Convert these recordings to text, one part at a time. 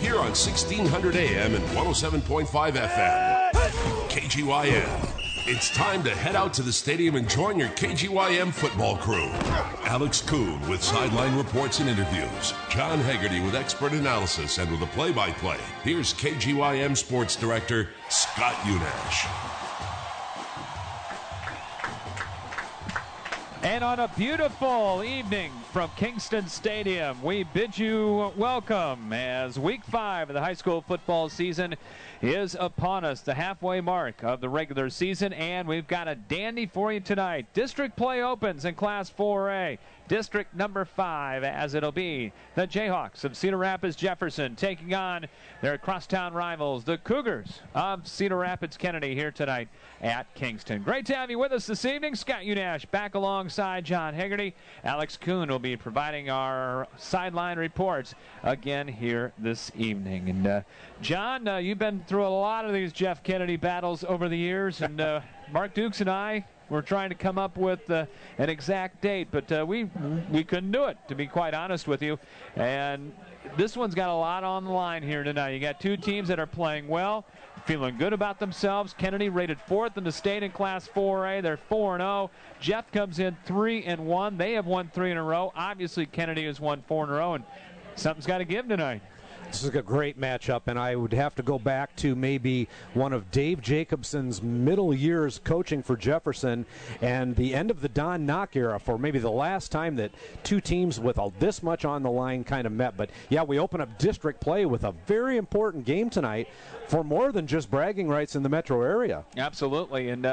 here on 1600 AM and 107.5 FM. KGYM. It's time to head out to the stadium and join your KGYM football crew. Alex Kuhn with sideline reports and interviews. John Hegarty with expert analysis and with a play-by-play. Here's KGYM Sports Director Scott Unash. And on a beautiful evening from Kingston Stadium, we bid you welcome as Week 5 of the high school football season is upon us, the halfway mark of the regular season, and we've got a dandy for you tonight. District play opens in Class 4A. District number 5, as it'll be the Jayhawks of Cedar Rapids Jefferson taking on their crosstown rivals, the Cougars of Cedar Rapids Kennedy, here tonight at Kingston. Great to have you with us this evening. Scott Unash back alongside John Hegarty. Alex Kuhn will be providing our sideline reports again here this evening. And John, you've been through a lot of these Jeff Kennedy battles over the years, and Mark Dukes and I, we're trying to come up with an exact date, but we couldn't do it, to be quite honest with you. And this one's got a lot on the line here tonight. You got two teams that are playing well, feeling good about themselves. Kennedy rated 4th in the state in Class 4A. They're 4-0. Jeff comes in 3-1. They have won 3 in a row. Obviously, Kennedy has won 4 in a row, and something's got to give tonight. This is a great matchup, and I would have to go back to maybe one of Dave Jacobson's middle years coaching for Jefferson and the end of the Don Knock era for maybe the last time that two teams with this much on the line kind of met. But, yeah, we open up district play with a very important game tonight for more than just bragging rights in the metro area. Absolutely, and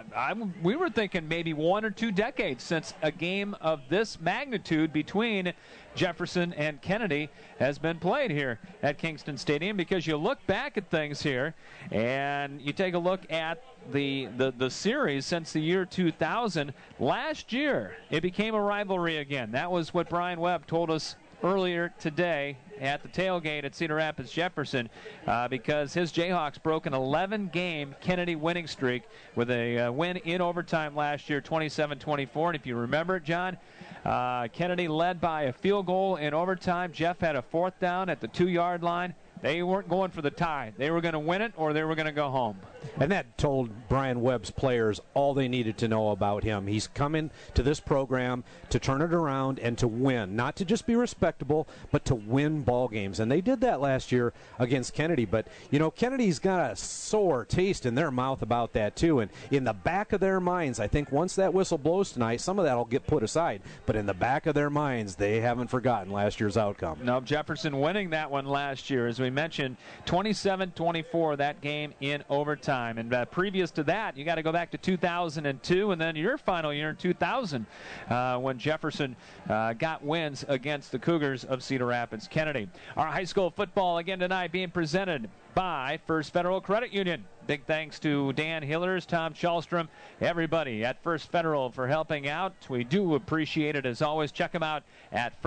we were thinking maybe 1 or 2 decades since a game of this magnitude between Jefferson and Kennedy has been played here at Kingston Stadium, because you look back at things here and you take a look at the series since the year 2000. Last year it became a rivalry again. That was what Brian Webb told us earlier today at the tailgate at Cedar Rapids Jefferson, because his Jayhawks broke an 11-game Kennedy winning streak with a win in overtime last year, 27-24. And if you remember it, John, Kennedy led by a field goal in overtime. Jeff had a 4th down at the 2-yard line. They weren't going for the tie. They were going to win it or they were going to go home. And that told Brian Webb's players all they needed to know about him. He's coming to this program to turn it around and to win, not to just be respectable, but to win ball games. And they did that last year against Kennedy. But, you know, Kennedy's got a sore taste in their mouth about that, too. And in the back of their minds, I think once that whistle blows tonight, some of that will get put aside. But in the back of their minds, they haven't forgotten last year's outcome. No, Jefferson winning that one last year, as we mentioned, 27-24, that game in overtime. And previous to that, you got to go back to 2002, and then your final year in 2000, when Jefferson got wins against the Cougars of Cedar Rapids Kennedy. Our high school football again tonight being presented by First Federal Credit Union. Big thanks to Dan Hillers, Tom Chalstrom, everybody at First Federal for helping out. We do appreciate it as always. Check them out at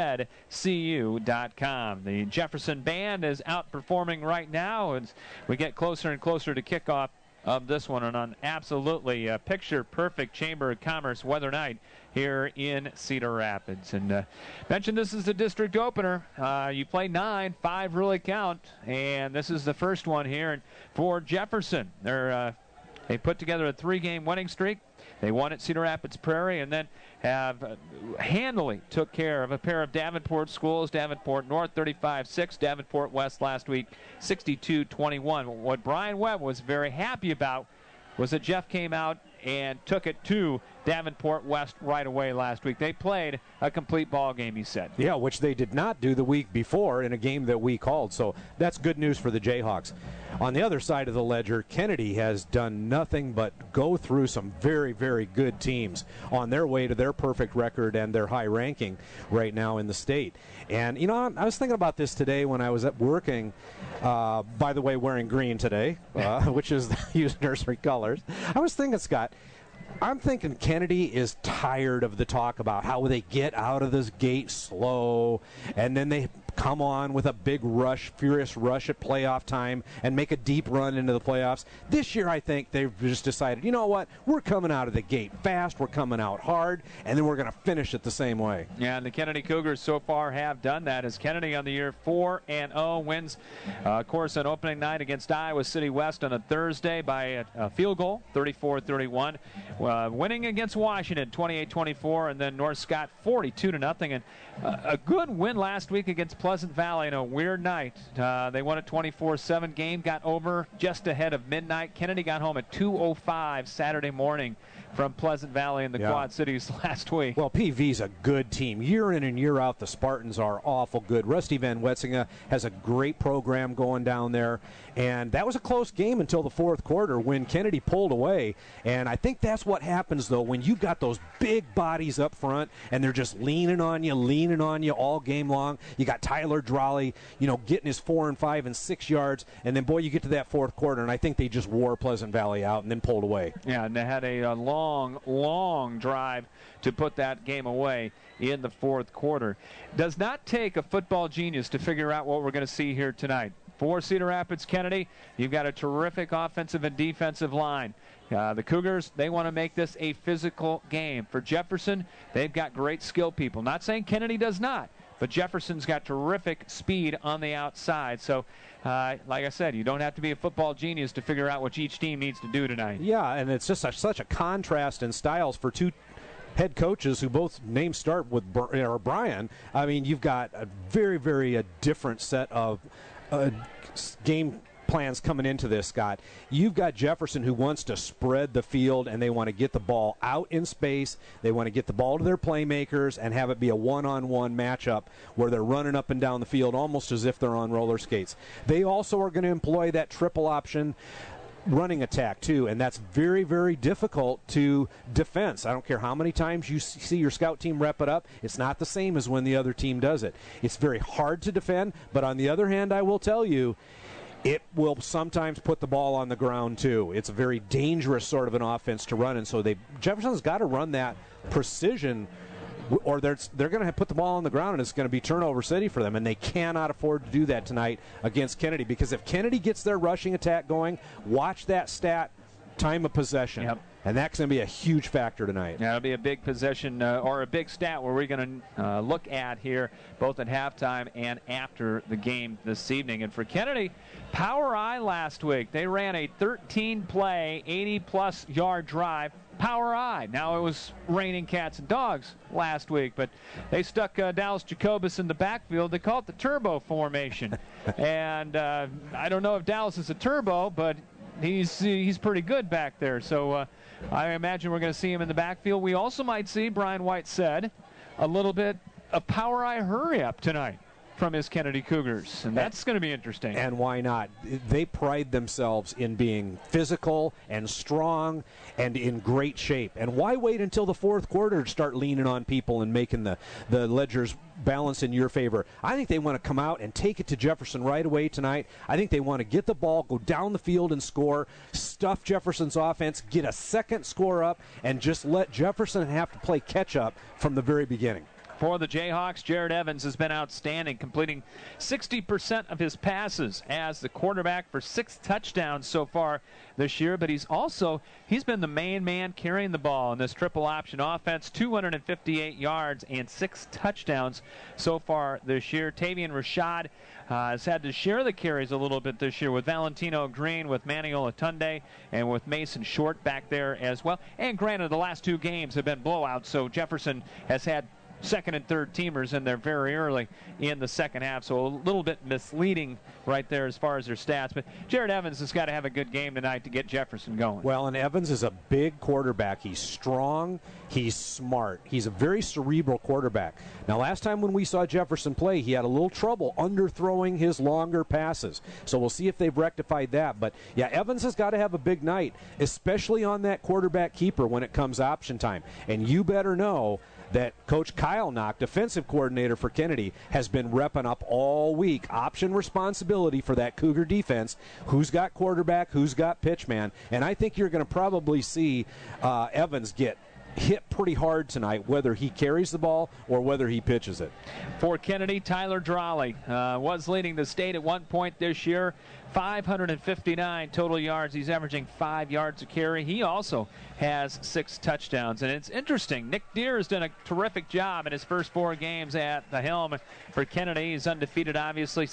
firstfedcu.com. The Jefferson Band is outperforming right now as we get closer and closer to kickoff of this one, and on absolutely picture-perfect Chamber of Commerce weather night here in Cedar Rapids. And mentioned this is the district opener. You play 9, 5 really count, and this is the first one here for Jefferson. They put together a 3-game winning streak. They won at Cedar Rapids Prairie, and then have handily took care of a pair of Davenport schools, Davenport North 35-6, Davenport West last week 62-21. What Brian Webb was very happy about was that Jeff came out and took it to Davenport West right away last week. They played a complete ball game, he said. Yeah, which they did not do the week before in a game that we called. So that's good news for the Jayhawks. On the other side of the ledger, Kennedy has done nothing but go through some very, very good teams on their way to their perfect record and their high ranking right now in the state. And, you know, I was thinking about this today when I was at working, by the way, wearing green today, which is the Hughes Nursery colors. I was thinking, Scott, I'm thinking Kennedy is tired of the talk about how they get out of this gate slow, and then they come on with a big rush, furious rush at playoff time and make a deep run into the playoffs. This year, I think they've just decided, you know what, we're coming out of the gate fast, we're coming out hard, and then we're going to finish it the same way. Yeah, and the Kennedy Cougars so far have done that, as Kennedy on the year 4-0 wins, of course, on opening night against Iowa City West on a Thursday by a field goal, 34-31, winning against Washington 28-24, and then North Scott 42-0, and a good win last week against Pleasant Valley in a weird night. They won a 24-7 game, got over just ahead of midnight. Kennedy got home at 2:05 Saturday morning from Pleasant Valley in the Quad Cities last week. Well, PV's a good team. Year in and year out, the Spartans are awful good. Rusty Van Wetsinga has a great program going down there, and that was a close game until the fourth quarter when Kennedy pulled away. And I think that's what happens, though, when you've got those big bodies up front and they're just leaning on you all game long. You got Tyler Drawley, getting his 4 and 5 and 6 yards, and then, boy, you get to that fourth quarter, and I think they just wore Pleasant Valley out and then pulled away. Yeah, and they had a long drive to put that game away in the fourth quarter. Does not take a football genius to figure out what we're going to see here tonight. For Cedar Rapids Kennedy, you've got a terrific offensive and defensive line. The Cougars, they want to make this a physical game. For Jefferson, they've got great skill people. Not saying Kennedy does not, but Jefferson's got terrific speed on the outside. So, like I said, you don't have to be a football genius to figure out what each team needs to do tonight. Yeah, and it's just such a contrast in styles for two head coaches who both names start with Brian. I mean, you've got a very, very different set of game plans coming into this, Scott. You've got Jefferson, who wants to spread the field, and they want to get the ball out in space. They want to get the ball to their playmakers and have it be a one-on-one matchup where they're running up and down the field almost as if they're on roller skates. They also are going to employ that triple option running attack too, and that's very, very difficult to defense. I don't care how many times you see your scout team rep it up, it's not the same as when the other team does it. It's very hard to defend, but on the other hand, I will tell you, it will sometimes put the ball on the ground too. It's a very dangerous sort of an offense to run, and so Jefferson's got to run that precision, or they're going to put the ball on the ground, and it's going to be turnover city for them, and they cannot afford to do that tonight against Kennedy, because if Kennedy gets their rushing attack going, watch that stat, time of possession. Yep. And that's going to be a huge factor tonight. Yeah, it'll be a big possession or a big stat where we're going to look at here both at halftime and after the game this evening. And for Kennedy, Power I last week. They ran a 13-play, 80-plus yard drive. Power I. Now, it was raining cats and dogs last week, but they stuck Dallas Jacobus in the backfield. They call it the turbo formation. And I don't know if Dallas is a turbo, but he's pretty good back there. So I imagine we're going to see him in the backfield. We also might see, Brian White said, a little bit of Power I hurry up tonight from his Kennedy Cougars, and that's going to be interesting. And why not? They pride themselves in being physical and strong and in great shape. And why wait until the fourth quarter to start leaning on people and making the ledgers balance in your favor? I think they want to come out and take it to Jefferson right away tonight. I think they want to get the ball, go down the field and score, stuff Jefferson's offense, get a second score up, and just let Jefferson have to play catch-up from the very beginning. For the Jayhawks, Jared Evans has been outstanding, completing 60% of his passes as the quarterback for 6 touchdowns so far this year. But he's been the main man carrying the ball in this triple option offense. 258 yards and 6 touchdowns so far this year. Tavian Rashad has had to share the carries a little bit this year with Valentino Green, with Manny Olatunde, and with Mason Short back there as well. And granted, the last 2 games have been blowouts, so Jefferson has had second and third teamers in there very early in the second half, so a little bit misleading right there as far as their stats. But Jared Evans has got to have a good game tonight to get Jefferson going. Well, and Evans is a big quarterback. He's strong. He's smart. He's a very cerebral quarterback. Now, last time when we saw Jefferson play, he had a little trouble underthrowing his longer passes. So we'll see if they've rectified that. But, yeah, Evans has got to have a big night, especially on that quarterback keeper when it comes option time. And you better know that Coach Kyle Knock, defensive coordinator for Kennedy, has been repping up all week. Option responsibility for that Cougar defense. Who's got quarterback, who's got pitchman. And I think you're going to probably see Evans get hit pretty hard tonight, whether he carries the ball or whether he pitches it. For Kennedy, Tyler Drawley was leading the state at one point this year. 559 total yards. He's averaging 5 yards a carry. He also has 6 touchdowns. And it's interesting. Nick Deere has done a terrific job in his first 4 games at the helm for Kennedy. He's undefeated, obviously.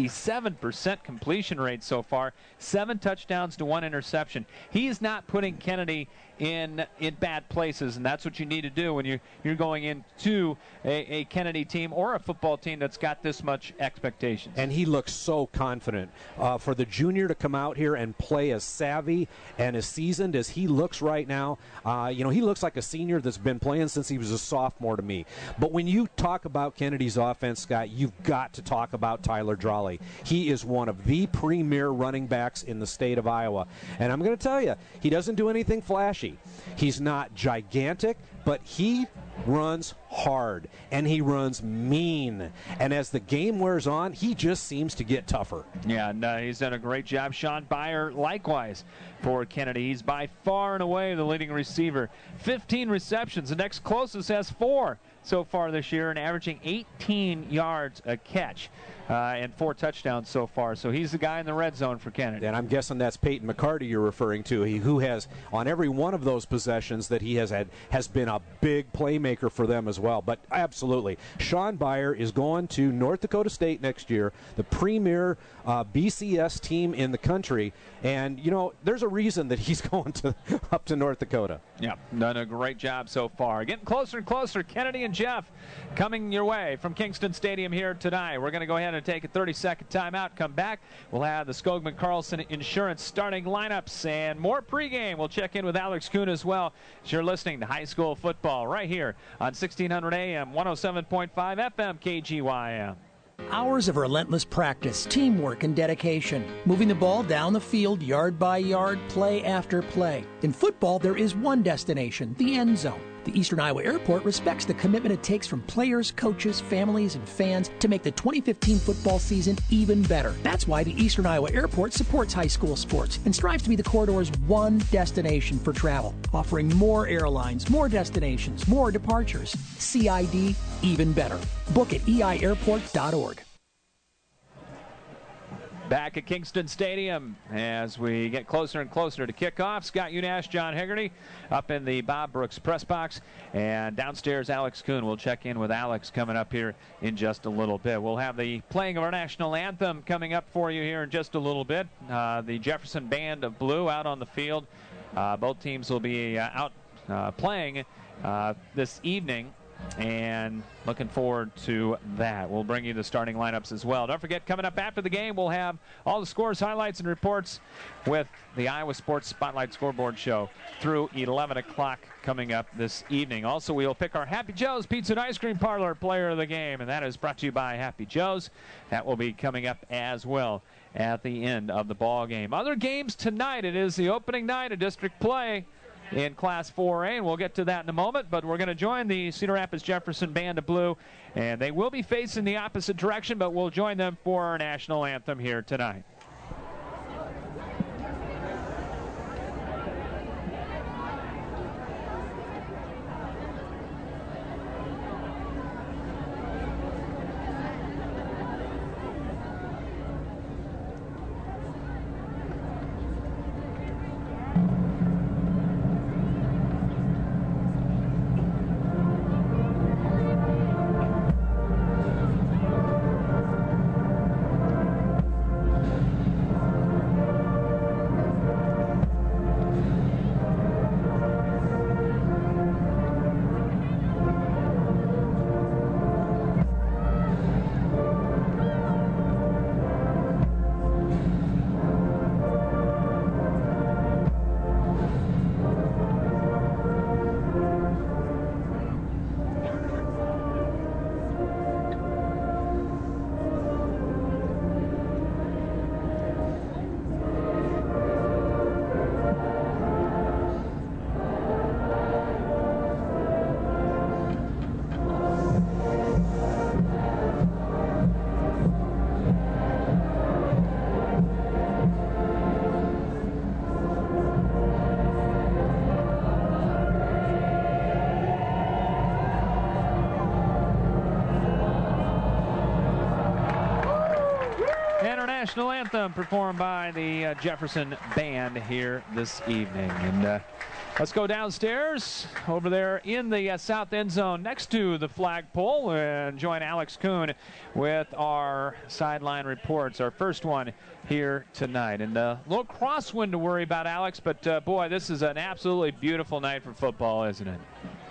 67% completion rate so far. 7 touchdowns to 1 interception. He's not putting Kennedy in bad places, and that's what you need to do when you're going into a Kennedy team or a football team that's got this much expectations. And he looks so confident. For the junior to come out here and play as savvy and as seasoned as he looks right now, he looks like a senior that's been playing since he was a sophomore to me. But when you talk about Kennedy's offense, Scott, you've got to talk about Tyler Drawley. He is one of the premier running backs in the state of Iowa. And I'm going to tell you, he doesn't do anything flashy. He's not gigantic, but he runs hard, and he runs mean. And as the game wears on, he just seems to get tougher. Yeah, and he's done a great job. Sean Byer, likewise, for Kennedy. He's by far and away the leading receiver. 15 receptions. The next closest has 4 so far this year and averaging 18 yards a catch and 4 touchdowns so far. So he's the guy in the red zone for Kennedy. And I'm guessing that's Peyton McCarty you're referring to, who has, on every one of those possessions that he has had, has been a big playmaker for them as well. But absolutely, Sean Byer is going to North Dakota State next year, the premier BCS team in the country. And, there's a reason that he's going up to North Dakota. Yeah, done a great job so far. Getting closer and closer. Kennedy and Jeff coming your way from Kingston Stadium here tonight. We're going to go ahead and take a 30-second timeout. Come back. We'll have the Skogman Carlson Insurance starting lineups and more pregame. We'll check in with Alex Kuhn as well as you're listening to high school football right here on 1600 AM, 107.5 FM, KGYM. Hours of relentless practice, teamwork, and dedication. Moving the ball down the field, yard by yard, play after play. In football, there is one destination, the end zone. The Eastern Iowa Airport respects the commitment it takes from players, coaches, families, and fans to make the 2015 football season even better. That's why the Eastern Iowa Airport supports high school sports and strives to be the corridor's one destination for travel, offering more airlines, more destinations, more departures. CID, even better. Book at eiairport.org. Back at Kingston Stadium as we get closer and closer to kickoff. Scott Unash, John Hegarty up in the Bob Brooks press box. And downstairs, Alex Kuhn. We'll check in with Alex coming up here in just a little bit. We'll have the playing of our national anthem coming up for you here in just a little bit. The Jefferson Band of Blue out on the field. Both teams will be out playing this evening. And looking forward to that. We'll bring you the starting lineups as well. Don't forget, coming up after the game, we'll have all the scores, highlights, and reports with the Iowa Sports Spotlight Scoreboard Show through 11 o'clock coming up this evening. Also, we'll pick our Happy Joe's Pizza and Ice Cream Parlor player of the game, and that is brought to you by Happy Joe's. That will be coming up as well at the end of the ball game. Other games tonight, it is the opening night of district play in Class 4A, and we'll get to that in a moment, but we're going to join the Cedar Rapids Jefferson Band of Blue, and they will be facing the opposite direction, but we'll join them for our national anthem here tonight. national anthem performed by the Jefferson Band here this evening. And let's go downstairs over there in the south end zone next to the flagpole and join Alex Kuhn with our sideline reports, our first one here tonight. And a little crosswind to worry about, Alex, but boy, this is an absolutely beautiful night for football, isn't it?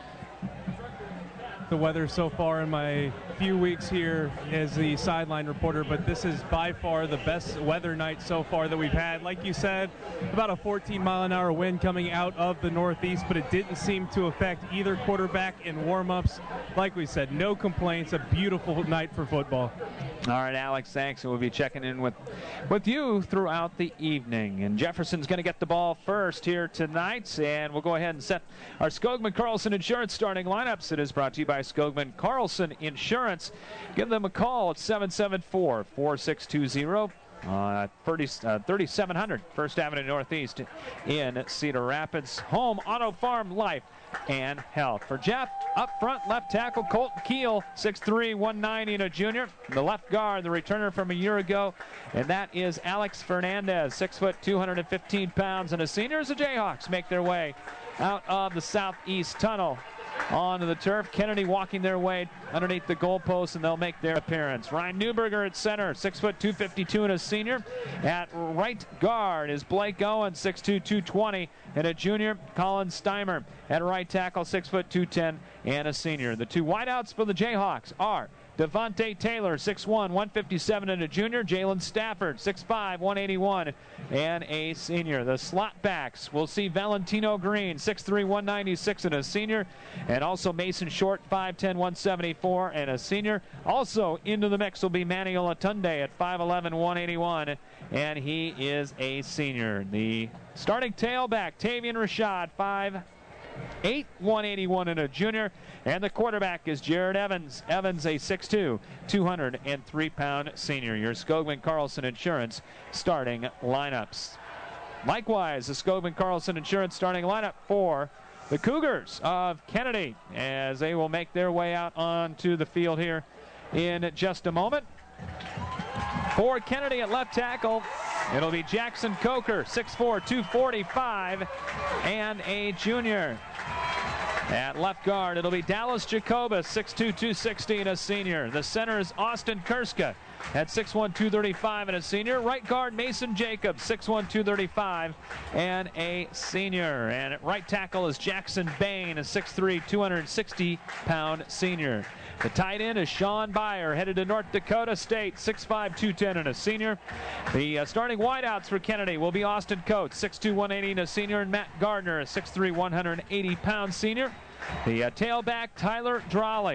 The weather so far in my few weeks here as the sideline reporter, but this is by far the best weather night so far that we've had. Like you said, about a 14-mile-an-hour wind coming out of the northeast, but it didn't seem to affect either quarterback in warm-ups. Like we said, no complaints, a beautiful night for football. All right, Alex, thanks. We'll be checking in with you throughout the evening. And Jefferson's going to get the ball first here tonight, and we'll go ahead and set our Skogman Carlson Insurance starting lineups. It is brought to you by Skogman Carlson Insurance. Give them a call at 774-4620. 3700 First Avenue Northeast in Cedar Rapids. Home, Auto, Farm, Life, and Health. For Jeff, up front, left tackle, Colton Keel, 6'3", 190 and a junior. The left guard, the returner from a year ago, and that is Alex Fernandez, 6 foot, 215 pounds, and a senior. As the Jayhawks make their way out of the southeast tunnel onto the turf. Kennedy walking their way underneath the goalpost, and they'll make their appearance. Ryan Newberger at center, 6 foot, 252 and a senior. At right guard is Blake Owen, 6'2", 220 and a junior. Colin Steimer at right tackle, 6 foot, 210 and a senior. The two wideouts for the Jayhawks are Devontae Taylor, 6'1", 157 and a junior. Jalen Stafford, 6'5", 181 and a senior. The slot backs, we'll see Valentino Green, 6'3", 196 and a senior. And also Mason Short, 5'10", 174 and a senior. Also into the mix will be Manny Olatunde at 5'11", 181 and he is a senior. The starting tailback, Tavian Rashad, 5'8", 181 and a junior. And the quarterback is Jared Evans. Evans, a 6'2", 203-pound senior. Your Skogman Carlson Insurance starting lineups. Likewise, the Skogman Carlson Insurance starting lineup for the Cougars of Kennedy as they will make their way out onto the field here in just a moment. For Kennedy at left tackle, it'll be Jackson Coker, 6'4", 245 and a junior. At left guard, it'll be Dallas Jacobus, 6'2", 260 and a senior. The center is Austin Kurska at 6'1", 235 and a senior. Right guard, Mason Jacobs, 6'1", 235 and a senior. And at right tackle is Jackson Bain, a 6'3", 260-pound senior. The tight end is Sean Byer, headed to North Dakota State, 6'5", 210 and a senior. The starting wideouts for Kennedy will be Austin Coates, 6'2", 180 and a senior, and Matt Gardner, a 6'3", 180-pound senior. The tailback, Tyler Drawley,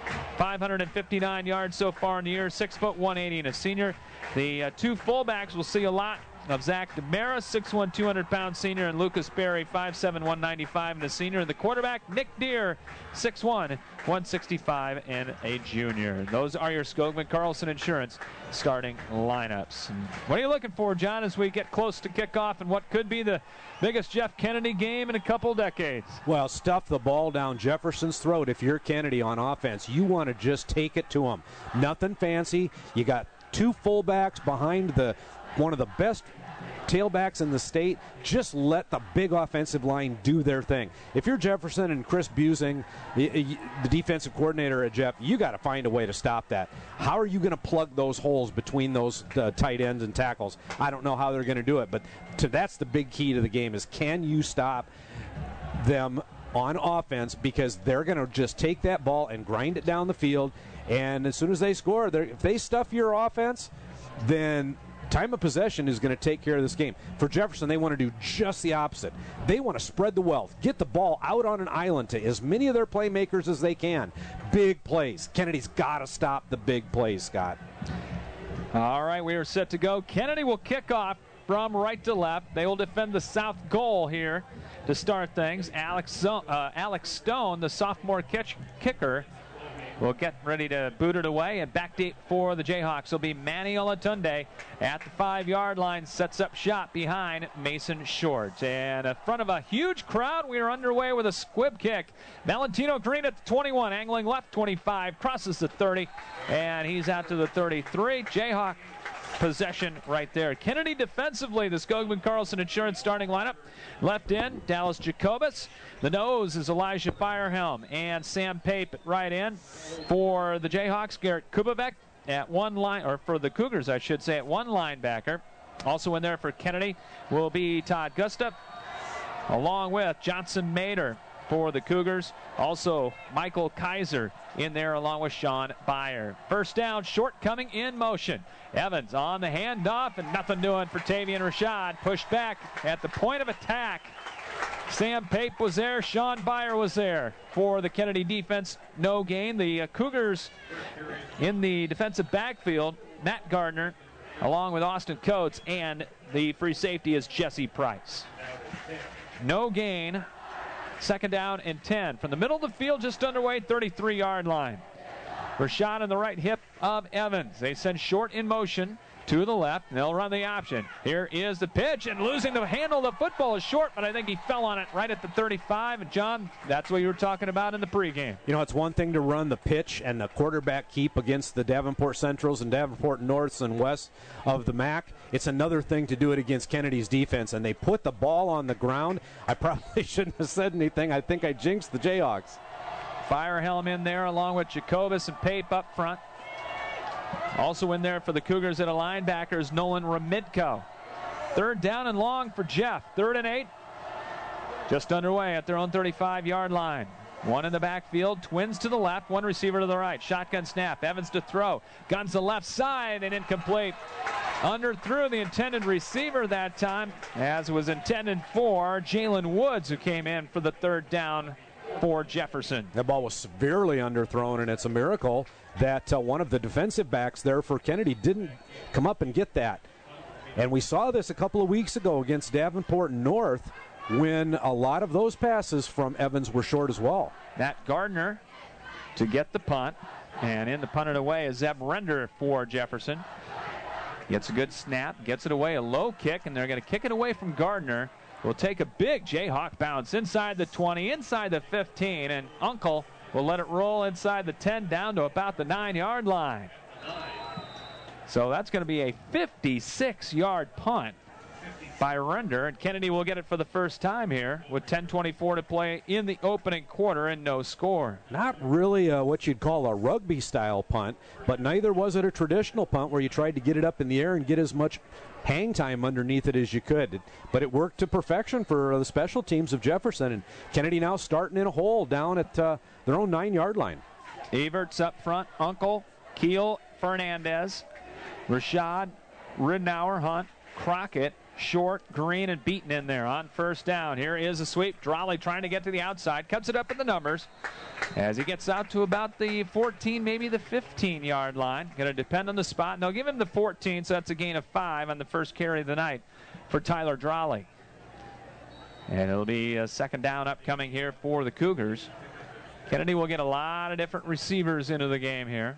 559 yards so far in the year, 6 foot, 180 and a senior. The two fullbacks will see a lot of Zach Demaris, 6'1", 200-pound senior, and Lucas Berry, 5'7", 195 and a senior. The quarterback, Nick Deere, 6'1", 165 and a junior. Those are your Skogman Carlson Insurance starting lineups. And what are you looking for, John, as we get close to kickoff and what could be the biggest Jeff Kennedy game in a couple decades? Well, stuff the ball down Jefferson's throat. If you're Kennedy on offense, you want to just take it to him. Nothing fancy. You got two fullbacks behind one of the best tailbacks in the state. Just let the big offensive line do their thing. If you're Jefferson and Chris Busing, the defensive coordinator at Jeff, you got to find a way to stop that. How are you going to plug those holes between those tight ends and tackles? I don't know how they're going to do it, but that's the big key to the game is can you stop them on offense, because they're going to just take that ball and grind it down the field, and as soon as they score, if they stuff your offense, then time of possession is going to take care of this game. For Jefferson, they want to do just the opposite. They want to spread the wealth, get the ball out on an island to as many of their playmakers as they can. Big plays. Kennedy's got to stop the big plays, Scott. All right, we are set to go. Kennedy will kick off from right to left. They will defend the south goal here to start things. Alex Stone, the sophomore kicker, will get ready to boot it away, and back deep for the Jayhawks will be Manny Olatunde at the 5-yard line, sets up shop behind Mason Short. And in front of a huge crowd, we are underway with a squib kick. Valentino Green at the 21, angling left 25, crosses the 30, and he's out to the 33. Jayhawk possession right there. Kennedy defensively, the Skogman Carlson Insurance starting lineup. Left end, Dallas Jacobus. The nose is Elijah Firehelm and Sam Pape at right end. For the Jayhawks, Garrett Kubavec at one line, or for the Cougars, I should say, at one linebacker. Also in there for Kennedy will be Todd Gustav, along with Johnson Mader for the Cougars. Also Michael Kaiser in there along with Sean Byer. First down, short coming in motion. Evans on the handoff and nothing doing for Tavian Rashad. Pushed back at the point of attack. Sam Pape was there. Sean Byer was there for the Kennedy defense. No gain. The Cougars in the defensive backfield, Matt Gardner, along with Austin Coates, and the free safety is Jesse Price. No gain. Second down and 10. From the middle of the field, just underway, 33-yard line. Rashad on the right hip of Evans. They send short in motion to the left, and they'll run the option. Here is the pitch, and losing the handle. The football is short, but I think he fell on it right at the 35. And, John, that's what you were talking about in the pregame. You know, it's one thing to run the pitch and the quarterback keep against the Davenport Centrals and Davenport Norths and West of the MAC. It's another thing to do it against Kennedy's defense, and they put the ball on the ground. I probably shouldn't have said anything. I think I jinxed the Jayhawks. Firehelm in there along with Jacobus and Pape up front. Also in there for the Cougars at a linebacker is Nolan Remidko. Third down and long for Jeff. 3rd and 8. Just underway at their own 35-yard line. One in the backfield, twins to the left, one receiver to the right. Shotgun snap, Evans to throw. Guns the left side and incomplete. Underthrew the intended receiver that time, as was intended for Jalen Woods, who came in for the third down for Jefferson. That ball was severely underthrown, and it's a miracle that one of the defensive backs there for Kennedy didn't come up and get that. And we saw this a couple of weeks ago against Davenport North when a lot of those passes from Evans were short as well. Matt Gardner to get the punt, and in the punted away is Zeb Render for Jefferson. Gets a good snap, gets it away, a low kick, and they're going to kick it away from Gardner. Will take a big Jayhawk bounce inside the 20, inside the 15, and Uncle will let it roll inside the 10 down to about the 9-yard line. So that's going to be a 56-yard punt by Render, and Kennedy will get it for the first time here with 10:24 to play in the opening quarter and no score. Not really what you'd call a rugby-style punt, but neither was it a traditional punt where you tried to get it up in the air and get as much hang time underneath it as you could. But it worked to perfection for the special teams of Jefferson, and Kennedy now starting in a hole down at their own 9-yard line. Everts up front, Uncle, Keel, Fernandez, Rashad, Ridnour, Hunt, Crockett, Short, Green, and Beaton in there on first down. Here is a sweep. Drolley trying to get to the outside. Cuts it up in the numbers as he gets out to about the 14, maybe the 15-yard line. Going to depend on the spot. And they'll give him the 14, so that's a gain of 5 on the first carry of the night for Tyler Drolley. And it'll be a second down upcoming here for the Cougars. Kennedy will get a lot of different receivers into the game here.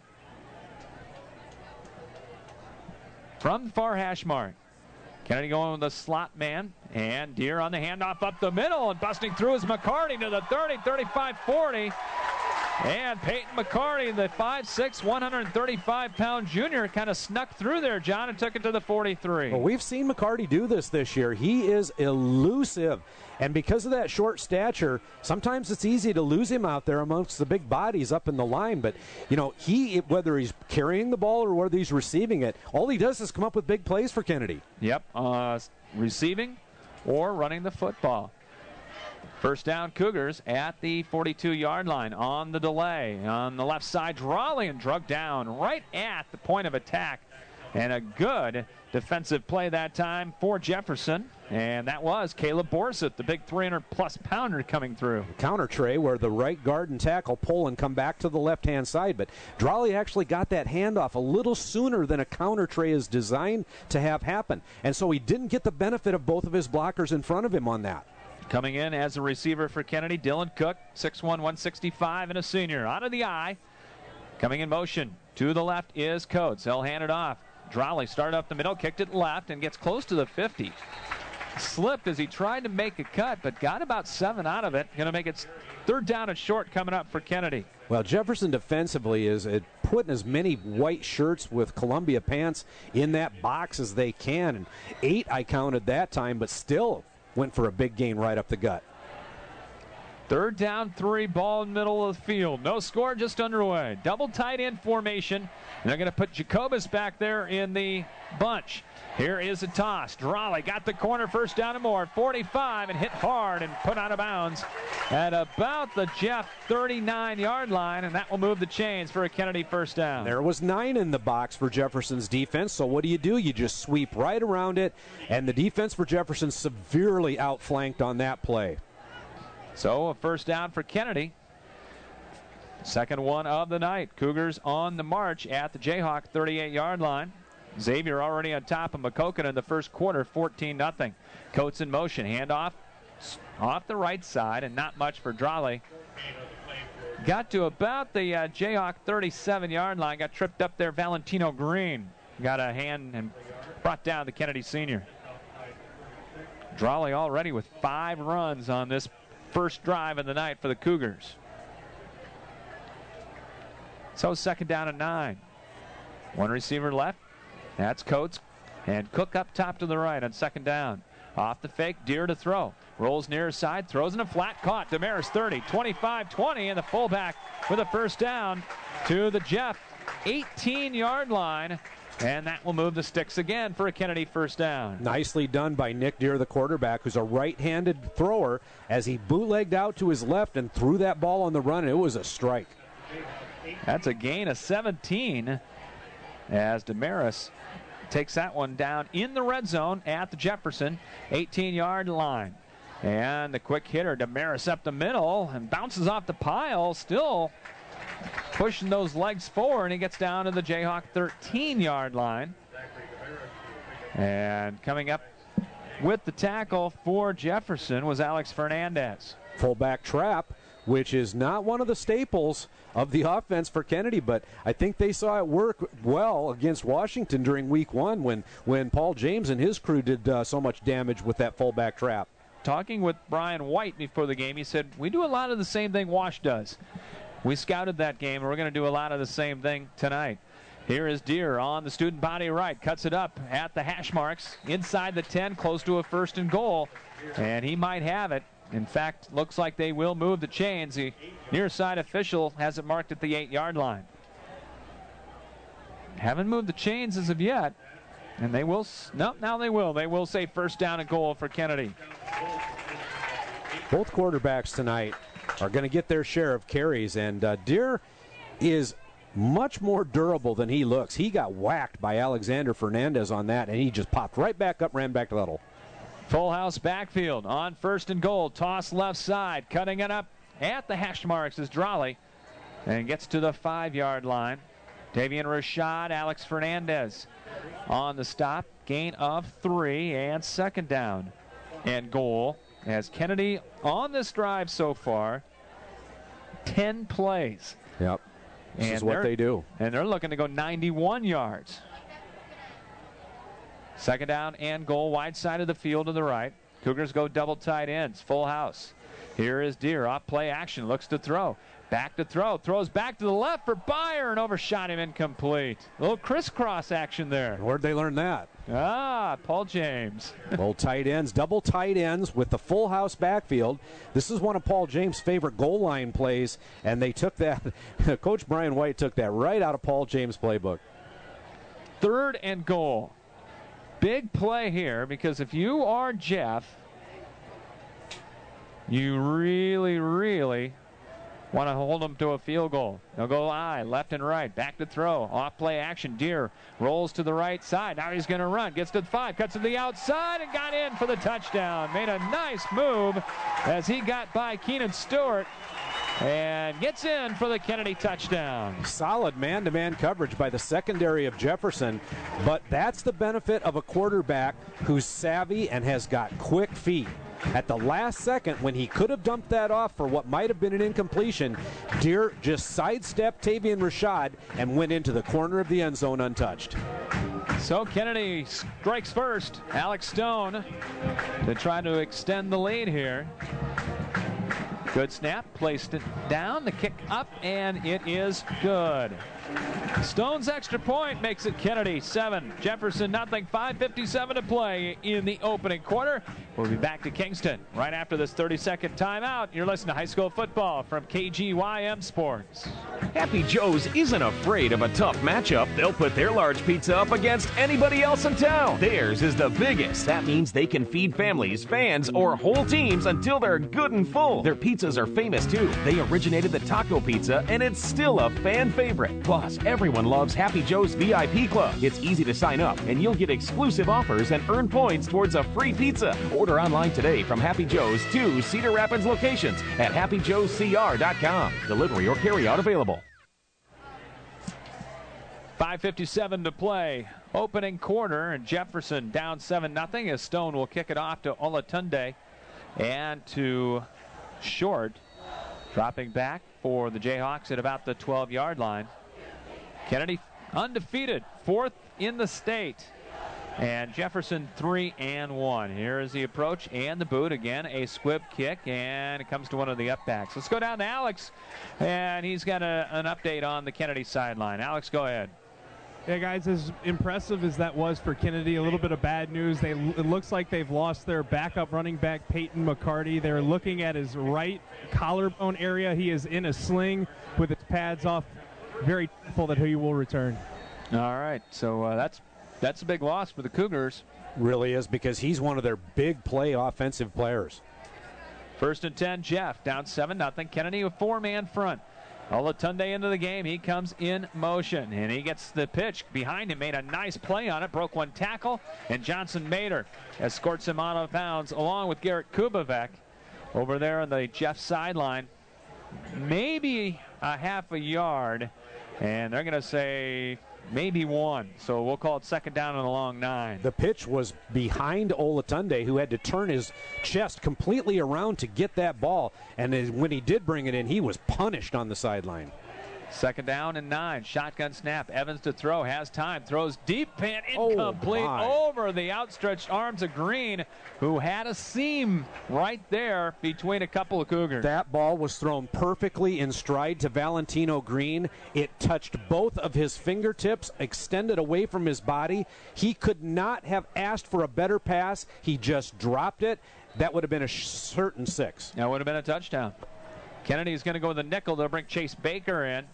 From the far hash mark, Kennedy going with the slot man, and Deere on the handoff up the middle, and busting through is McCarty to the 30, 35, 40. And Peyton McCarty, the 5'6", 135-pound junior, kind of snuck through there, John, and took it to the 43. Well, we've seen McCarty do this year. He is elusive. And because of that short stature, sometimes it's easy to lose him out there amongst the big bodies up in the line. But, you know, whether he's carrying the ball or whether he's receiving it, all he does is come up with big plays for Kennedy. Yep, receiving or running the football. First down, Cougars at the 42-yard line on the delay. On the left side, Drolley and drug down right at the point of attack. And a good defensive play that time for Jefferson. And that was Caleb Borsett, the big 300-plus pounder coming through. Counter tray where the right guard and tackle pull and come back to the left-hand side. But Drolley actually got that handoff a little sooner than a counter tray is designed to have happen. And so he didn't get the benefit of both of his blockers in front of him on that. Coming in as a receiver for Kennedy, Dylan Cook, 6'1", 165, and a senior. Out of the eye. Coming in motion to the left is Coates. They'll hand it off. Drolley started up the middle, kicked it left, and gets close to the 50. Slipped as he tried to make a cut, but got about 7 out of it. Going to make it third down and short coming up for Kennedy. Well, Jefferson defensively is putting as many white shirts with Columbia pants in that box as they can. And 8 I counted that time, but still went for a big gain right up the gut. 3rd down, 3, ball in the middle of the field. No score, just underway. Double tight end formation. And they're going to put Jacobus back there in the bunch. Here is a toss. Drolley got the corner, 1st down and more. 45 and hit hard and put out of bounds at about the Jeff 39-yard line, and that will move the chains for a Kennedy 1st down. There was 9 in the box for Jefferson's defense, so what do? You just sweep right around it, and the defense for Jefferson severely outflanked on that play. So a 1st down for Kennedy. 2nd one of the night. Cougars on the march at the Jayhawk 38-yard line. Xavier already on top of McCoken in the 1st quarter, 14-0. Coates in motion, handoff off the right side, and not much for Drolley. Got to about the Jayhawk 37-yard line, got tripped up there. Valentino Green got a hand and brought down the Kennedy senior. Drolley already with 5 runs on this first drive of the night for the Cougars. So 2nd down and 9. 1 receiver left. That's Coates. And Cook up top to the right on 2nd down. Off the fake, Deere to throw. Rolls near side, throws in a flat, caught. Damaris 30, 25-20, and the fullback with a 1st down to the Jeff 18-yard line. And that will move the sticks again for a Kennedy 1st down. Nicely done by Nick Deere, the quarterback, who's a right-handed thrower, as he bootlegged out to his left and threw that ball on the run, and it was a strike. That's a gain of 17 as Damaris takes that one down in the red zone at the Jefferson 18-yard line. And the quick hitter, Damaris up the middle and bounces off the pile, still pushing those legs forward, and he gets down to the Jayhawk 13-yard line. And coming up with the tackle for Jefferson was Alex Fernandez. Fullback trap, which is not one of the staples of the offense for Kennedy, but I think they saw it work well against Washington during week 1 when Paul James and his crew did so much damage with that fullback trap. Talking with Brian White before the game, he said, we do a lot of the same thing Wash does. We scouted that game, and we're going to do a lot of the same thing tonight. Here is Deere on the student body right, cuts it up at the hash marks, inside the 10, close to a 1st and goal, and he might have it. In fact, looks like they will move the chains. The near side official has it marked at the 8-yard line. Haven't moved the chains as of yet, and they will. No, now they will. They will say 1st down and goal for Kennedy. Both quarterbacks tonight are going to get their share of carries, and Deere is much more durable than he looks. He got whacked by Alexander Fernandez on that, and he just popped right back up, ran back to the huddle. Full house backfield on 1st and goal. Toss left side, cutting it up at the hash marks is Drolley, and gets to the 5-yard line. Davian Rashad, Alex Fernandez on the stop. Gain of 3 and 2nd down and goal. As Kennedy on this drive so far, 10 plays. Yep. This is what they do. And they're looking to go 91 yards. 2nd down and goal, wide side of the field to the right. Cougars go double tight ends, full house. Here is Deere, off play action, looks to throw. Back to throw, throws back to the left for Byer and overshot him, incomplete. A little crisscross action there. Where'd they learn that? Paul James. Well, tight ends, double tight ends with the full house backfield. This is one of Paul James' favorite goal line plays, and they took that, Coach Brian White took that right out of Paul James' playbook. 3rd and goal. Big play here, because if you are Jeff, you really, really want to hold them to a field goal. They'll go left and right, back to throw, off play action. Deere rolls to the right side. Now he's going to run, gets to the 5, cuts to the outside, and got in for the touchdown. Made a nice move as he got by Keenan Stewart and gets in for the Kennedy touchdown. Solid man-to-man coverage by the secondary of Jefferson, but that's the benefit of a quarterback who's savvy and has got quick feet. At the last second, when he could have dumped that off for what might have been an incompletion, Deere just sidestepped Tavian Rashad and went into the corner of the end zone untouched. So Kennedy strikes first. Alex Stone to try to extend the lead here. Good snap, placed it down, the kick up, and it is good. Stone's extra point makes it Kennedy 7, Jefferson nothing. 5:57 to play in the opening quarter. We'll be back to Kingston right after this 30-second timeout. You're listening to high school football from KGYM Sports. Happy Joe's isn't afraid of a tough matchup. They'll put their large pizza up against anybody else in town. Theirs is the biggest. That means they can feed families, fans, or whole teams until they're good and full. Their pizzas are famous too. They originated the taco pizza, and it's still a fan favorite. Plus, everyone loves Happy Joe's VIP Club. It's easy to sign up, and you'll get exclusive offers and earn points towards a free pizza. Order online today from Happy Joe's 2 Cedar Rapids locations at happyjoescr.com. Delivery or carryout available. 5:57 to play. Opening quarter, and Jefferson down 7-0 as Stone will kick it off to Olatunde and to Short. Dropping back for the Jayhawks at about the 12-yard line. Kennedy undefeated, 4th in the state. And Jefferson 3-1. Here is the approach and the boot. Again, a squib kick, and it comes to one of the upbacks. Let's go down to Alex, and he's got an update on the Kennedy sideline. Alex, go ahead. Yeah, guys, as impressive as that was for Kennedy, a little bit of bad news. It looks like they've lost their backup running back, Peyton McCarty. They're looking at his right collarbone area. He is in a sling with his pads off. Very doubtful that he will return. All right, so that's a big loss for the Cougars. Really is, because he's one of their big play offensive players. 1st and 10, Jeff down 7-0. Kennedy a 4-man front. Olatunde into the game. He comes in motion, and he gets the pitch behind him. Made a nice play on it. Broke one tackle, and Johnson Mader escorts him out of bounds along with Garrett Kubavec over there on the Jeff sideline. Maybe a half a yard, and they're going to say maybe 1. So we'll call it 2nd down and a long 9. The pitch was behind Olatunde, who had to turn his chest completely around to get that ball. And when he did bring it in, he was punished on the sideline. 2nd down and 9. Shotgun snap. Evans to throw. Has time. Throws deep, and incomplete over the outstretched arms of Green, who had a seam right there between a couple of Cougars. That ball was thrown perfectly in stride to Valentino Green. It touched both of his fingertips, extended away from his body. He could not have asked for a better pass. He just dropped it. That would have been a certain 6. That would have been a touchdown. Kennedy's going to go with the nickel. They'll bring Chase Baker in.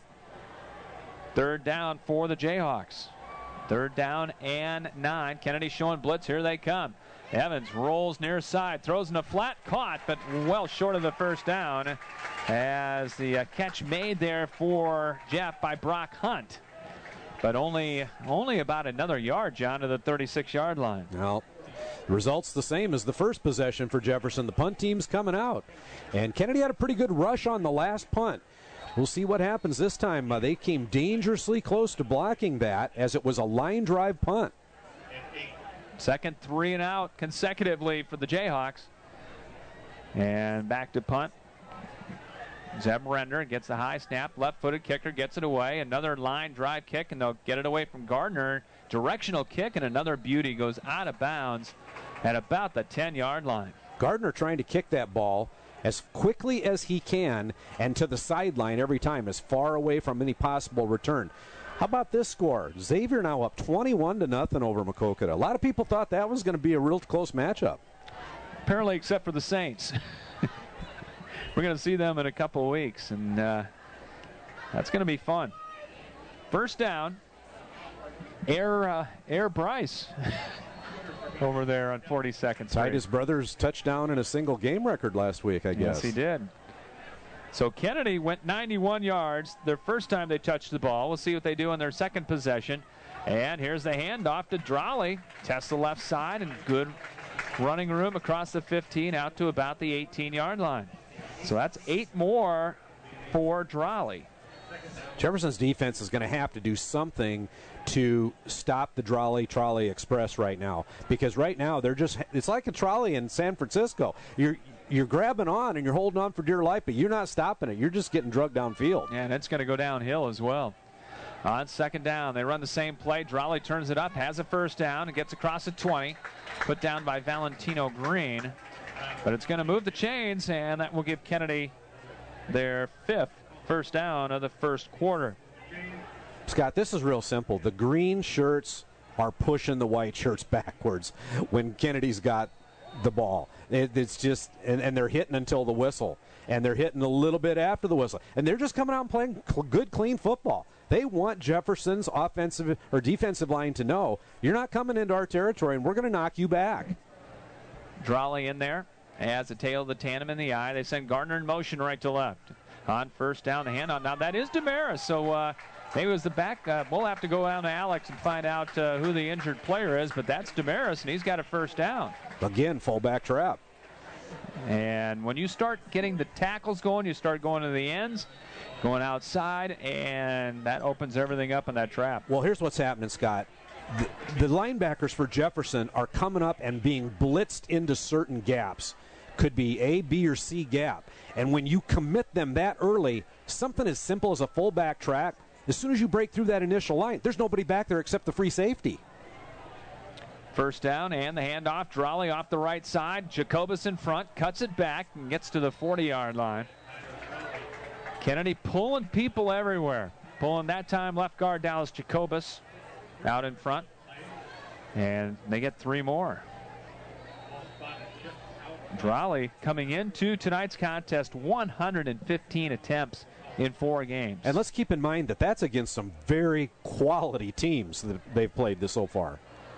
3rd down for the Jayhawks. 3rd down and 9. Kennedy showing blitz. Here they come. Evans rolls near side. Throws in a flat. Caught, but well short of the 1st down. As the catch made there for Jeff by Brock Hunt. But only about another yard, John, to the 36-yard line. Well, the result's the same as the first possession for Jefferson. The punt team's coming out. And Kennedy had a pretty good rush on the last punt. We'll see what happens this time. They came dangerously close to blocking that, as it was a line drive punt. 2nd 3 and out consecutively for the Jayhawks. And back to punt. Zeb Render gets the high snap. Left-footed kicker gets it away. Another line drive kick, and they'll get it away from Gardner. Directional kick, and another beauty goes out of bounds at about the 10-yard line. Gardner trying to kick that ball as quickly as he can and to the sideline every time, as far away from any possible return. How about this score? Xavier now up 21-0 over Maquoketa. A lot of people thought that was going to be a real close matchup. Apparently, except for the Saints. We're going to see them in a couple of weeks, and that's going to be fun. 1st down, Air Bryce over there on 42nd. Tied his brother's touchdown in a single game record last week, I guess. Yes, he did. So Kennedy went 91 yards their first time they touched the ball. We'll see what they do on their 2nd possession. And here's the handoff to Drolley. Tests the left side, and good running room across the 15 out to about the 18-yard line. So that's 8 more for Drolley. Jefferson's defense is going to have to do something to stop the trolley express right now, because right now it's like a trolley in San Francisco. You're grabbing on and you're holding on for dear life, but you're not stopping it. You're just getting drugged downfield. And it's going to go downhill as well. On 2nd down, they run the same play. Drolley turns it up, has a 1st down, and gets across at 20. Put down by Valentino Green. But it's going to move the chains, and that will give Kennedy their 5th 1st down of the 1st quarter. Scott, this is real simple. The green shirts are pushing the white shirts backwards when Kennedy's got the ball. It's just, and they're hitting until the whistle, and they're hitting a little bit after the whistle, and they're just coming out and playing good, clean football. They want Jefferson's offensive or defensive line to know, you're not coming into our territory, and we're going to knock you back. Drawley in there has the tail of the tandem in the eye. They send Gardner in motion right to left. On first down, the handoff. Now that is Damaris, so maybe it was the back. We'll have to go down to Alex and find out who the injured player is, but that's Damaris, and he's got a first down. Again, fullback trap. And when you start getting the tackles going, you start going to the ends, going outside, and that opens everything up in that trap. Well, here's what's happening, Scott. The linebackers for Jefferson are coming up and being blitzed into certain gaps. Could be A, B, or C gap. And when you commit them that early, something as simple as a fullback track, as soon as you break through that initial line, there's nobody back there except the free safety. First down and the handoff. Drawley off the right side. Jacobus in front, cuts it back, and gets to the 40-yard line. Kennedy pulling people everywhere. Pulling that time left guard Dallas Jacobus out in front. And they get 3 more. Drawley coming into tonight's contest, 115 attempts in 4 games. And let's keep in mind that that's against some very quality teams that they've played this so far.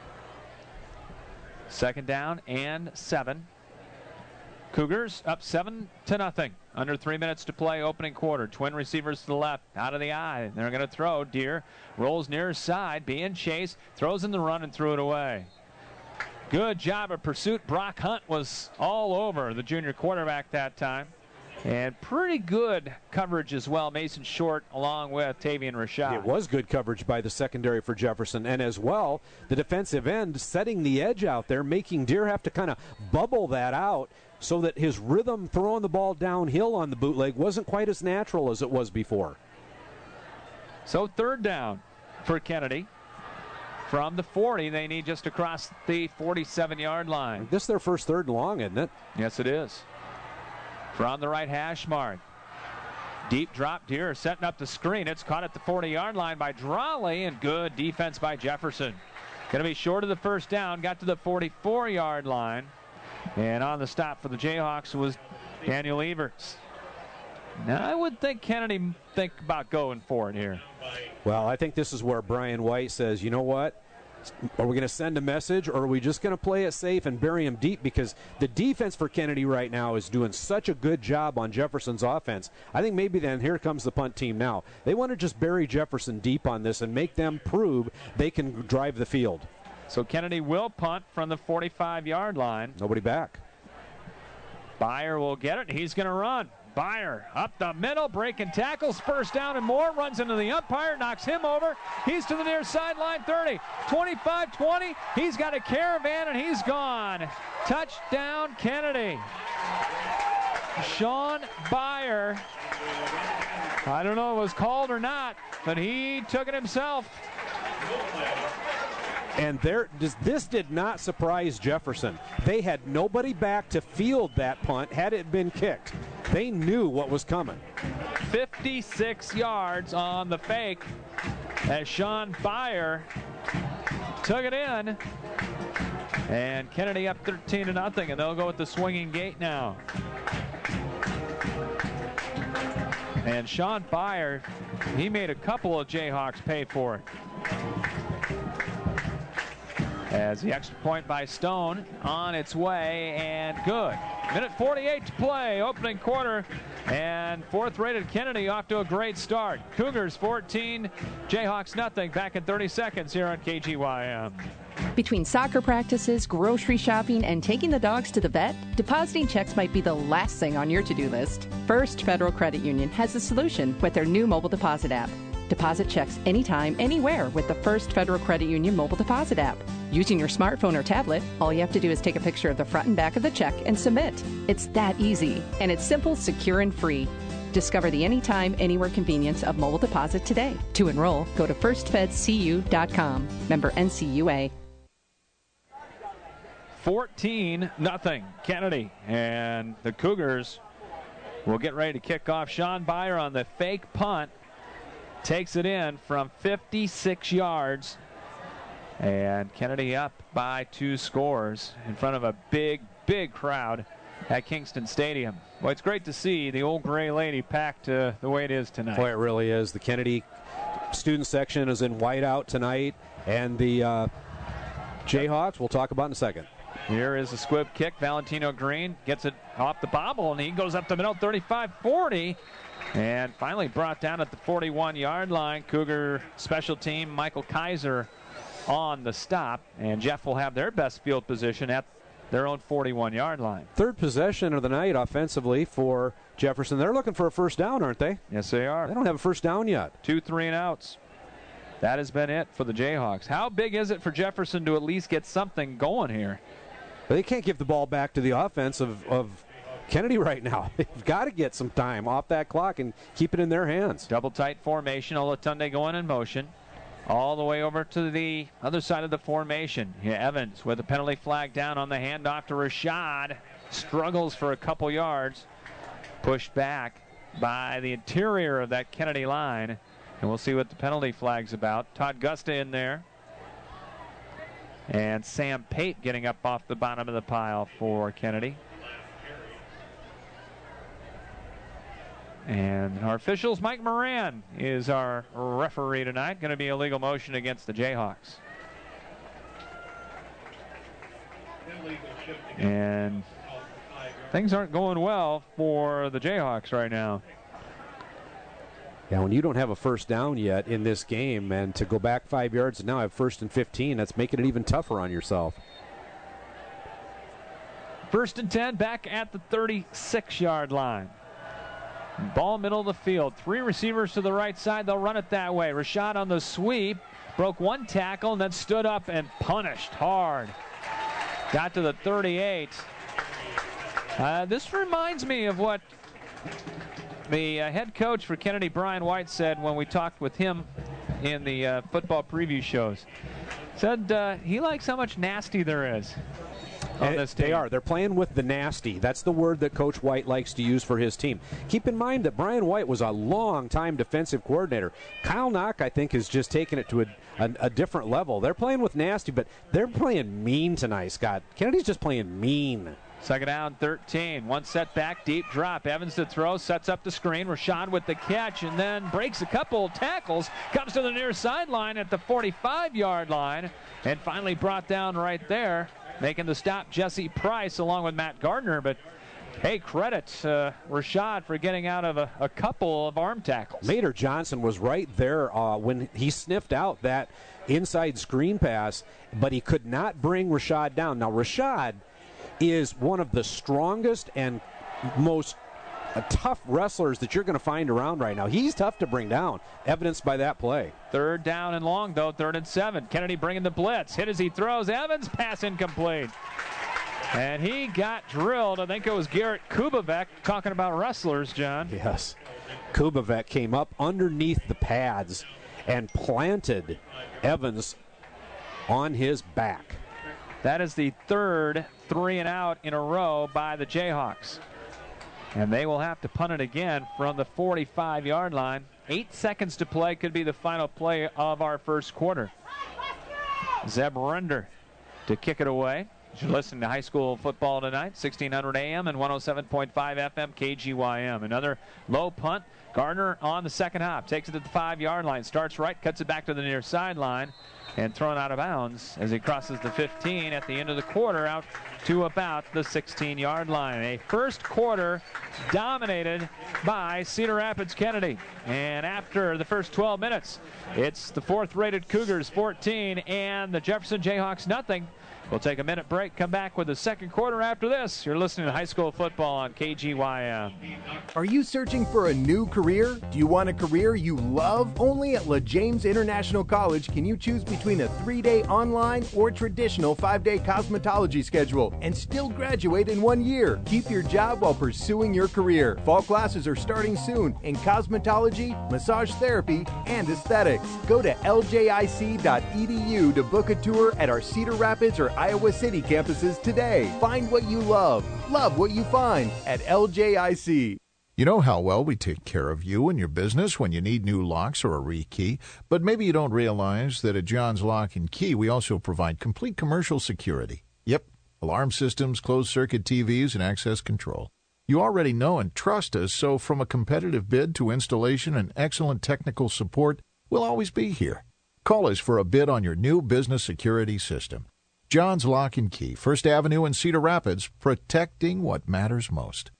Second down and 7. Cougars up 7-0. Under 3 minutes to play, opening quarter. Twin receivers to the left, out of the eye. They're going to throw. Deere rolls near side, being chased, throws in the run and threw it away. Good job of pursuit. Brock Hunt was all over the junior quarterback that time. And pretty good coverage as well. Mason Short along with Tavian Rashad. It was good coverage by the secondary for Jefferson. And as well, the defensive end setting the edge out there, making Deere have to kind of bubble that out so that his rhythm throwing the ball downhill on the bootleg wasn't quite as natural as it was before. So third down for Kennedy. From the 40, they need just across the 47-yard line. This is their first third and long, isn't it? Yes, it is. From the right hash mark. Deep drop. Deere setting up the screen. It's caught at the 40-yard line by Drawley, and good defense by Jefferson. Going to be short of the first down. Got to the 44-yard line. And on the stop for the Jayhawks was Daniel Evers. Now, I would think Kennedy think about going for it here. Well, I think this is where Brian White says, you know what? Are we going to send a message, or are we just going to play it safe and bury him deep? Because the defense for Kennedy right now is doing such a good job on Jefferson's offense. I think maybe then here comes the punt team now. They want to just bury Jefferson deep on this and make them prove they can drive the field. So Kennedy will punt from the 45-yard line. Nobody back. Byer will get it. He's going to run. Byer up the middle, breaking tackles, first down and more, runs into the umpire, knocks him over. He's to the near sideline, 30, 25, 20. He's got a caravan and he's gone. Touchdown, Kennedy. Sean Byer, I don't know if it was called or not, but he took it himself. And this did not surprise Jefferson. They had nobody back to field that punt had it been kicked. They knew what was coming. 56 yards on the fake as Sean Byer took it in. And Kennedy up 13-0, and they'll go with the swinging gate now. And Sean Byer, he made a couple of Jayhawks pay for it. As the extra point by Stone on its way, and good. Minute 48 to play, opening quarter, and fourth-rated Kennedy off to a great start. Cougars 14, Jayhawks nothing. Back in 30 seconds here on KGYM. Between soccer practices, grocery shopping, and taking the dogs to the vet, depositing checks might be the last thing on your to-do list. First Federal Credit Union has a solution with their new mobile deposit app. Deposit checks anytime, anywhere with the First Federal Credit Union mobile deposit app. Using your smartphone or tablet, all you have to do is take a picture of the front and back of the check and submit. It's that easy, and it's simple, secure, and free. Discover the anytime, anywhere convenience of mobile deposit today. To enroll, go to firstfedcu.com. Member NCUA. 14-0 Kennedy, and the Cougars will get ready to kick off. Sean Byer on the fake punt. takes it in from 56 yards. And Kennedy up by 2 scores in front of a big, big crowd at Kingston Stadium. Well, it's great to see the old Gray Lady packed the way it is tonight. Boy, it really is. The Kennedy student section is in whiteout tonight, and the Jayhawks we'll talk about in a second. Here is a squib kick. Valentino Green gets it off the bobble, and he goes up the middle, 35-40, and finally brought down at the 41-yard line. Cougar special team Michael Kaiser on the stop, and Jeff will have their best field position at their own 41-yard line. Third possession of the night offensively for Jefferson. They're looking for a first down, aren't they? Yes, they are. They don't have a first down yet. 2 3-and-outs. That has been it for the Jayhawks. How big is it for Jefferson to at least get something going here? But they can't give the ball back to the offense of Kennedy right now. They've got to get some time off that clock and keep it in their hands. Double tight formation. Olatunde going in motion. All the way over to the other side of the formation. Yeah, Evans with a penalty flag down on the handoff to Rashad. Struggles for a couple yards. Pushed back by the interior of that Kennedy line. And we'll see what the penalty flag's about. Todd Gusta in there. And Sam Pate getting up off the bottom of the pile for Kennedy. And our officials, Mike Moran is our referee tonight. Going to be a legal motion against the Jayhawks. And things aren't going well for the Jayhawks right now. Yeah, when you don't have a first down yet in this game, and to go back 5 yards and now have 1st and 15, that's making it even tougher on yourself. 1st and 10 back at the 36-yard line. Ball middle of the field. 3 receivers to the right side. They'll run it that way. Rashad on the sweep. Broke 1 tackle and then stood up and punished hard. Got to the 38. This reminds me of what the head coach for Kennedy, Brian White, said when we talked with him in the football preview shows. Said he likes how much nasty there is. They are. They're playing with the nasty. That's the word that Coach White likes to use for his team. Keep in mind that Brian White was a long-time defensive coordinator. Kyle Knock, I think, has just taken it to a different level. They're playing with nasty, but they're playing mean tonight, Scott. Kennedy's just playing mean. 2nd down, 13. 1 set back, deep drop. Evans to throw, sets up the screen. Rashad with the catch, and then breaks a couple of tackles. Comes to the near sideline at the 45-yard line, and finally brought down right there. Making the stop, Jesse Price, along with Matt Gardner. But, hey, credit Rashad for getting out of a couple of arm tackles. Mater Johnson was right there when he sniffed out that inside screen pass, but he could not bring Rashad down. Now, Rashad is one of the strongest and most tough wrestlers that you're going to find around right now. He's tough to bring down, evidenced by that play. 3rd down and long, though, 3rd and 7. Kennedy bringing the blitz. Hit as he throws. Evans, pass incomplete. And he got drilled. I think it was Garrett Kubavec talking about wrestlers, John. Yes. Kubavec came up underneath the pads and planted Evans on his back. That is the 3rd 3-and-out in a row by the Jayhawks. And they will have to punt it again from the 45-yard line. 8 seconds to play could be the final play of our first quarter. Zeb Runder to kick it away. You're listening to high school football tonight, 1600 AM and 107.5 FM KGYM. Another low punt. Gardner on the second hop. Takes it to the 5-yard line. Starts right, cuts it back to the near sideline, and thrown out of bounds as he crosses the 15 at the end of the quarter out to about the 16-yard line. A first quarter dominated by Cedar Rapids Kennedy. And after the first 12 minutes, it's the 4th-rated Cougars 14 and the Jefferson Jayhawks nothing. We'll take a minute break, come back with the second quarter after this. You're listening to high school football on KGYM. Are you searching for a new career? Do you want a career you love? Only at LaJames International College can you choose between a 3-day online or traditional 5-day cosmetology schedule and still graduate in 1 year. Keep your job while pursuing your career. Fall classes are starting soon in cosmetology, massage therapy, and aesthetics. Go to ljic.edu to book a tour at our Cedar Rapids or Iowa City campuses today. Find what you love. Love what you find at LJIC. You know how well we take care of you and your business when you need new locks or a rekey, but maybe you don't realize that at John's Lock and Key, we also provide complete commercial security. Yep, alarm systems, closed-circuit TVs, and access control. You already know and trust us, so from a competitive bid to installation and excellent technical support, we'll always be here. Call us for a bid on your new business security system. John's Lock and Key, 1st Avenue in Cedar Rapids, protecting what matters most.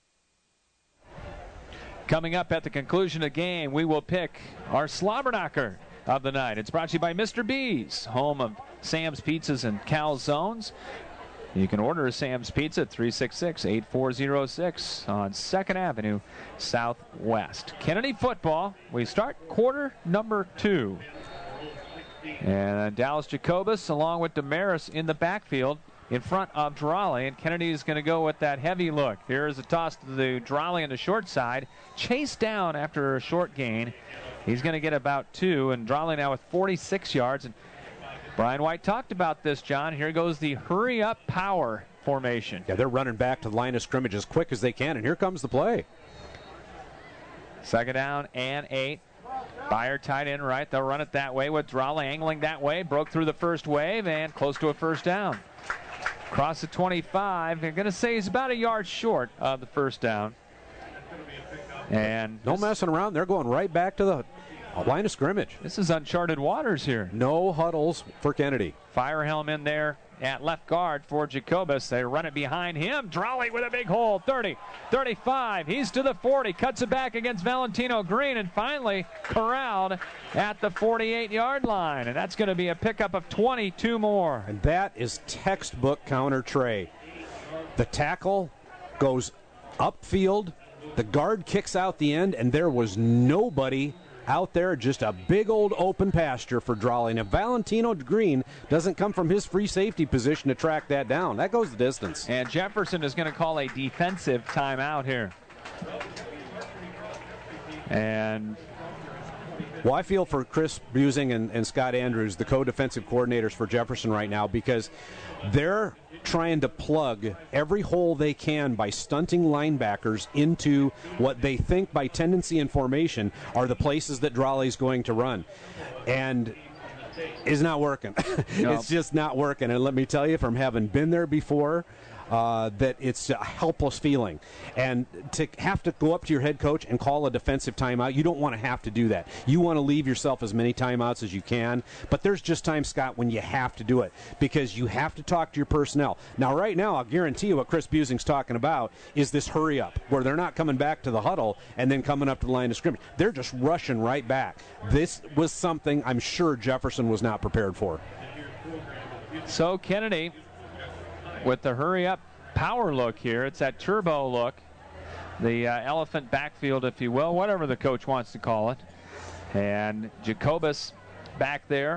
Coming up at the conclusion of the game, we will pick our Slobberknocker of the night. It's brought to you by Mr. B's, home of Sam's Pizzas and Calzones. You can order a Sam's Pizza at 366-8406 on 2nd Avenue Southwest. Kennedy football, we start quarter number 2. And Dallas Jacobus along with Damaris in the backfield in front of Drolly, and Kennedy is going to go with that heavy look. Here's a toss to the Drolly on the short side. Chased down after a short gain. He's going to get about 2, and Drolly now with 46 yards. And Brian White talked about this, John. Here goes the hurry-up power formation. Yeah, they're running back to the line of scrimmage as quick as they can, and here comes the play. 2nd down and 8. Byer tight end right. They'll run it that way with Drolly angling that way. Broke through the first wave and close to a first down. Across the 25. They're going to say he's about a yard short of the first down. And no messing around. They're going right back to the line of scrimmage. This is uncharted waters here. No huddles for Kennedy. Firehelm in there at left guard for Jacobus. They run it behind him. Drolly with a big hole. 30, 35. He's to the 40. Cuts it back against Valentino Green. And finally corralled at the 48-yard line. And that's going to be a pickup of 22 more. And that is textbook counter Trey. The tackle goes upfield. The guard kicks out the end. And there was nobody out there, just a big old open pasture for Drolly. Now, Valentino Green doesn't come from his free safety position to track that down. That goes the distance. And Jefferson is going to call a defensive timeout here. And well, I feel for Chris Busing and Scott Andrews, the co-defensive coordinators for Jefferson right now, because they're trying to plug every hole they can by stunting linebackers into what they think by tendency and formation are the places that Drolly's going to run. And it's not working. Nope. It's just not working. And let me tell you, from having been there before, that it's a helpless feeling. And to have to go up to your head coach and call a defensive timeout, you don't want to have to do that. You want to leave yourself as many timeouts as you can. But there's just times, Scott, when you have to do it because you have to talk to your personnel. Now, right now, I'll guarantee you what Chris Busing's talking about is this hurry up where they're not coming back to the huddle and then coming up to the line of scrimmage. They're just rushing right back. This was something I'm sure Jefferson was not prepared for. So Kennedy with the hurry-up power look here. It's that turbo look. The elephant backfield, if you will, whatever the coach wants to call it. And Jacobus back there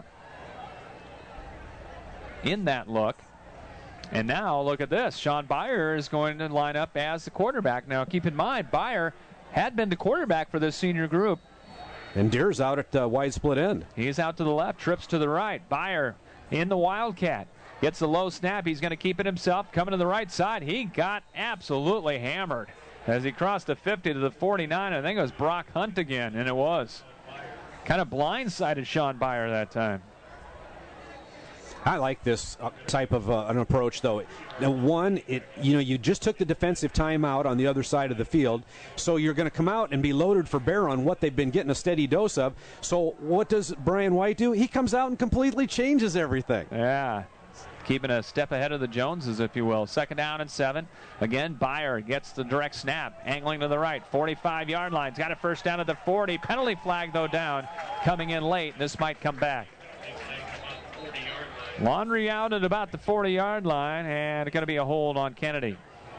in that look. And now look at this. Sean Byer is going to line up as the quarterback. Now keep in mind, Byer had been the quarterback for this senior group. And Deere's out at wide split end. He's out to the left, trips to the right. Byer in the Wildcat. Gets the low snap. He's going to keep it himself. Coming to the right side. He got absolutely hammered as he crossed the 50 to the 49. I think it was Brock Hunt again, and it was. Kind of blindsided Sean Byer that time. I like this type of an approach, though. Now, one, you just took the defensive timeout on the other side of the field, so you're going to come out and be loaded for bear on what they've been getting a steady dose of. So what does Brian White do? He comes out and completely changes everything. Yeah. Keeping a step ahead of the Joneses, if you will. 2nd down and 7. Again, Byer gets the direct snap. Angling to the right. 45-yard line. He's got a first down at the 40. Penalty flag, though, down. Coming in late. This might come back. Laundry out at about the 40-yard line, and it's going to be a hold on Kennedy.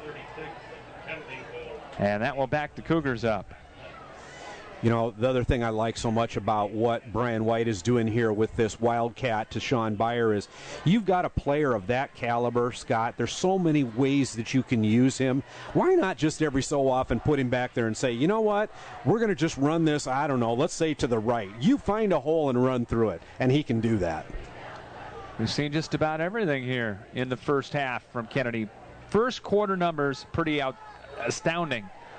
And that will back the Cougars up. You know, the other thing I like so much about what Brian White is doing here with this Wildcat to Sean Byer is you've got a player of that caliber, Scott. There's so many ways that you can use him. Why not just every so often put him back there and say, you know what, we're going to just run this, I don't know, let's say to the right. You find a hole and run through it, and he can do that. We've seen just about everything here in the first half from Kennedy. First quarter numbers pretty astounding.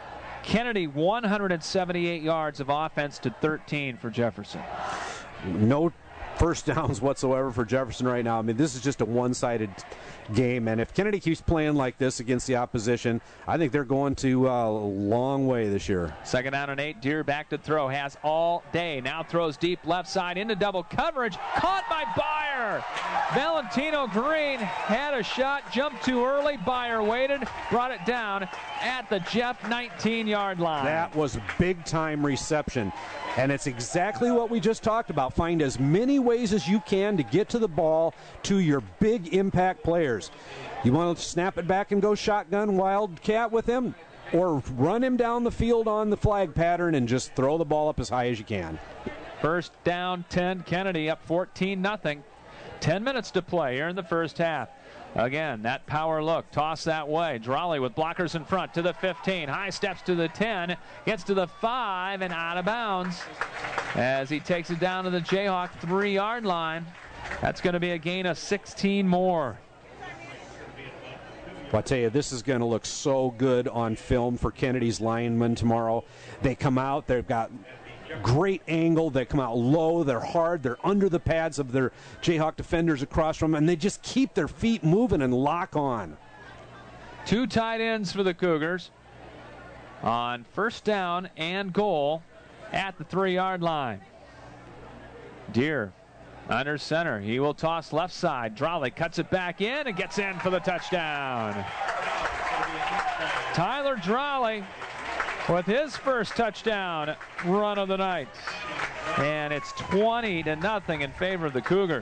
Kennedy 178 yards of offense to 13 for Jefferson. No first downs whatsoever for Jefferson right now. I mean, this is just a one-sided game, and if Kennedy keeps playing like this against the opposition, I think they're going to a long way this year. 2nd down and 8. Deere back to throw. Has all day. Now throws deep left side into double coverage. Caught by Byer. Valentino Green had a shot. Jumped too early. Byer waited. Brought it down at the Jeff 19-yard line. That was big-time reception. And it's exactly what we just talked about. Find as many ways as you can to get to the ball to your big impact players. You want to snap it back and go shotgun wildcat with him, or run him down the field on the flag pattern and just throw the ball up as high as you can. 1st down, 10. Kennedy up 14-0. 10 minutes to play here in the first half. Again, that power look, toss that way. Drawley with blockers in front to the 15. High steps to the 10, gets to the 5 and out of bounds as he takes it down to the Jayhawk 3-yard line. That's going to be a gain of 16 more. Well, I tell you, this is going to look so good on film for Kennedy's linemen tomorrow. They come out, they've got great angle, they come out low, they're hard, they're under the pads of their Jayhawk defenders across from them, and they just keep their feet moving and lock on. 2 tight ends for the Cougars on 1st down and goal at the 3-yard line. Deere under center. He will toss left side. Drawley cuts it back in and gets in for the touchdown. Tyler Drawley with his first touchdown run of the night. And it's 20-0 in favor of the Cougars.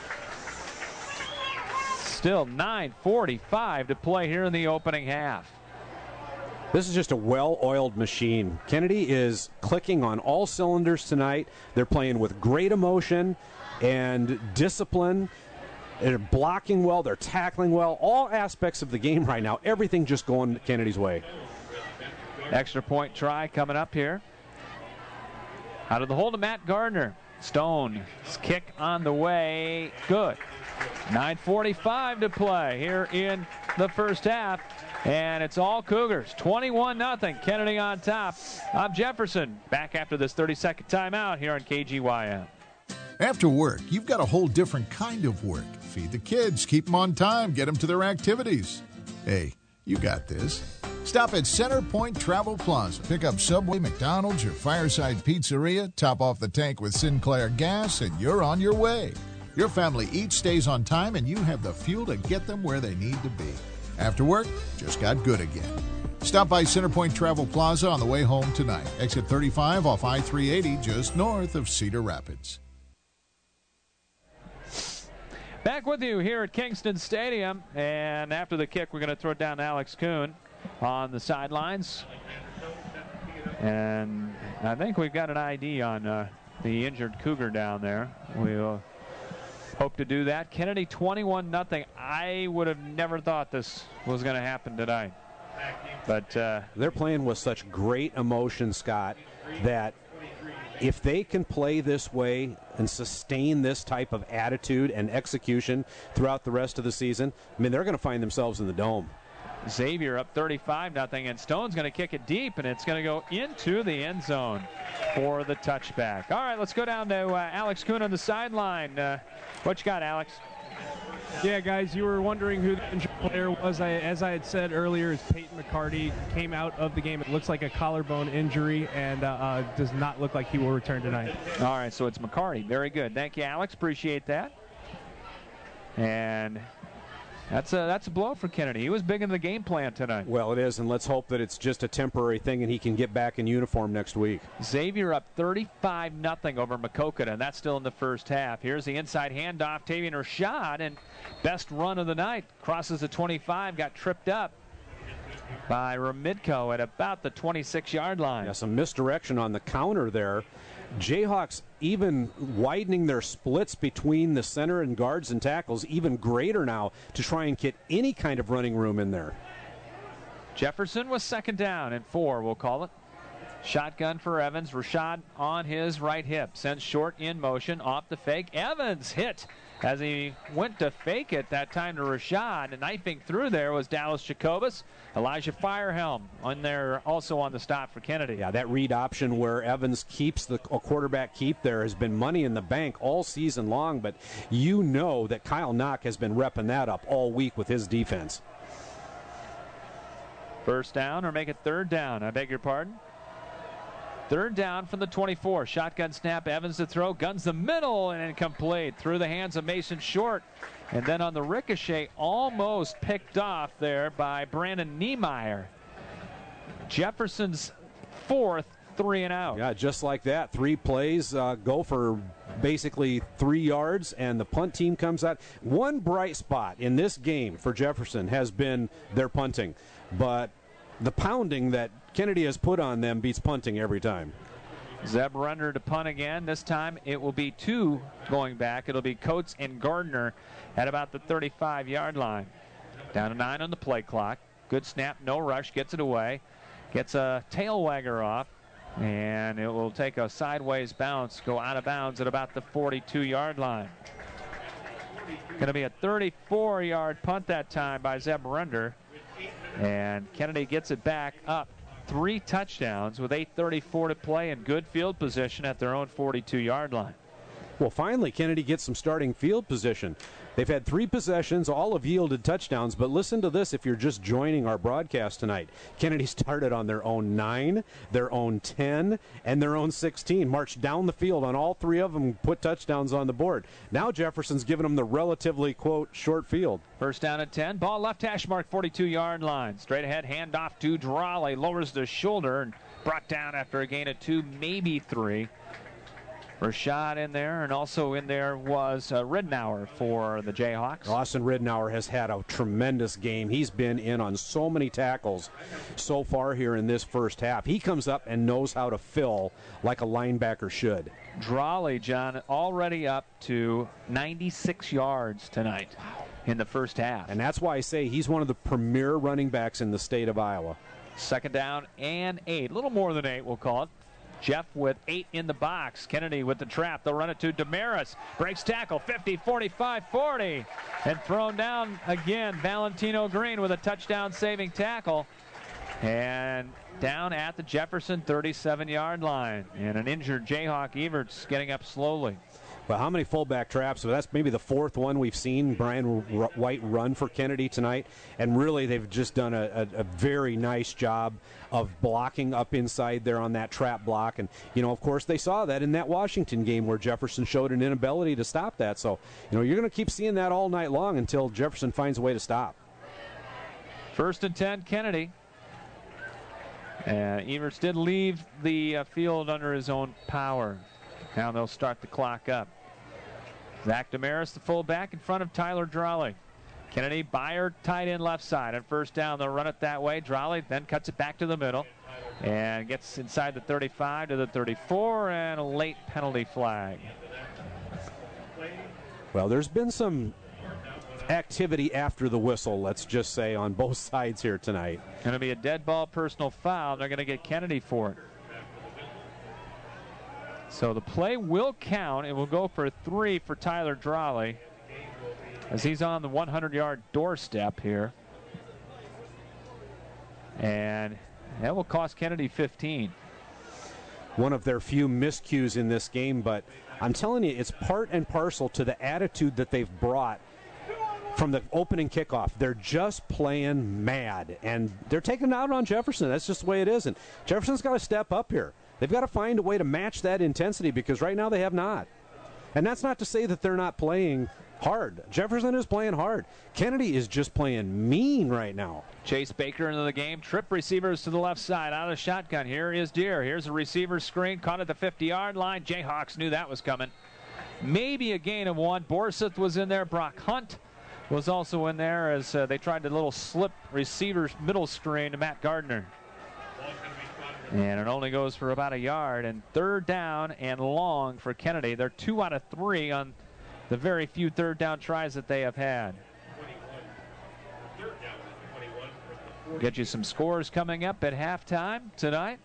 Still 9:45 to play here in the opening half. This is just a well-oiled machine. Kennedy is clicking on all cylinders tonight. They're playing with great emotion and discipline. They're blocking well. They're tackling well. All aspects of the game right now. Everything just going Kennedy's way. Extra point try coming up here. Out of the hold of Matt Gardner. Stone's kick on the way. Good. 9:45 to play here in the first half. And it's all Cougars. 21-0. Kennedy on top of Jefferson. Back after this 30-second timeout here on KGYM. After work, you've got a whole different kind of work. Feed the kids, keep them on time, get them to their activities. Hey, you got this. Stop at Center Point Travel Plaza. Pick up Subway, McDonald's, or Fireside Pizzeria, top off the tank with Sinclair Gas, and you're on your way. Your family each stays on time, and you have the fuel to get them where they need to be. After work, just got good again. Stop by Center Point Travel Plaza on the way home tonight. Exit 35 off I-380, just north of Cedar Rapids. Back with you here at Kingston Stadium, and after the kick, we're going to throw it down to Alex Kuhn on the sidelines. And I think we've got an ID on the injured Cougar down there. We'll hope to do that. Kennedy 21-0. I would have never thought this was going to happen tonight. But they're playing with such great emotion, Scott, that if they can play this way and sustain this type of attitude and execution throughout the rest of the season, I mean, they're going to find themselves in the Dome. Xavier up 35-0, and Stone's going to kick it deep, and it's going to go into the end zone for the touchback. All right, let's go down to Alex Kuhn on the sideline. What you got, Alex? Yeah, guys, you were wondering who the injured player was. As I had said earlier, Peyton McCarty came out of the game. It looks like a collarbone injury and does not look like he will return tonight. All right, so it's McCarty. Very good. Thank you, Alex. Appreciate that. And that's a blow for Kennedy. He was big in the game plan tonight. Well, it is, and let's hope that it's just a temporary thing and he can get back in uniform next week. Xavier up 35-0 over Makokata, and that's still in the first half. Here's the inside handoff, Tavian Rashad, and best run of the night. Crosses the 25, got tripped up by Remidko at about the 26-yard line. Yeah, some misdirection on the counter there. Jayhawks even widening their splits between the center and guards and tackles even greater now to try and get any kind of running room in there. Jefferson was 2nd down and 4, we'll call it. Shotgun for Evans. Rashad on his right hip. Sends short in motion off the fake. Evans hit As he went to fake it that time to Rashad, and knifing through there was Dallas Jacobus. Elijah Firehelm on there also on the stop for Kennedy. Yeah, that read option where Evans keeps a quarterback keep there has been money in the bank all season long, but you know that Kyle Knock has been repping that up all week with his defense. First down, or make it third down. I beg your pardon. Third down from the 24. Shotgun snap, Evans to throw, guns the middle, and incomplete. Through the hands of Mason Short. And then on the ricochet, almost picked off there by Brandon Niemeyer. Jefferson's fourth 3 and out. Yeah, just like that. 3 plays go for basically 3 yards, and the punt team comes out. One bright spot in this game for Jefferson has been their punting. But the pounding that Kennedy has put on them beats punting every time. Zeb Runder to punt again. This time it will be 2 going back. It'll be Coates and Gardner at about the 35-yard line. Down to 9 on the play clock. Good snap, no rush, gets it away. Gets a tail wagger off, and it will take a sideways bounce, go out of bounds at about the 42-yard line. Going to be a 34-yard punt that time by Zeb Runder. And Kennedy gets it back up 3 touchdowns with 8:34 to play in good field position at their own 42-yard line. Well, finally, Kennedy gets some starting field position. They've had 3 possessions, all have yielded touchdowns, but listen to this if you're just joining our broadcast tonight. Kennedy started on their own 9, their own 10, and their own 16. Marched down the field on all 3 of them, put touchdowns on the board. Now Jefferson's given them the relatively, quote, short field. First down at 10. Ball left hash mark, 42-yard line. Straight ahead, handoff to Drawley. Lowers the shoulder and brought down after a gain of 2, maybe 3. Rashad in there, and also in there was Ridnour for the Jayhawks. Austin Ridnour has had a tremendous game. He's been in on so many tackles so far here in this first half. He comes up and knows how to fill like a linebacker should. Drawley, John, already up to 96 yards tonight in the first half. And that's why I say he's one of the premier running backs in the state of Iowa. Second down and 8. A little more than 8, we'll call it. Jeff with 8 in the box. Kennedy with the trap. They'll run it to Damaris. Breaks tackle. 50, 45, 40. And thrown down again. Valentino Green with a touchdown-saving tackle. And down at the Jefferson 37-yard line. And an injured Jayhawk Everts getting up slowly. Well, how many fullback traps? So that's maybe the 4th one we've seen Brian White run for Kennedy tonight. And really, they've just done a very nice job of blocking up inside there on that trap block. And, of course, they saw that in that Washington game where Jefferson showed an inability to stop that. So, you're going to keep seeing that all night long until Jefferson finds a way to stop. First and 10, Kennedy. Everts did leave the field under his own power. Now they'll start the clock up. Zach Damaris, the fullback, in front of Tyler Drawley. Kennedy, Byer, tight end left side. On first down, they'll run it that way. Drawley then cuts it back to the middle and gets inside the 35 to the 34, and a late penalty flag. Well, there's been some activity after the whistle, let's just say, on both sides here tonight. Going to be a dead ball personal foul. They're going to get Kennedy for it. So the play will count. It will go for 3 for Tyler Drawley as he's on the 100-yard doorstep here. And that will cost Kennedy 15. One of their few miscues in this game, but I'm telling you, it's part and parcel to the attitude that they've brought from the opening kickoff. They're just playing mad, and they're taking it out on Jefferson. That's just the way it is, and Jefferson's got to step up here. They've got to find a way to match that intensity because right now they have not. And that's not to say that they're not playing hard. Jefferson is playing hard. Kennedy is just playing mean right now. Chase Baker into the game. Trip receivers to the left side. Out of the shotgun. Here is Deere. Here's a receiver screen. Caught at the 50-yard line. Jayhawks knew that was coming. Maybe a gain of 1. Borseth was in there. Brock Hunt was also in there as they tried the little slip receiver middle screen to Matt Gardner. And it only goes for about a yard. And third down and long for Kennedy. They're 2 out of 3 on the very few third down tries that they have had. We'll get you some scores coming up at halftime tonight.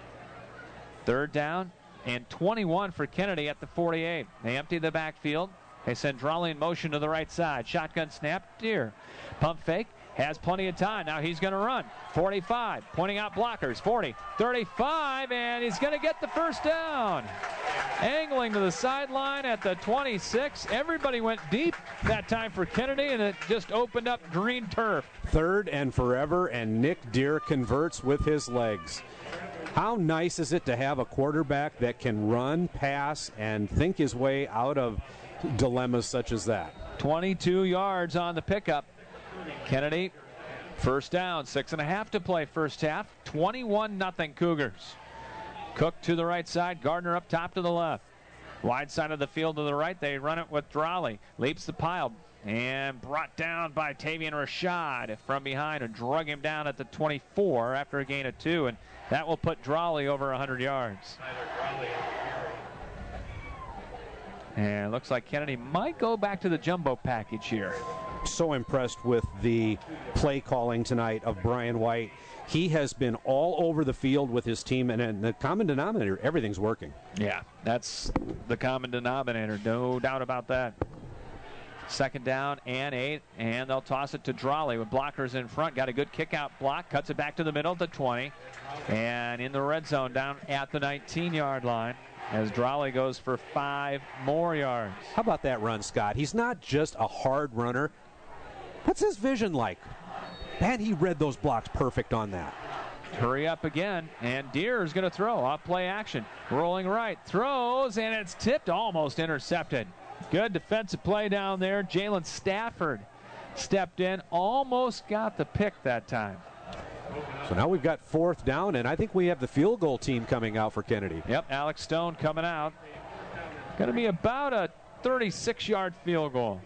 Third down and 21 for Kennedy at the 48. They empty the backfield. They send Drawley in motion to the right side. Shotgun snap, Deer. Pump fake, has plenty of time. Now he's going to run. 45, pointing out blockers. 40, 35, and he's going to get the first down. Angling to the sideline at the 26. Everybody went deep that time for Kennedy, and it just opened up green turf. 3rd and forever, and Nick Deer converts with his legs. How nice is it to have a quarterback that can run, pass, and think his way out of dilemmas such as that? 22 yards on the pickup. Kennedy, first down, 6.5 to play first half, 21-0 Cougars. Cook to the right side, Gardner up top to the left. Wide side of the field to the right, they run it with Drawley. Leaps the pile and brought down by Tavian Rashad from behind and drug him down at the 24 after a gain of 2, and that will put Drawley over 100 yards. And it looks like Kennedy might go back to the jumbo package here. So impressed with the play calling tonight of Brian White. He has been all over the field with his team, and the common denominator, everything's working. Yeah, that's the common denominator, no doubt about that. 2nd down and 8, and they'll toss it to Drawley with blockers in front. Got a good kick-out block, cuts it back to the middle to 20, and in the red zone down at the 19-yard line as Drawley goes for 5 more yards. How about that run, Scott? He's not just a hard runner. What's his vision like? Man, he read those blocks perfect on that. Hurry up again, and Deer is going to throw off play action. Rolling right, throws, and it's tipped, almost intercepted. Good defensive play down there. Jalen Stafford stepped in, almost got the pick that time. So now we've got 4th down, and I think we have the field goal team coming out for Kennedy. Yep, Alex Stone coming out. Going to be about a 36-yard field goal.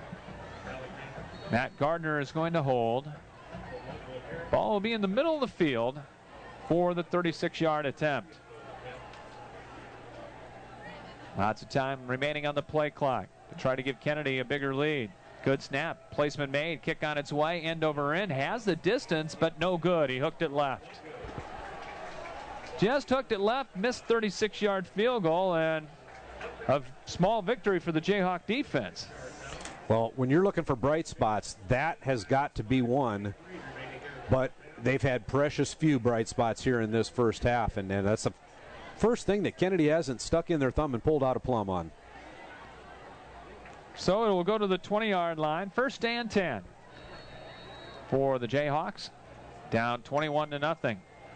Matt Gardner is going to hold. Ball will be in the middle of the field for the 36-yard attempt. Lots of time remaining on the play clock to try to give Kennedy a bigger lead. Good snap. Placement made. Kick on its way. End over end. Has the distance, but no good. He hooked it left. Just hooked it left. Missed 36-yard field goal, and a small victory for the Jayhawk defense. Well, when you're looking for bright spots, that has got to be one. But they've had precious few bright spots here in this first half, and that's the first thing that Kennedy hasn't stuck in their thumb and pulled out a plum on. So it will go to the 20-yard line. 1st and 10 for the Jayhawks. Down 21-0.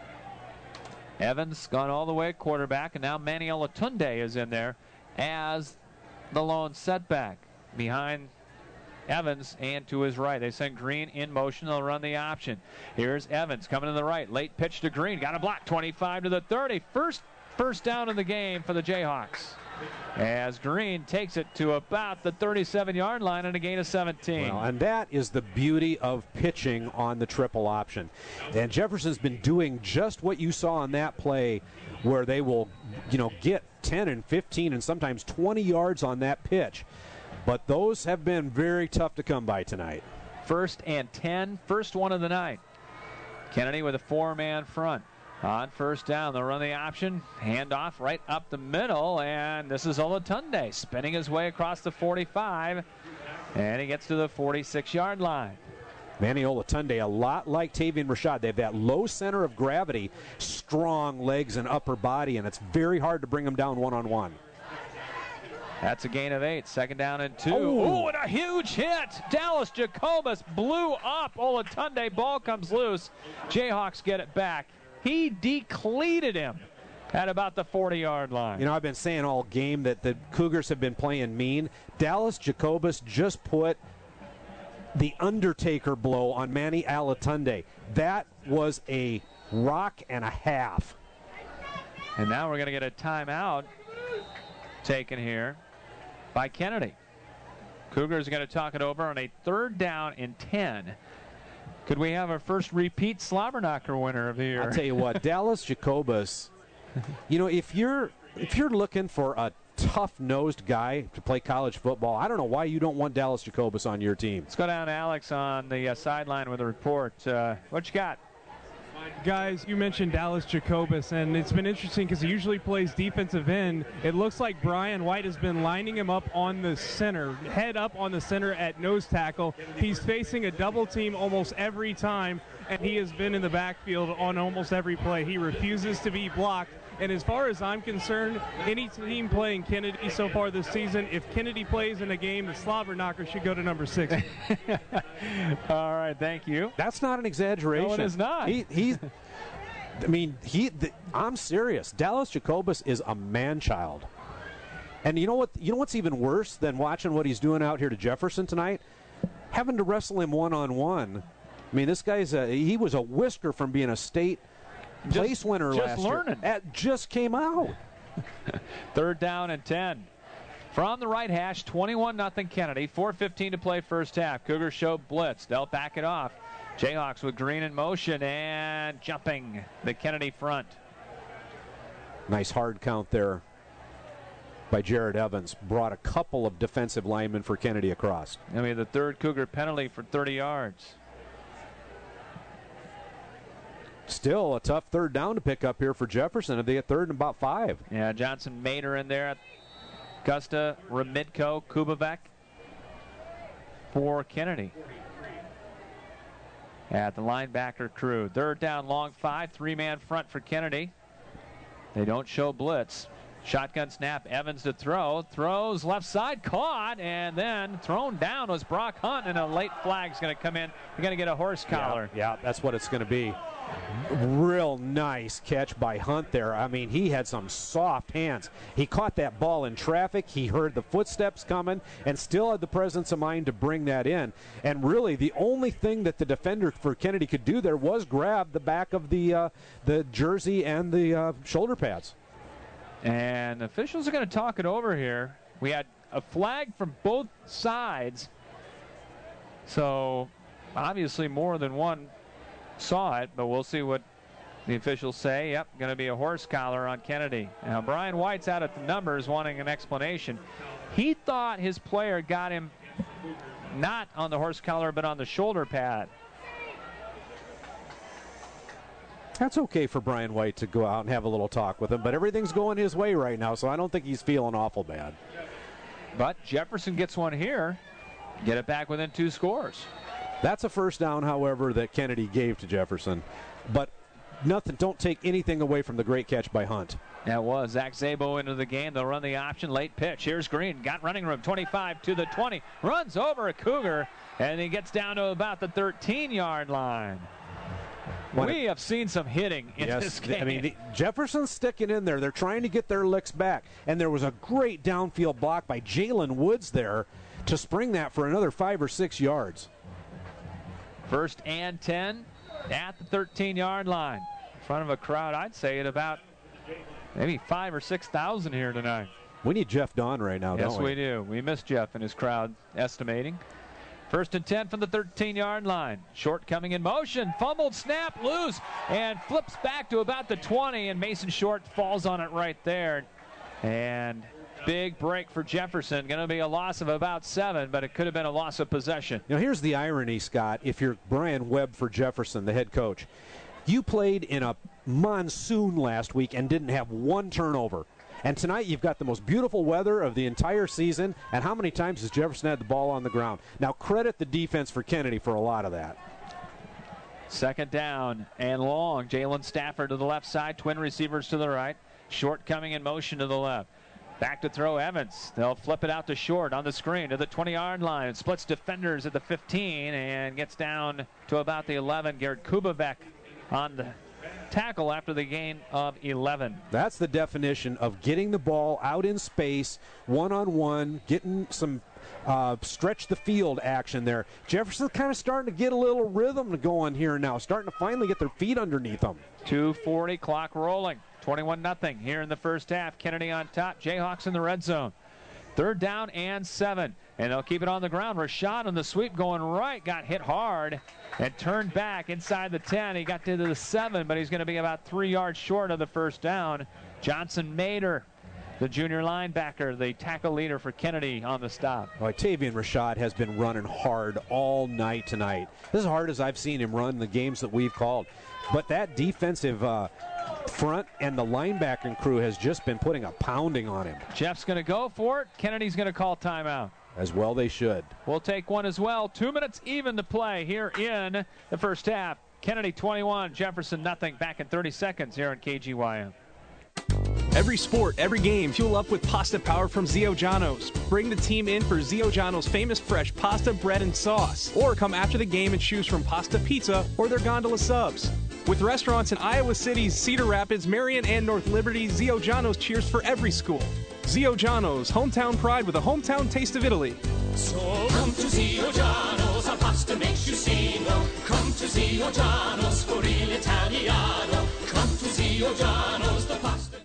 Evans gone all the way at quarterback, and now Manny Olatunde is in there as the lone setback behind Evans and to his right. They send Green in motion. They'll run the option. Here's Evans coming to the right. Late pitch to Green. Got a block. 25 to the 30. First down in the game for the Jayhawks, as Green takes it to about the 37-yard line and a gain of 17. Well, and that is the beauty of pitching on the triple option. And Jefferson's been doing just what you saw on that play, where they will, get 10 and 15 and sometimes 20 yards on that pitch. But those have been very tough to come by tonight. 1st and 10, first one of the night. Kennedy with a 4-man front. On 1st down, they'll run the option. Handoff right up the middle, and this is Olatunde spinning his way across the 45, and he gets to the 46-yard line. Manny Olatunde, a lot like Tavian Rashad. They have that low center of gravity, strong legs and upper body, and it's very hard to bring them down one-on-one. That's a gain of 8. 2nd down and 2. Oh, and a huge hit. Dallas Jacobus blew up Olatunde. Ball comes loose. Jayhawks get it back. He decleated him at about the 40-yard line. I've been saying all game that the Cougars have been playing mean. Dallas Jacobus just put the Undertaker blow on Manny Olatunde. That was a rock and a half. And now we're going to get a timeout taken here by Kennedy. Cougars are going to talk it over on a 3rd down and 10. Could we have our first repeat Slobberknocker winner of the year? I'll tell you what, Dallas Jacobus, if you're looking for a tough-nosed guy to play college football, I don't know why you don't want Dallas Jacobus on your team. Let's go down to Alex on the sideline with a report. What you got? Guys, you mentioned Dallas Jacobus, and it's been interesting because he usually plays defensive end. It looks like Brian White has been lining him up on the center, head up on the center at nose tackle. He's facing a double team almost every time, and he has been in the backfield on almost every play. He refuses to be blocked. And as far as I'm concerned, any team playing Kennedy so far this season, if Kennedy plays in a game, the slobber knocker should go to number 6. All right, thank you. That's not an exaggeration. No, it is not. I'm serious. Dallas Jacobus is a man-child. And you know what? You know what's even worse than watching what he's doing out here to Jefferson tonight? Having to wrestle him one-on-one. I mean, this guy's he was a whisker from being a state place winner last year. Just came out. 3rd down and 10. From the right hash, 21-0 Kennedy. 4:15 to play first half. Cougars show blitz. They'll back it off. Jayhawks with Green in motion and jumping the Kennedy front. Nice hard count there by Jared Evans. Brought a couple of defensive linemen for Kennedy across. I mean, the 3rd Cougar penalty for 30 yards. Still a tough 3rd down to pick up here for Jefferson. They get 3rd and about 5. Yeah, Johnson Mater in there. Gusta, Remidko, Kubavec for Kennedy. At the linebacker crew. 3rd down, long 5. 3-man front for Kennedy. They don't show blitz. Shotgun snap, Evans to throw. Throws left side, caught, and then thrown down was Brock Hunt, and a late flag's going to come in. You're going to get a horse collar. Yeah, that's what it's going to be. Real nice catch by Hunt there. I mean, he had some soft hands. He caught that ball in traffic. He heard the footsteps coming and still had the presence of mind to bring that in. And really, the only thing that the defender for Kennedy could do there was grab the back of the jersey and the shoulder pads. And officials are going to talk it over here. We had a flag from both sides. So, obviously, more than one saw it, but we'll see what the officials say. Yep, going to be a horse collar on Kennedy. Now, Brian White's out at the numbers wanting an explanation. He thought his player got him not on the horse collar, but on the shoulder pad. That's okay for Brian White to go out and have a little talk with him, but everything's going his way right now, so I don't think he's feeling awful bad. But Jefferson gets one here. Get it back within 2 scores. That's a 1st down, however, that Kennedy gave to Jefferson. But nothing, don't take anything away from the great catch by Hunt. That was Zach Szabo into the game. They'll run the option. Late pitch. Here's Green. Got running room. 25 to the 20. Runs over a Cougar, and he gets down to about the 13-yard line. We have seen some hitting in this game. I mean, Jefferson's sticking in there. They're trying to get their licks back. And there was a great downfield block by Jalen Woods there to spring that for another 5 or 6 yards. 1st and 10 at the 13-yard line. In front of a crowd, I'd say, at about maybe 5,000 or 6,000 here tonight. We need Jeff Don right now, don't we? Yes, we do. We miss Jeff and his crowd estimating. 1st and 10 from the 13-yard line. Short coming in motion. Fumbled, snap, loose, and flips back to about the 20, and Mason Short falls on it right there. And big break for Jefferson. Going to be a loss of about 7, but it could have been a loss of possession. Now, here's the irony, Scott. If you're Brian Webb for Jefferson, the head coach, you played in a monsoon last week and didn't have 1 turnover. And tonight you've got the most beautiful weather of the entire season. And how many times has Jefferson had the ball on the ground? Now, credit the defense for Kennedy for a lot of that. 2nd down and long. Jalen Stafford to the left side. Twin receivers to the right. Short coming in motion to the left. Back to throw Evans. They'll flip it out to Short on the screen to the 20-yard line. Splits defenders at the 15 and gets down to about the 11. Garrett Kubavec on the tackle after the gain of 11. That's the definition of getting the ball out in space, one-on-one, getting some stretch the field action there. Jefferson's kind of starting to get a little rhythm going here now, starting to finally get their feet underneath them. 2:40, clock rolling. 21-0 here in the first half. Kennedy on top. Jayhawks in the red zone. 3rd down and 7. And they'll keep it on the ground. Rashad on the sweep going right. Got hit hard and turned back inside the 10. He got to the 7, but he's going to be about 3 yards short of the 1st down. Johnson Mater the junior linebacker, the tackle leader for Kennedy on the stop. Tavian Rashad has been running hard all night tonight. As hard as I've seen him run the games that we've called. But that defensive front and the linebacking crew has just been putting a pounding on him. Jeff's going to go for it. Kennedy's going to call timeout. As well they should. We'll take one as well. 2 minutes even to play here in the first half. Kennedy 21, Jefferson nothing. Back in 30 seconds here on KGYM. Every sport, every game, fuel up with pasta power from Zio Giano's. Bring the team in for Zio Giano's famous fresh pasta, bread, and sauce. Or come after the game and choose from pasta pizza or their gondola subs. With restaurants in Iowa City, Cedar Rapids, Marion, and North Liberty, Zio Giano's cheers for every school. Zio Giano's, hometown pride with a hometown taste of Italy. So come to Zio Giano's, our pasta makes you sing. Come to Zio Giano's for real Italiano. Come to Zio Giano's, the pasta.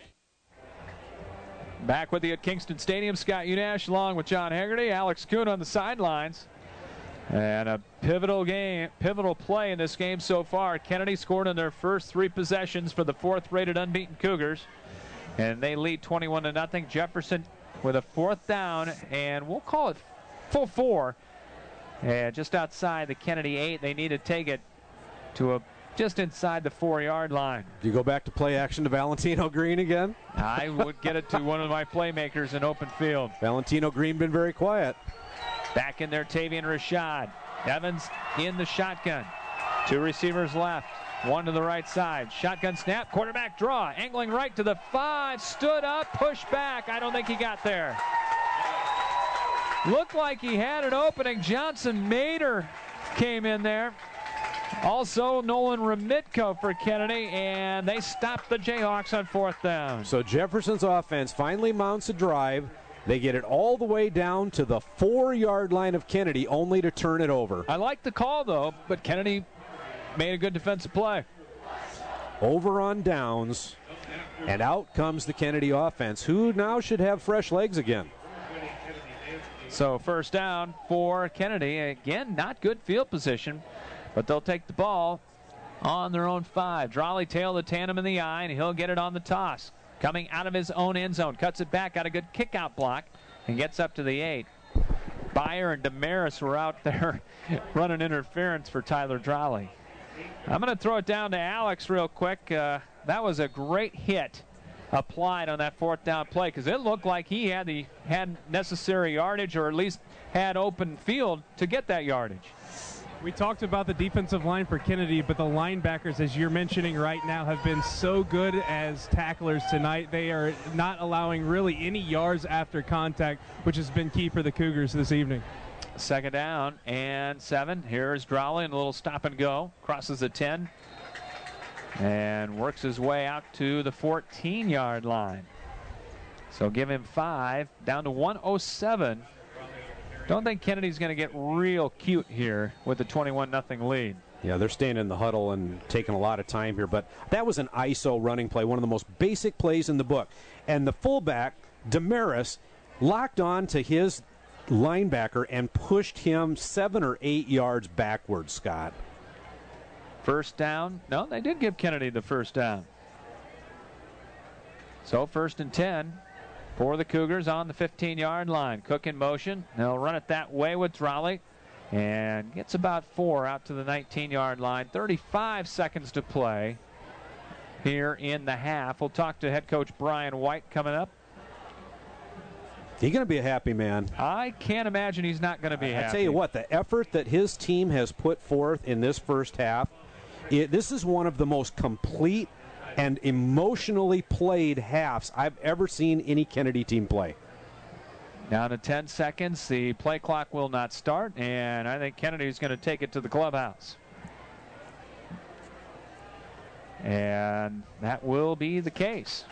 Back with you at Kingston Stadium, Scott Unash along with John Haggerty, Alex Kuhn on the sidelines. And a pivotal play in this game so far. Kennedy scored in their first 3 possessions for the 4th-rated unbeaten Cougars. And they lead 21-0. Jefferson with a 4th down, and we'll call it full 4. And just outside the Kennedy 8, they need to take it to just inside the 4-yard line. Do you go back to play action to Valentino Green again? I would get it to one of my playmakers in open field. Valentino Green been very quiet. Back in there, Tavian Rashad. Evans in the shotgun. 2 receivers left. 1 to the right side. Shotgun snap, quarterback draw. Angling right to the 5. Stood up, pushed back. I don't think he got there. Looked like he had an opening. Johnson Mader came in there. Also, Nolan Remitko for Kennedy, and they stopped the Jayhawks on 4th down. So Jefferson's offense finally mounts a drive. They get it all the way down to the 4-yard line of Kennedy, only to turn it over. I like the call, though, but Kennedy made a good defensive play. Over on downs, and out comes the Kennedy offense, who now should have fresh legs again. So 1st down for Kennedy. Again, not good field position, but they'll take the ball on their own 5. Drawley tailed the tandem in the eye, and he'll get it on the toss. Coming out of his own end zone, cuts it back, got a good kick-out block, and gets up to the 8. Byer and Damaris were out there running interference for Tyler Drawley. I'm going to throw it down to Alex real quick. That was a great hit applied on that 4th down play, because it looked like he had necessary yardage, or at least had open field to get that yardage. We talked about the defensive line for Kennedy, but the linebackers, as you're mentioning right now, have been so good as tacklers tonight. They are not allowing really any yards after contact, which has been key for the Cougars this evening. 2nd down and 7. Here's Drawley and a little stop and go. Crosses the 10 and works his way out to the 14-yard line. So give him 5, down to 107. Don't think Kennedy's going to get real cute here with the 21-0 lead. Yeah, they're staying in the huddle and taking a lot of time here, but that was an ISO running play, one of the most basic plays in the book. And the fullback, Damaris, locked on to his linebacker and pushed him 7 or 8 yards backwards, Scott. 1st down. No, they did give Kennedy the 1st down. So 1st and 10 for the Cougars on the 15-yard line. Cook in motion. They'll run it that way with Drawley, and gets about 4 out to the 19-yard line. 35 seconds to play here in the half. We'll talk to head coach Brian White coming up. He's going to be a happy man. I can't imagine he's not going to be happy. I tell you what, the effort that his team has put forth in this first half, this is one of the most complete and emotionally played halves I've ever seen any Kennedy team play. Down to 10 seconds. The play clock will not start, and I think Kennedy's going to take it to the clubhouse. And that will be the case.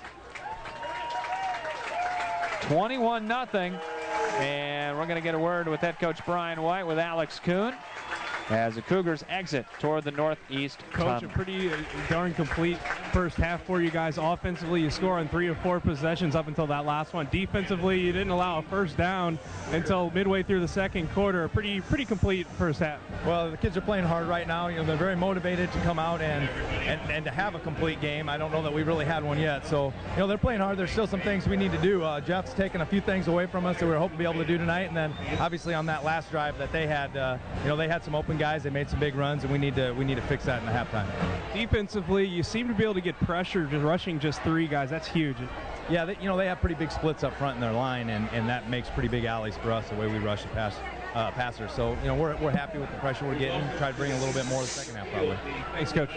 21-0, and we're going to get a word with head coach Brian White with Alex Kuhn. as the Cougars exit toward the northeast Coach, tunnel. a pretty darn complete first half for you guys. Offensively, you score on 3 of 4 possessions up until that last one. Defensively, you didn't allow a first down until midway through the second quarter. Pretty complete first half. Well, the kids are playing hard right now. They're very motivated to come out and to have a complete game. I don't know that we've really had one yet. So, they're playing hard. There's still some things we need to do. Jeff's taken a few things away from us that we were hoping to be able to do tonight. And then, obviously, on that last drive that they had, they had some open guys. They made some big runs, and we need to fix that in the halftime. Defensively, you seem to be able to get pressure just rushing just 3 guys. That's huge. Yeah, they have pretty big splits up front in their line, and that makes pretty big alleys for us the way we rush the passers. So, we're happy with the pressure we're getting. Try to bring a little bit more in the second half, probably. Thanks, Coach.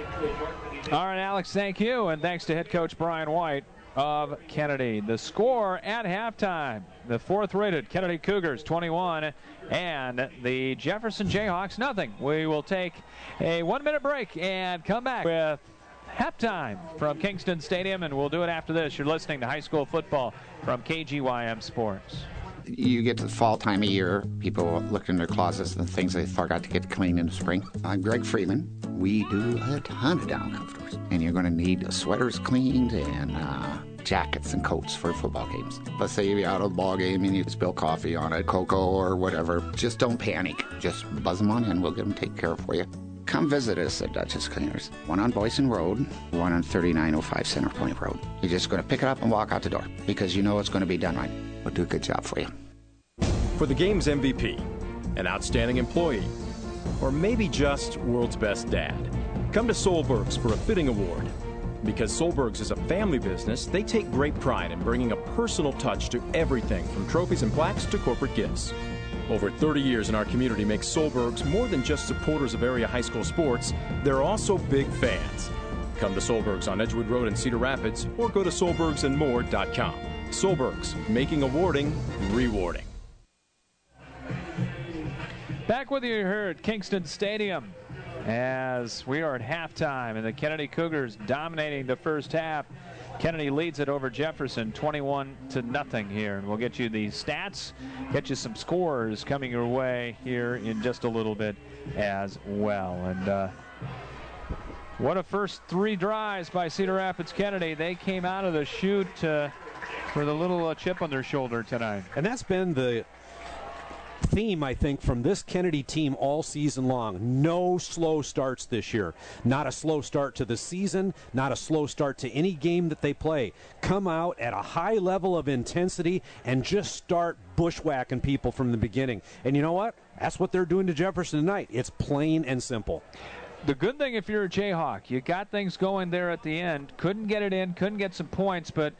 All right, Alex, thank you, and thanks to head coach Brian White of Kennedy. The score at halftime, the 4th-rated Kennedy Cougars 21 and the Jefferson Jayhawks nothing. We will take a 1-minute break and come back with halftime from Kingston Stadium, and we'll do it after this. You're listening to high school football from KGYM Sports. You get to the fall time of year, people look in their closets and things they forgot to get clean in the spring. I'm Greg Freeman. We do a ton of down comforters, and you're going to need sweaters cleaned and jackets and coats for football games. Let's say you're out of the ball game and you spill coffee on it, cocoa or whatever. Just don't panic. Just buzz them on in. We'll get them taken care of for you. Come visit us at Dutchess Cleaners. One on Boyson Road, one on 3905 Center Point Road. You're just going to pick it up and walk out the door because you know it's going to be done right. We'll do a good job for you. For the game's MVP, an outstanding employee, or maybe just world's best dad, come to Solberg's for a fitting award. Because Solberg's is a family business, they take great pride in bringing a personal touch to everything from trophies and plaques to corporate gifts. Over 30 years in our community makes Solberg's more than just supporters of area high school sports, they're also big fans. Come to Solberg's on Edgewood Road in Cedar Rapids or go to solbergsandmore.com. Solberg's, making awarding rewarding. Back with you here at Kingston Stadium as we are at halftime and the Kennedy Cougars dominating the first half. Kennedy leads it over Jefferson 21-0 here, and we'll get you the stats, get you some scores coming your way here in just a little bit as well. And what a first 3 drives by Cedar Rapids Kennedy. They came out of the chute with a little chip on their shoulder tonight. And that's been the theme, I think, from this Kennedy team all season long. No slow starts this year. Not a slow start to the season, not a slow start to any game that they play. Come out at a high level of intensity and just start bushwhacking people from the beginning. And you know what? That's what they're doing to Jefferson tonight. It's plain and simple. The good thing, if you're a Jayhawk, you got things going there at the end. Couldn't get it in, couldn't get some points, but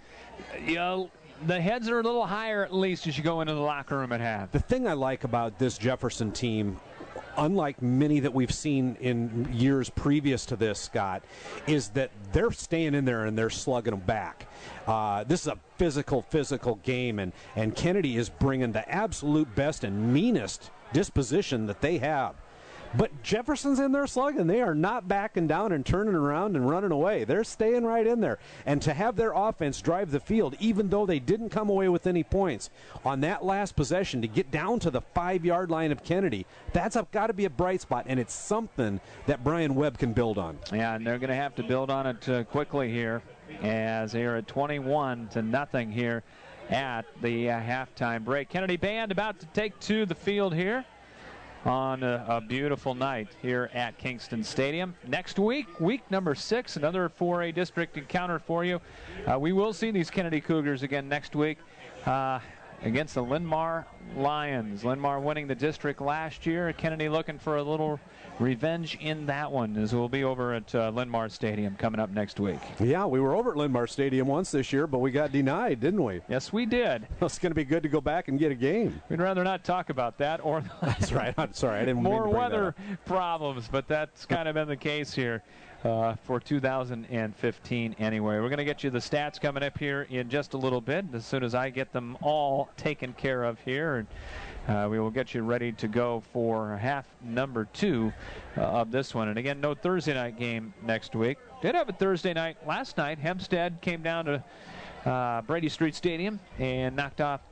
the heads are a little higher at least as you go into the locker room at half. The thing I like about this Jefferson team, unlike many that we've seen in years previous to this, Scott, is that they're staying in there and they're slugging them back. This is a physical game, and Kennedy is bringing the absolute best and meanest disposition that they have. But Jefferson's in there slugging. They are not backing down and turning around and running away. They're staying right in there. And to have their offense drive the field, even though they didn't come away with any points, on that last possession to get down to the 5-yard line of Kennedy, that's got to be a bright spot, and it's something that Brian Webb can build on. Yeah, and they're going to have to build on it quickly here as they are at 21-0 here at the halftime break. Kennedy Band about to take to the field here on a beautiful night here at Kingston Stadium. Next week, week number 6, another 4A district encounter for you. We will see these Kennedy Cougars again next week against the Linn-Mar Lions. Linn-Mar winning the district last year. Kennedy looking for a little revenge in that one, as we'll be over at Linn-Mar Stadium coming up next week. Yeah, we were over at Linn-Mar Stadium once this year, but we got denied, didn't we? Yes, we did. It's going to be good to go back and get a game. We'd rather not talk about that. Or That's right. I'm sorry. I didn't more mean to bring weather problems, but that's kind of been the case here for 2015 anyway. We're going to get you the stats coming up here in just a little bit, as soon as I get them all taken care of here. And we will get you ready to go for half number 2 of this one. And again, no Thursday night game next week. Did have a Thursday night last night. Hempstead came down to Brady Street Stadium and knocked off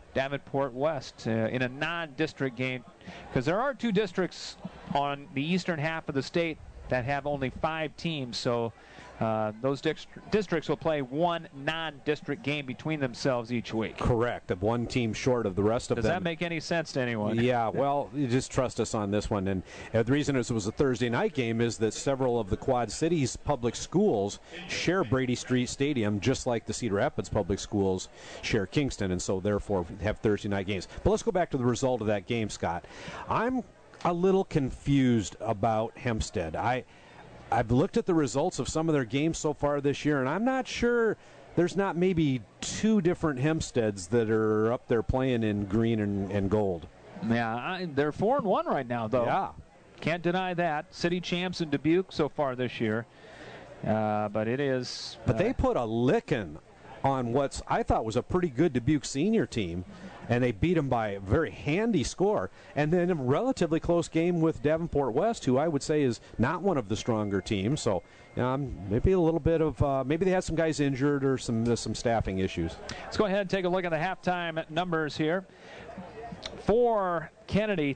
Davenport West in a non-district game, because there are 2 districts on the eastern half of the state that have only 5 teams, so those districts will play 1 non-district game between themselves each week. Correct. Of 1 team short of the rest of them. Does that make any sense to anyone? Yeah, well, you just trust us on this one. And the reason it was a Thursday night game is that several of the Quad Cities public schools share Brady Street Stadium, just like the Cedar Rapids public schools share Kingston, and so therefore have Thursday night games. But let's go back to the result of that game, Scott. I'm a little confused about Hempstead. I've looked at the results of some of their games so far this year, and I'm not sure there's not maybe 2 different Hempsteads that are up there playing in green and gold. Yeah, they're 4-1 right now, though. Yeah. Can't deny that. City champs in Dubuque so far this year. But it is... But they put a licking on what I thought was a pretty good Dubuque senior team, and they beat them by a very handy score. And then a relatively close game with Davenport West, who I would say is not one of the stronger teams. So maybe a little bit of maybe they had some guys injured or some staffing issues. Let's go ahead and take a look at the halftime numbers here. For Kennedy,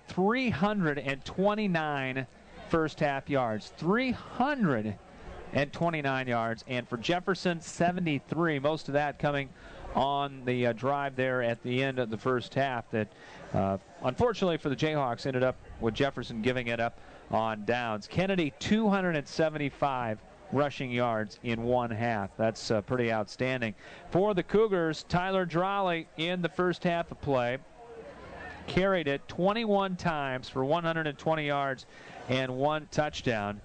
329 first half yards. 329 yards. And for Jefferson, 73. Most of that coming on the drive there at the end of the first half that unfortunately for the Jayhawks ended up with Jefferson giving it up on downs. Kennedy, 275 rushing yards in 1 half. That's pretty outstanding. For the Cougars, Tyler Drawley in the first half of play carried it 21 times for 120 yards and 1 touchdown.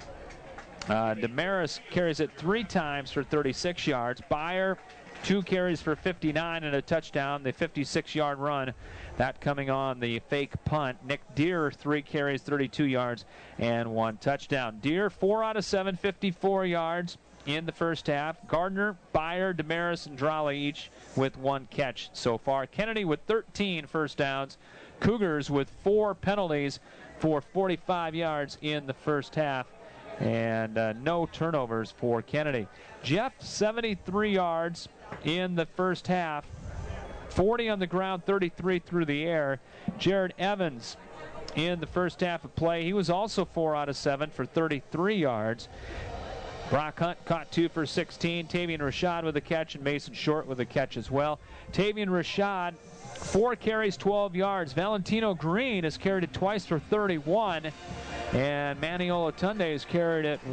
Damaris carries it 3 times for 36 yards. Byer, 2 carries for 59 and a touchdown. The 56-yard run, that coming on the fake punt. Nick Deere, 3 carries, 32 yards, and 1 touchdown. Deere, 4 out of 7, 54 yards in the first half. Gardner, Byer, Damaris, and Drawley each with 1 catch so far. Kennedy with 13 first downs. Cougars with 4 penalties for 45 yards in the first half. And no turnovers for Kennedy. Jeff, 73 yards in the first half. 40 on the ground, 33 through the air. Jared Evans in the first half of play. He was also 4 out of 7 for 33 yards. Brock Hunt caught 2 for 16. Tavian Rashad with a catch, and Mason Short with a catch as well. Tavian Rashad, 4 carries, 12 yards. Valentino Green has carried it twice for 31. And Manny Olatunde has carried it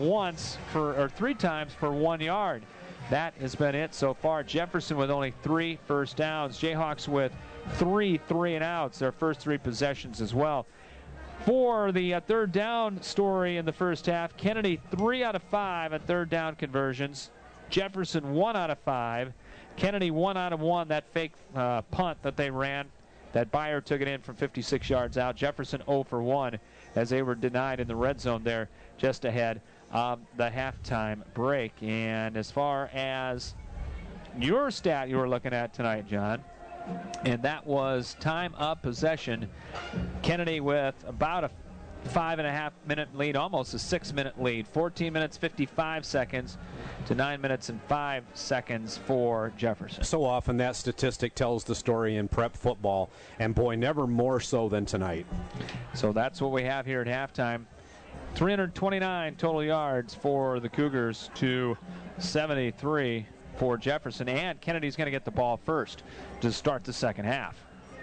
3 times for 1 yard. That has been it so far. Jefferson with only 3 first downs. Jayhawks with 3 3-and-outs, their first 3 possessions as well. For the third down story in the first half, Kennedy 3 out of 5 at third down conversions. Jefferson 1 out of 5. Kennedy 1 out of 1, that fake punt that they ran. That Byer took it in from 56 yards out. Jefferson 0 for 1 as they were denied in the red zone there just ahead of the halftime break. And as far as your stat you were looking at tonight, John, and that was time of possession. Kennedy with about a 5.5-minute lead, almost a 6-minute lead. 14 minutes, 55 seconds to 9 minutes and 5 seconds for Jefferson. So often that statistic tells the story in prep football, and boy, never more so than tonight. So that's what we have here at halftime. 329 total yards for the Cougars to 73 for Jefferson, and Kennedy's going to get the ball first to start the second half.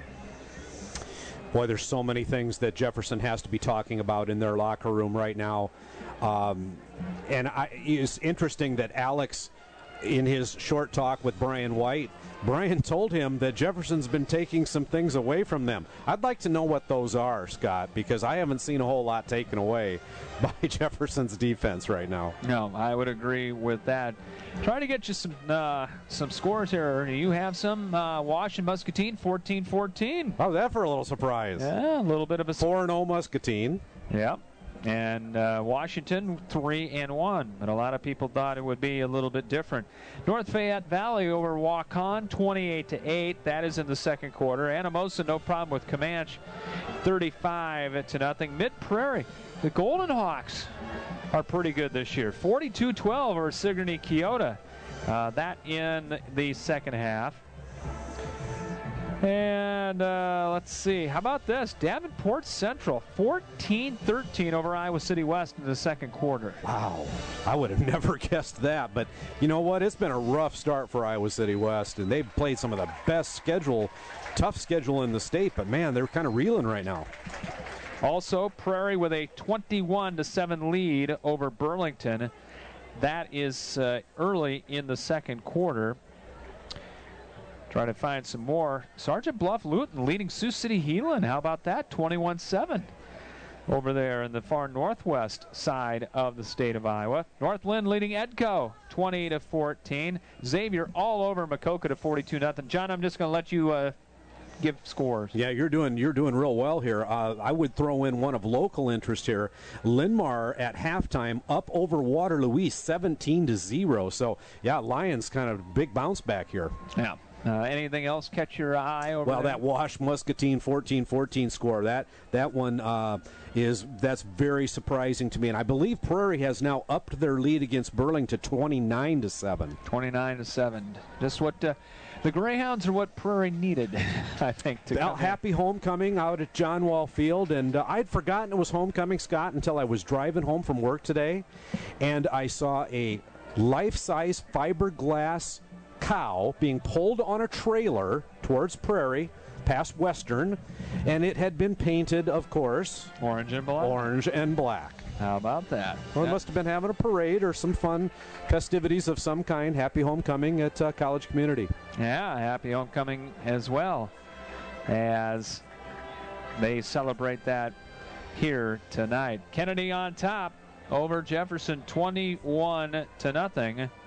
Boy, there's so many things that Jefferson has to be talking about in their locker room right now. It's interesting that Alex, in his short talk with Brian White, Brian told him that Jefferson's been taking some things away from them. I'd like to know what those are, Scott, because I haven't seen a whole lot taken away by Jefferson's defense right now. No, I would agree with that. Trying to get you some scores here. You have some. Wash and Muscatine, 14-14. Oh, that for a little surprise. Yeah, a little bit of a 4-0 Muscatine. Yeah. And Washington 3-1, but a lot of people thought it would be a little bit different. North Fayette Valley over Waukon 28-8. That is in the second quarter. Anamosa, no problem with Comanche, 35-0. Mid Prairie, the Golden Hawks are pretty good this year, 42-12 over Sigourney Keota. That in the second half. And let's see. How about this? Davenport Central, 14-13 over Iowa City West in the second quarter. Wow. I would have never guessed that. But you know what? It's been a rough start for Iowa City West, and they've played some of the best tough schedule in the state. But, man, they're kind of reeling right now. Also, Prairie with a 21-7 lead over Burlington. That is early in the second quarter. Trying to find some more. Sergeant Bluff Luton leading Sioux City Heelan. How about that? 21-7 over there in the far northwest side of the state of Iowa. Northland leading Edco 20-14. Xavier all over Maquoketa 42-0. John, I'm just going to let you give scores. Yeah, you're doing real well here. I would throw in one of local interest here. Linmar at halftime up over Waterloo East 17-0. So yeah, Lions kind of big bounce back here. Yeah. Anything else catch your eye over Well, there? that Wash Muscatine 14-14 score, that one that's very surprising to me. And I believe Prairie has now upped their lead against Burlington to 29-7. 29-7. Just what the Greyhounds are what Prairie needed, I think. Happy homecoming out at John Wall Field, and I'd forgotten it was homecoming, Scott, until I was driving home from work today, and I saw a life-size fiberglass cow being pulled on a trailer towards Prairie past Western, and it had been painted, of course, orange and black. How about that? Well, it must have been having a parade or some fun festivities of some kind. Happy homecoming at College Community. Yeah, happy homecoming as well, as they celebrate that here tonight. Kennedy on top over Jefferson 21-0.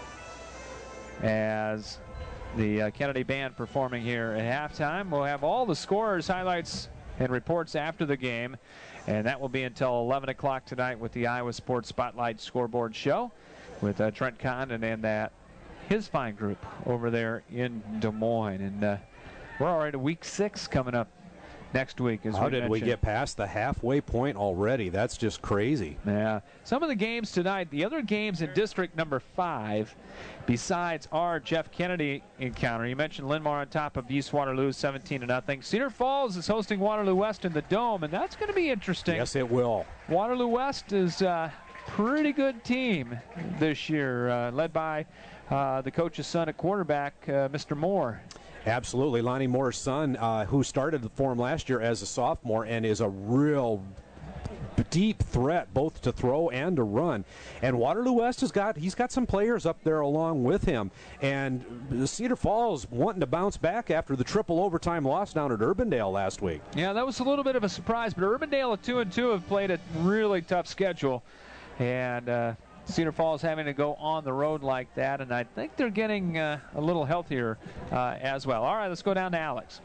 As the Kennedy Band performing here at halftime. We'll have all the scores, highlights, and reports after the game, and that will be until 11 o'clock tonight with the Iowa Sports Spotlight Scoreboard Show with Trent Condon and his fine group over there in Des Moines. And we're already to week 6 coming up next week. How did we get past the halfway point already? That's just crazy. Yeah. Some of the games tonight, the other games in District number 5, besides our Jeff Kennedy encounter. You mentioned Linmar on top of East Waterloo 17-0. Cedar Falls is hosting Waterloo West in the Dome, and that's going to be interesting. Yes, it will. Waterloo West is a pretty good team this year, led by the coach's son at quarterback, Mr. Moore. Absolutely. Lonnie Moore's son, who started for him last year as a sophomore and is a real deep threat both to throw and to run. And Waterloo West he's got some players up there along with him. And Cedar Falls wanting to bounce back after the triple overtime loss down at Urbandale last week. Yeah, that was a little bit of a surprise, but Urbandale at 2-2 have played a really tough schedule. And Cedar Falls having to go on the road like that, and I think they're getting a little healthier as well. All right, let's go down to Alex.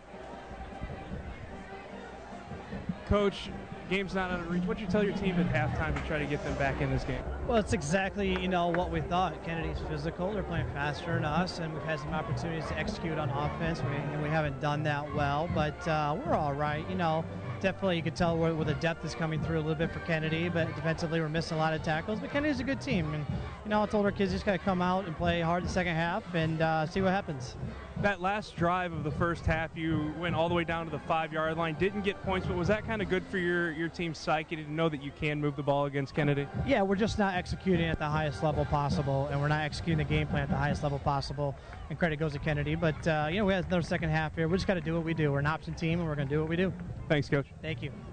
Coach, game's not out of reach. What did you tell your team at halftime to try to get them back in this game? Well, it's exactly, what we thought. Kennedy's physical. They're playing faster than us, and we've had some opportunities to execute on offense. We haven't done that well, but we're all right. Definitely you could tell where the depth is coming through a little bit for Kennedy, but defensively we're missing a lot of tackles. But Kennedy's a good team, and I told our kids just got to come out and play hard the second half and see what happens. That last drive of the first half, you went all the way down to the 5-yard line, didn't get points, but was that kind of good for your team's psyche to know that you can move the ball against Kennedy? Yeah, we're just not executing at the highest level possible, and we're not executing the game plan at the highest level possible, and credit goes to Kennedy. But, we have another second half here. We just got to do what we do. We're an option team, and we're going to do what we do. Thanks, Coach. Thank you.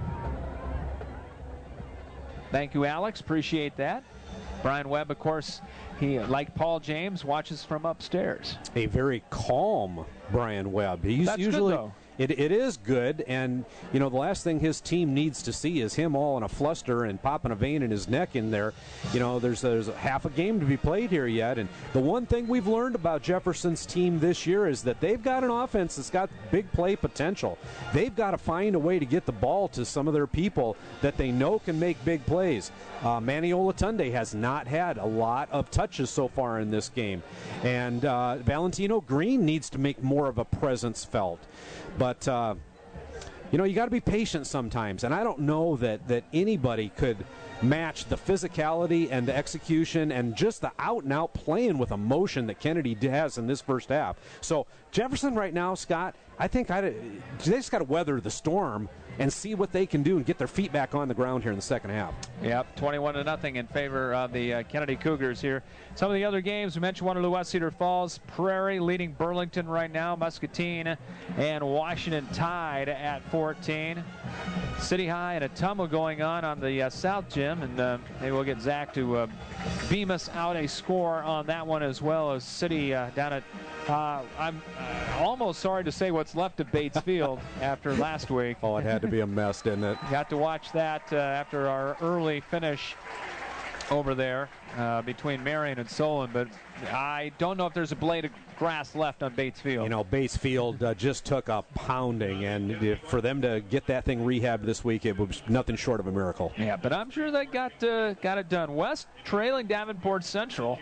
Thank you, Alex. Appreciate that. Brian Webb, of course, he, like Paul James, watches from upstairs. A very calm Brian Webb. That's usually good, though. It is good, and the last thing his team needs to see is him all in a fluster and popping a vein in his neck in there. There's a half a game to be played here yet, and the one thing we've learned about Jefferson's team this year is that they've got an offense that's got big play potential. They've got to find a way to get the ball to some of their people that they know can make big plays. Manny Olatunde has not had a lot of touches so far in this game, and Valentino Green needs to make more of a presence felt. But, You know, you got to be patient sometimes, and I don't know that anybody could match the physicality and the execution and just the out-and-out playing with emotion that Kennedy has in this first half. So Jefferson right now, Scott, I think they just got to weather the storm and see what they can do and get their feet back on the ground here in the second half. Yep, 21-0 in favor of the Kennedy Cougars here. Some of the other games, we mentioned Waterloo West Cedar Falls, Prairie leading Burlington right now, Muscatine and Washington tied at 14. City High and Ottumwa going on the South Gym, and maybe we'll get Zach to beam us out a score on that one, as well as City down at I'm almost sorry to say what's left of Bates Field after last week. Oh, it had to be a mess, didn't it? Got to watch that after our early finish over there between Marion and Solon, but I don't know if there's a blade of grass left on Bates Field. You know, Bates Field just took a pounding, and for them to get that thing rehabbed this week, it was nothing short of a miracle. Yeah, but I'm sure they got it done. West trailing Davenport Central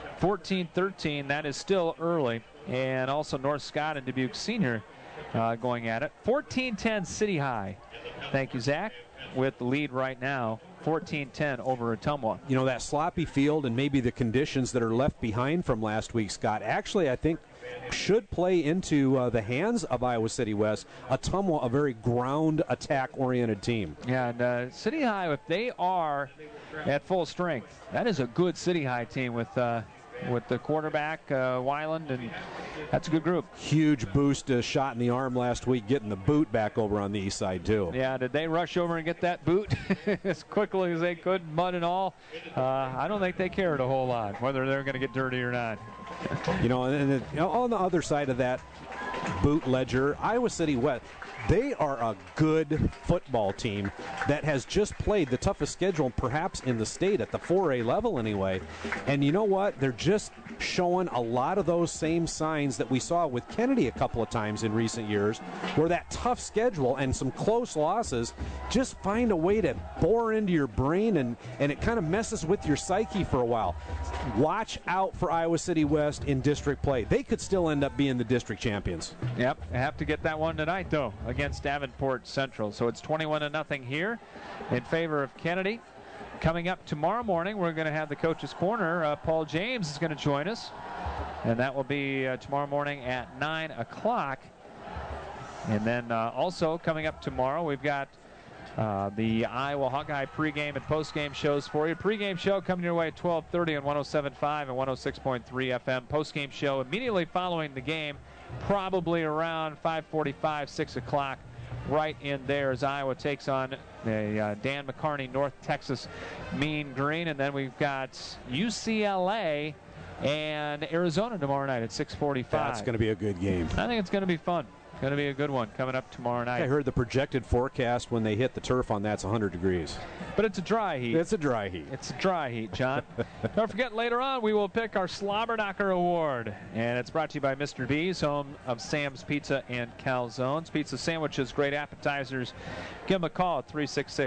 14-13. That is still early. And also North Scott and Dubuque Senior going at it. 14-10 City High. Thank you, Zach, with the lead right now. 14-10 over Ottumwa. You know, that sloppy field and maybe the conditions that are left behind from last week, Scott, actually I think should play into the hands of Iowa City West. Ottumwa, a very ground attack-oriented team. Yeah, and City High, if they are at full strength, that is a good City High team with the quarterback, Weiland, and that's a good group. Huge boost shot in the arm last week, getting the boot back over on the east side, too. Yeah, did they rush over and get that boot as quickly as they could, mud and all? I don't think they cared a whole lot, whether they're going to get dirty or not. You know, and on the other side of that boot ledger, Iowa City West, they are a good football team that has just played the toughest schedule perhaps in the state at the 4A level anyway. And you know what? They're just showing a lot of those same signs that we saw with Kennedy a couple of times in recent years, where that tough schedule and some close losses just find a way to bore into your brain, and it kind of messes with your psyche for a while. Watch out for Iowa City West in district play. They could still end up being the district champions. Yep, I have to get that one tonight, though, against Davenport Central. So it's 21-0 here in favor of Kennedy. Coming up tomorrow morning, we're going to have the Coach's Corner. Paul James is going to join us, and that will be tomorrow morning at 9 o'clock. And then also coming up tomorrow, we've got the Iowa Hawkeye pregame and postgame shows for you. Pregame show coming your way at 12:30 on 107.5 and 106.3 FM. Postgame show immediately following the game, probably around 5:45, 6 o'clock. Right in there as Iowa takes on a Dan McCarney North Texas Mean Green. And then we've got UCLA and Arizona tomorrow night at 6:45. That's going to be a good game. I think it's going to be fun. It's going to be a good one coming up tomorrow night. I heard the projected forecast when they hit the turf on that's 100 degrees. But it's a dry heat. It's a dry heat. It's a dry heat, John. Don't forget, later on, we will pick our Slobberknocker Award. And it's brought to you by Mr. B's, home of Sam's Pizza and Calzones. Pizza sandwiches, great appetizers. Give them a call at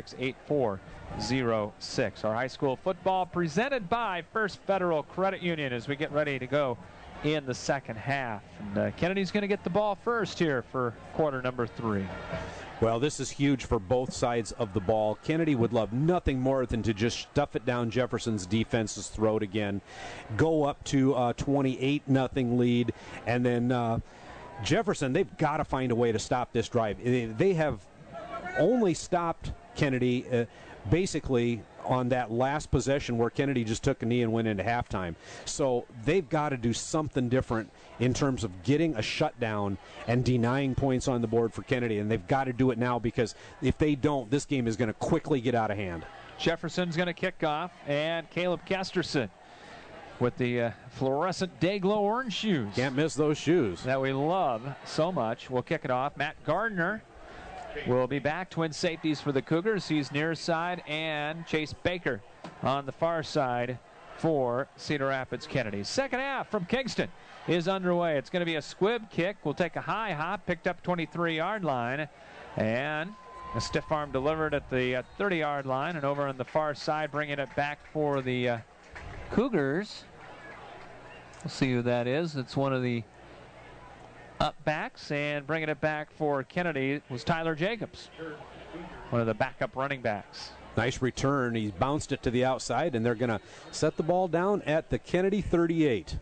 366-8406. Our high school football presented by First Federal Credit Union as we get ready to go in the second half. And Kennedy's going to get the ball first here for quarter number 3. Well, this is huge for both sides of the ball. Kennedy would love nothing more than to just stuff it down Jefferson's defense's throat again, go up to 28-0 lead, and then Jefferson, they've got to find a way to stop this drive. They have only stopped Kennedy basically on that last possession where Kennedy just took a knee and went into halftime. So they've got to do something different in terms of getting a shutdown and denying points on the board for Kennedy, and they've got to do it now, because if they don't, this game is going to quickly get out of hand. Jefferson's going to kick off, and Caleb Kesterson with the fluorescent day-glow orange shoes. Can't miss those shoes. That we love so much. We'll kick it off. Matt Gardner will be back. Twin safeties for the Cougars. He's near side, and Chase Baker on the far side for Cedar Rapids Kennedy. Second half from Kingston is underway. It's going to be a squib kick. We'll take a high hop, picked up 23-yard line, and a stiff arm delivered at the 30-yard line, and over on the far side, bringing it back for the Cougars. We'll see who that is. It's one of the up backs, and bringing it back for Kennedy was Tyler Jacobs, one of the backup running backs. Nice return. He bounced it to the outside, and they're going to set the ball down at the Kennedy 38.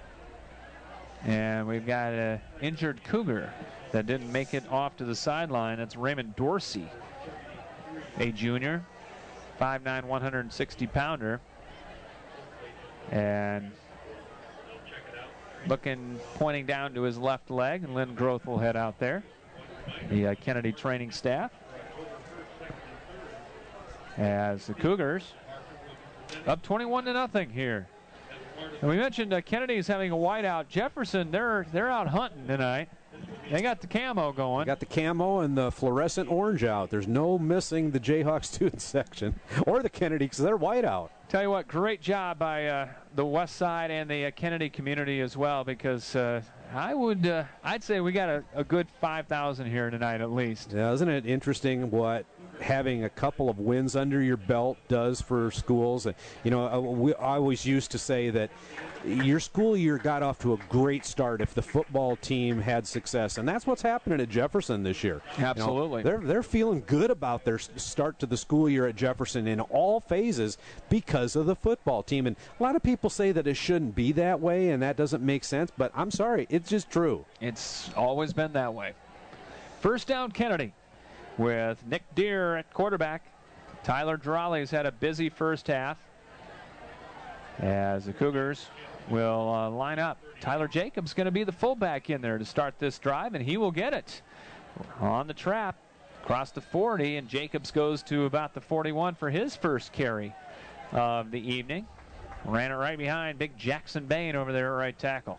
And we've got an injured Cougar that didn't make it off to the sideline. That's Raymond Dorsey, a junior, 5'9", 160-pounder. And pointing down to his left leg, and Lynn Groth will head out there, the Kennedy training staff. As the Cougars up 21-0 here. And we mentioned Kennedy's having a whiteout. Jefferson, they're out hunting tonight. They got the camo going. Got the camo and the fluorescent orange out. There's no missing the Jayhawk student section or the Kennedy because they're whiteout. Tell you what, great job by the West Side and the Kennedy community as well, because I'd say we got a good 5,000 here tonight at least. Yeah, isn't it interesting what having a couple of wins under your belt does for schools? You know, I always used to say that your school year got off to a great start if the football team had success, and that's what's happening at Jefferson this year. Absolutely. You know, they're feeling good about their start to the school year at Jefferson in all phases because of the football team. And a lot of people say that it shouldn't be that way, and that doesn't make sense, but I'm sorry, it's just true. It's always been that way. First down, Kennedy, with Nick Deere at quarterback. Tyler Drawley's had a busy first half as the Cougars will line up. Tyler Jacobs going to be the fullback in there to start this drive, and he will get it on the trap across the 40, and Jacobs goes to about the 41 for his first carry of the evening. Ran it right behind big Jackson Bain over there at right tackle.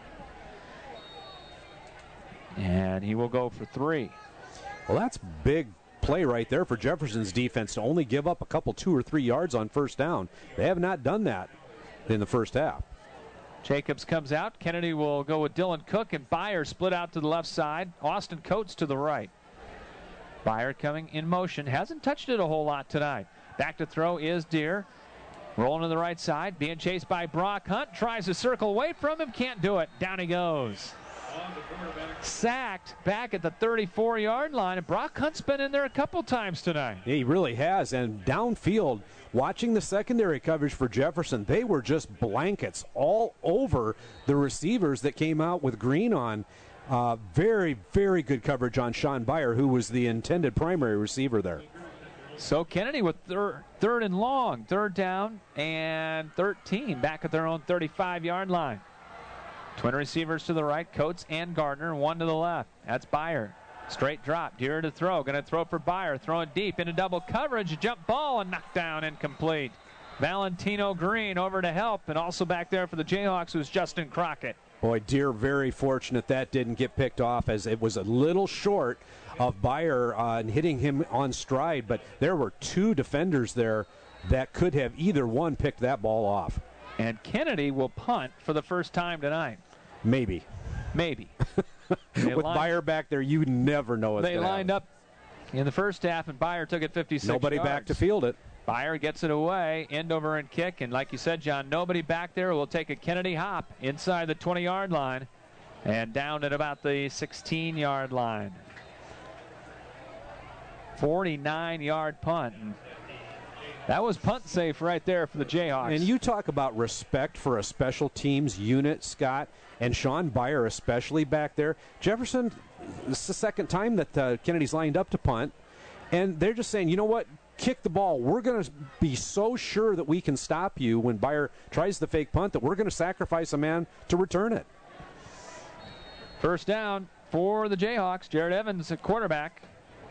And he will go for 3. Well, that's big play right there for Jefferson's defense to only give up a couple 2 or 3 yards on first down. They have not done that in the first half. Jacobs comes out. Kennedy will go with Dylan Cook, and Byer split out to the left side. Austin Coates to the right. Byer coming in motion. Hasn't touched it a whole lot tonight. Back to throw is Deere. Rolling to the right side. Being chased by Brock Hunt. Tries to circle away from him. Can't do it. Down he goes. Sacked back at the 34-yard line, and Brock Hunt's been in there a couple times tonight. Yeah, he really has, and downfield, watching the secondary coverage for Jefferson, they were just blankets all over the receivers that came out with green on. Very, very good coverage on Sean Byer, who was the intended primary receiver there. So Kennedy with third and long, third down and 13, back at their own 35-yard line. Twin receivers to the right, Coates and Gardner, one to the left. That's Byer. Straight drop, Deere to throw. Going to throw for Byer, throwing deep into double coverage. A jump ball and knocked down, incomplete. Valentino Green over to help, and also back there for the Jayhawks was Justin Crockett. Boy, Deere very fortunate that didn't get picked off, as it was a little short of Byer and hitting him on stride, but there were 2 defenders there that could have either one picked that ball off. And Kennedy will punt for the first time tonight. Maybe. With Byer back there, you never know what's going to happen. They lined up in the first half, and Byer took it 56 Nobody yards. back to field it. Byer gets it away, end over and kick, and like you said, John, nobody back there will take a Kennedy hop inside the 20-yard line and down at about the 16-yard line. 49-yard punt. And that was punt safe right there for the Jayhawks. And you talk about respect for a special teams unit, Scott, and Sean Byer especially back there. Jefferson, this is the second time that Kennedy's lined up to punt, and they're just saying, you know what, kick the ball. We're going to be so sure that we can stop you when Byer tries the fake punt that we're going to sacrifice a man to return it. First down for the Jayhawks. Jared Evans at quarterback.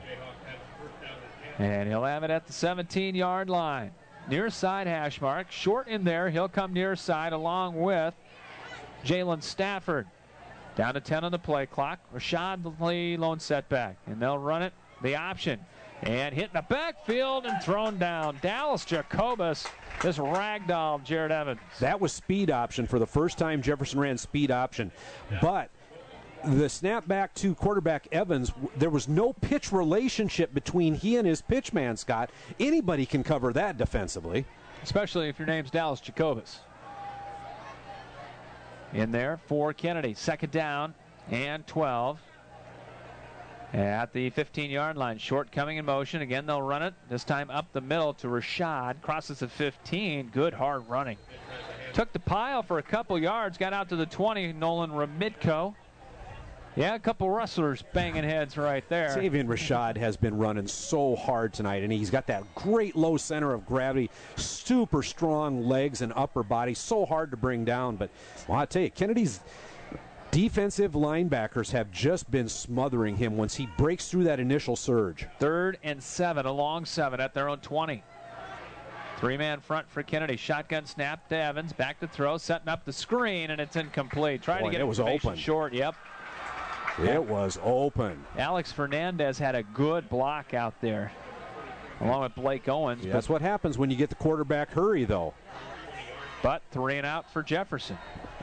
And he'll have it at the 17-yard line. Near side hash mark. Short in there. He'll come near side along with Jalen Stafford. Down to 10 on the play clock. Rashad Lee lone setback. And they'll run it. The option. And hit in the backfield and thrown down. Dallas Jacobus just ragdolled Jared Evans. That was speed option for the first time Jefferson ran speed option. But the snap back to quarterback Evans, there was no pitch relationship between he and his pitch man, Scott. Anybody can cover that defensively. Especially if your name's Dallas Jacobus. In there for Kennedy. Second down and 12. At the 15-yard line, short coming in motion. Again, they'll run it. This time up the middle to Rashad. Crosses the 15. Good hard running. Took the pile for a couple yards. Got out to the 20. Nolan Remitko. Yeah, a couple rustlers banging heads right there. Xavier Rashad has been running so hard tonight, and he's got that great low center of gravity, super strong legs and upper body, so hard to bring down. But, well, I tell you, Kennedy's defensive linebackers have just been smothering him once he breaks through that initial surge. 3rd and 7, a long 7 at their own 20. 3-man front for Kennedy. Shotgun snap to Evans. Back to throw, setting up the screen, and it's incomplete. Trying to get it was open. Short, yep. It was open. Alex Fernandez had a good block out there, along with Blake Owens. Yeah, that's what happens when you get the quarterback hurry, though. But 3 and out for Jefferson.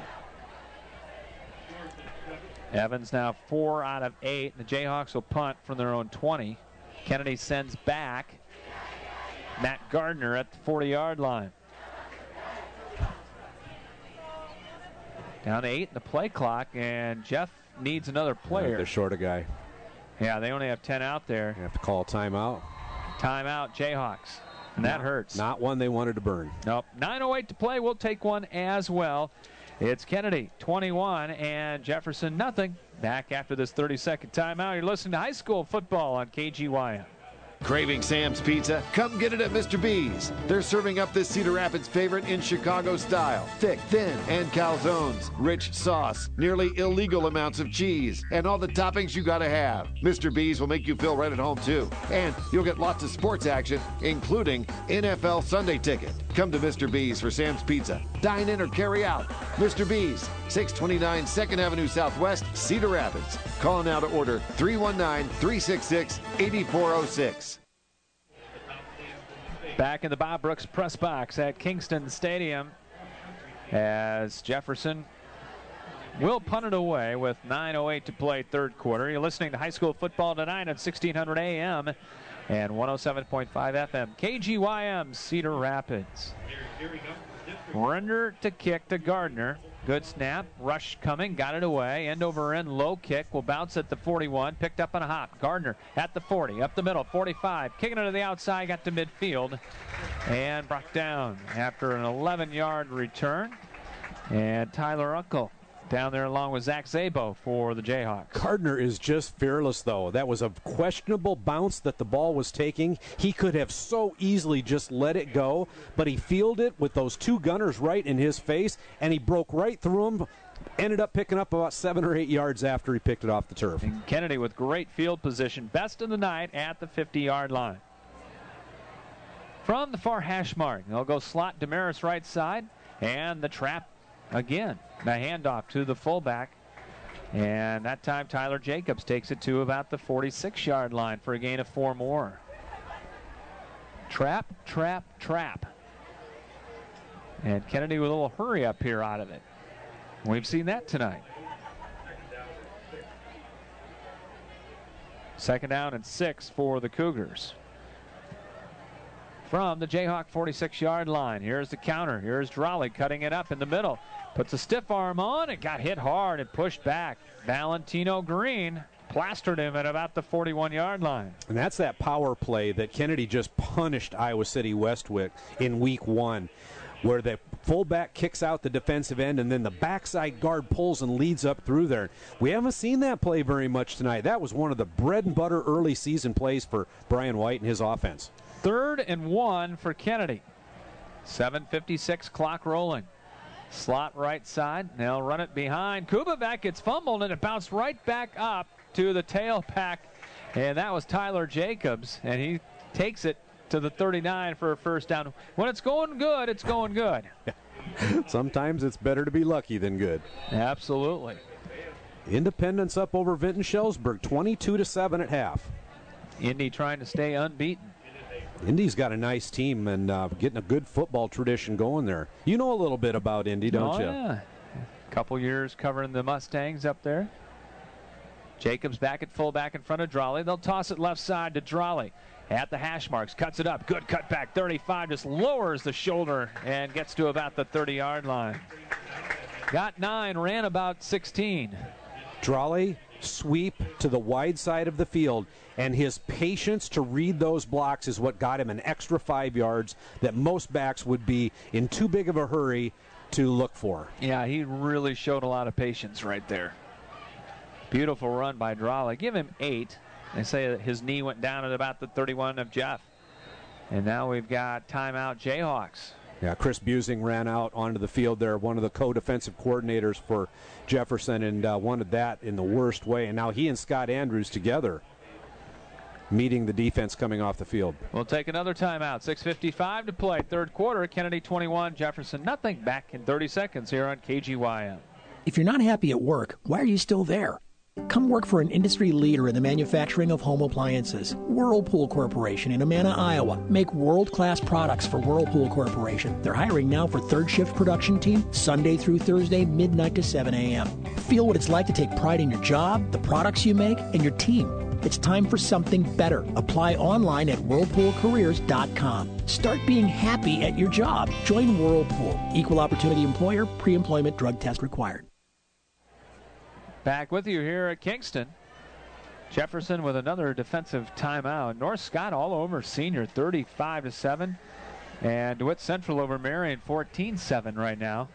Evans now 4 out of 8. The Jayhawks will punt from their own 20. Kennedy sends back Matt Gardner at the 40-yard line. Down to 8 in the play clock, and Jeff needs another player. They're short a guy. Yeah, they only have 10 out there. You have to call timeout. Timeout, Jayhawks. And that hurts. Not one they wanted to burn. Nope. 9:08 to play. We'll take one as well. It's Kennedy 21 and Jefferson nothing. Back after this 30-second timeout. You're listening to high school football on KGYM. Craving Sam's Pizza? Come get it at Mr. B's. They're serving up this Cedar Rapids favorite in Chicago style. Thick, thin, and calzones. Rich sauce. Nearly illegal amounts of cheese. And all the toppings you gotta have. Mr. B's will make you feel right at home, too. And you'll get lots of sports action, including NFL Sunday Ticket. Come to Mr. B's for Sam's Pizza. Dine in or carry out. Mr. B's, 629 2nd Avenue Southwest, Cedar Rapids. Call now to order 319-366-8406. Back in the Bob Brooks press box at Kingston Stadium as Jefferson will punt it away with 9:08 to play third quarter. You're listening to high school football tonight at 1600 AM and 107.5 FM. KGYM Cedar Rapids. Render to kick to Gardner. Good snap. Rush coming. Got it away. End over end. Low kick. Will bounce at the 41. Picked up on a hop. Gardner at the 40. Up the middle. 45. Kicking it to the outside. Got to midfield. And brought down after an 11-yard return. And Tyler Uncle down there along with Zach Szabo for the Jayhawks. Gardner is just fearless, though. That was a questionable bounce that the ball was taking. He could have so easily just let it go, but he fielded it with those two gunners right in his face, and he broke right through them. Ended up picking up about 7 or 8 yards after he picked it off the turf. And Kennedy with great field position. Best of the night at the 50-yard line. From the far hash mark, they'll go slot Damaris right side, and the trap again. The handoff to the fullback. And that time Tyler Jacobs takes it to about the 46-yard line for a gain of 4 more. Trap, trap, trap. And Kennedy with a little hurry up here out of it. We've seen that tonight. 2nd down and 6 for the Cougars. From the Jayhawk 46-yard line. Here's the counter. Here's Drolley cutting it up in the middle. Puts a stiff arm on. It got hit hard and pushed back. Valentino Green plastered him at about the 41-yard line. And that's that power play that Kennedy just punished Iowa City West with in week 1, where the fullback kicks out the defensive end and then the backside guard pulls and leads up through there. We haven't seen that play very much tonight. That was one of the bread and butter early season plays for Brian White and his offense. 3rd and 1 for Kennedy. 7:56 clock rolling. Slot right side. They'll run it behind. Kubaback gets fumbled and it bounced right back up to the tailback. And that was Tyler Jacobs. And he takes it to the 39 for a first down. When it's going good, it's going good. Sometimes it's better to be lucky than good. Absolutely. Independence up over Vinton Shellsburg, 22-7 at half. Indy trying to stay unbeaten. Indy's got a nice team and getting a good football tradition going there. You know a little bit about Indy, don't you? Yeah. A couple years covering the Mustangs up there. Jacobs back at fullback in front of Drolley. They'll toss it left side to Drolley. At the hash marks, cuts it up. Good cutback. 35 just lowers the shoulder and gets to about the 30-yard line. Got 9, ran about 16. Drale, sweep to the wide side of the field, and his patience to read those blocks is what got him an extra 5 yards that most backs would be in too big of a hurry to look for. Yeah, he really showed a lot of patience right there. Beautiful run by Drale. Give him 8. They say that his knee went down at about the 31 of Jeff. And now we've got timeout Jayhawks. Yeah, Chris Busing ran out onto the field there, one of the co-defensive coordinators for Jefferson, and wanted that in the worst way. And now he and Scott Andrews together meeting the defense coming off the field. We'll take another timeout. 6:55 to play. Third quarter. Kennedy 21, Jefferson nothing. Back in 30 seconds here on KGYM. If you're not happy at work, why are you still there? Come work for an industry leader in the manufacturing of home appliances. Whirlpool Corporation in Amana, Iowa. Make world-class products for Whirlpool Corporation. They're hiring now for third shift production team, Sunday through Thursday, midnight to 7 a.m. Feel what it's like to take pride in your job, the products you make, and your team. It's time for something better. Apply online at whirlpoolcareers.com. Start being happy at your job. Join Whirlpool. Equal opportunity employer, pre-employment drug test required. Back with you here at Kingston. Jefferson with another defensive timeout. North Scott all over Senior, 35-7. And DeWitt Central over Marion, 14-7 right now.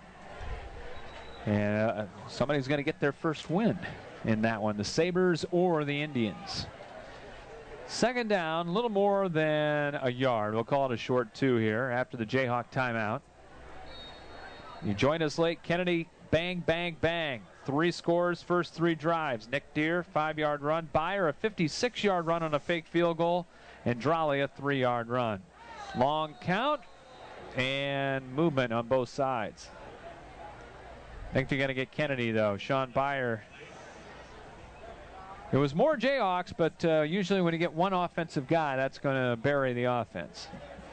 And somebody's going to get their first win in that one, the Sabres or the Indians. Second down, a little more than a yard. We'll call it a short 2 here after the Jayhawk timeout. You joined us late. Kennedy, bang, bang, bang. 3 scores, first 3 drives. Nick Deere, 5-yard run. Byer, a 56-yard run on a fake field goal. And Drale, a 3-yard run. Long count and movement on both sides. I think they're going to get Kennedy, though. Sean Byer. It was more Jayhawks, but usually when you get one offensive guy, that's going to bury the offense.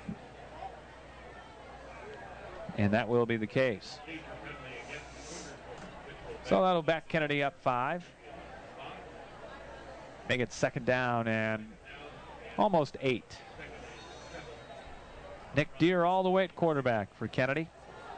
And that will be the case. So that'll back Kennedy up 5. Make it second down and almost 8. Nick Deere all the way at quarterback for Kennedy.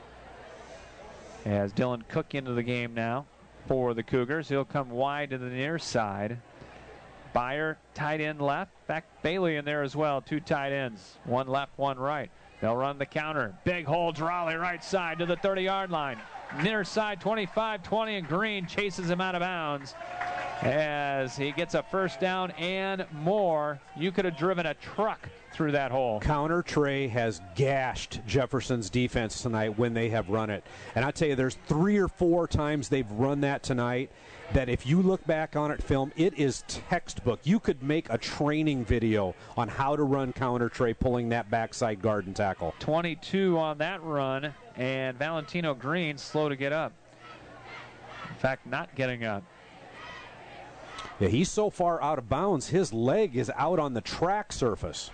As Dylan Cook into the game now for the Cougars. He'll come wide to the near side. Byer, tight end left. Back Bailey in there as well. 2 tight ends. 1 left, 1 right. They'll run the counter. Big hole, Drale right side to the 30-yard line. Near side, 25-20, and Green chases him out of bounds as he gets a first down and more. You could have driven a truck through that hole. Counter Trey has gashed Jefferson's defense tonight when they have run it. And I tell you, there's 3 or 4 times they've run that tonight that if you look back on it film, it is textbook. You could make a training video on how to run counter Trey pulling that backside guard and tackle. 22 on that run, and Valentino Green slow to get up. In fact, not getting up. Yeah, he's so far out of bounds, his leg is out on the track surface.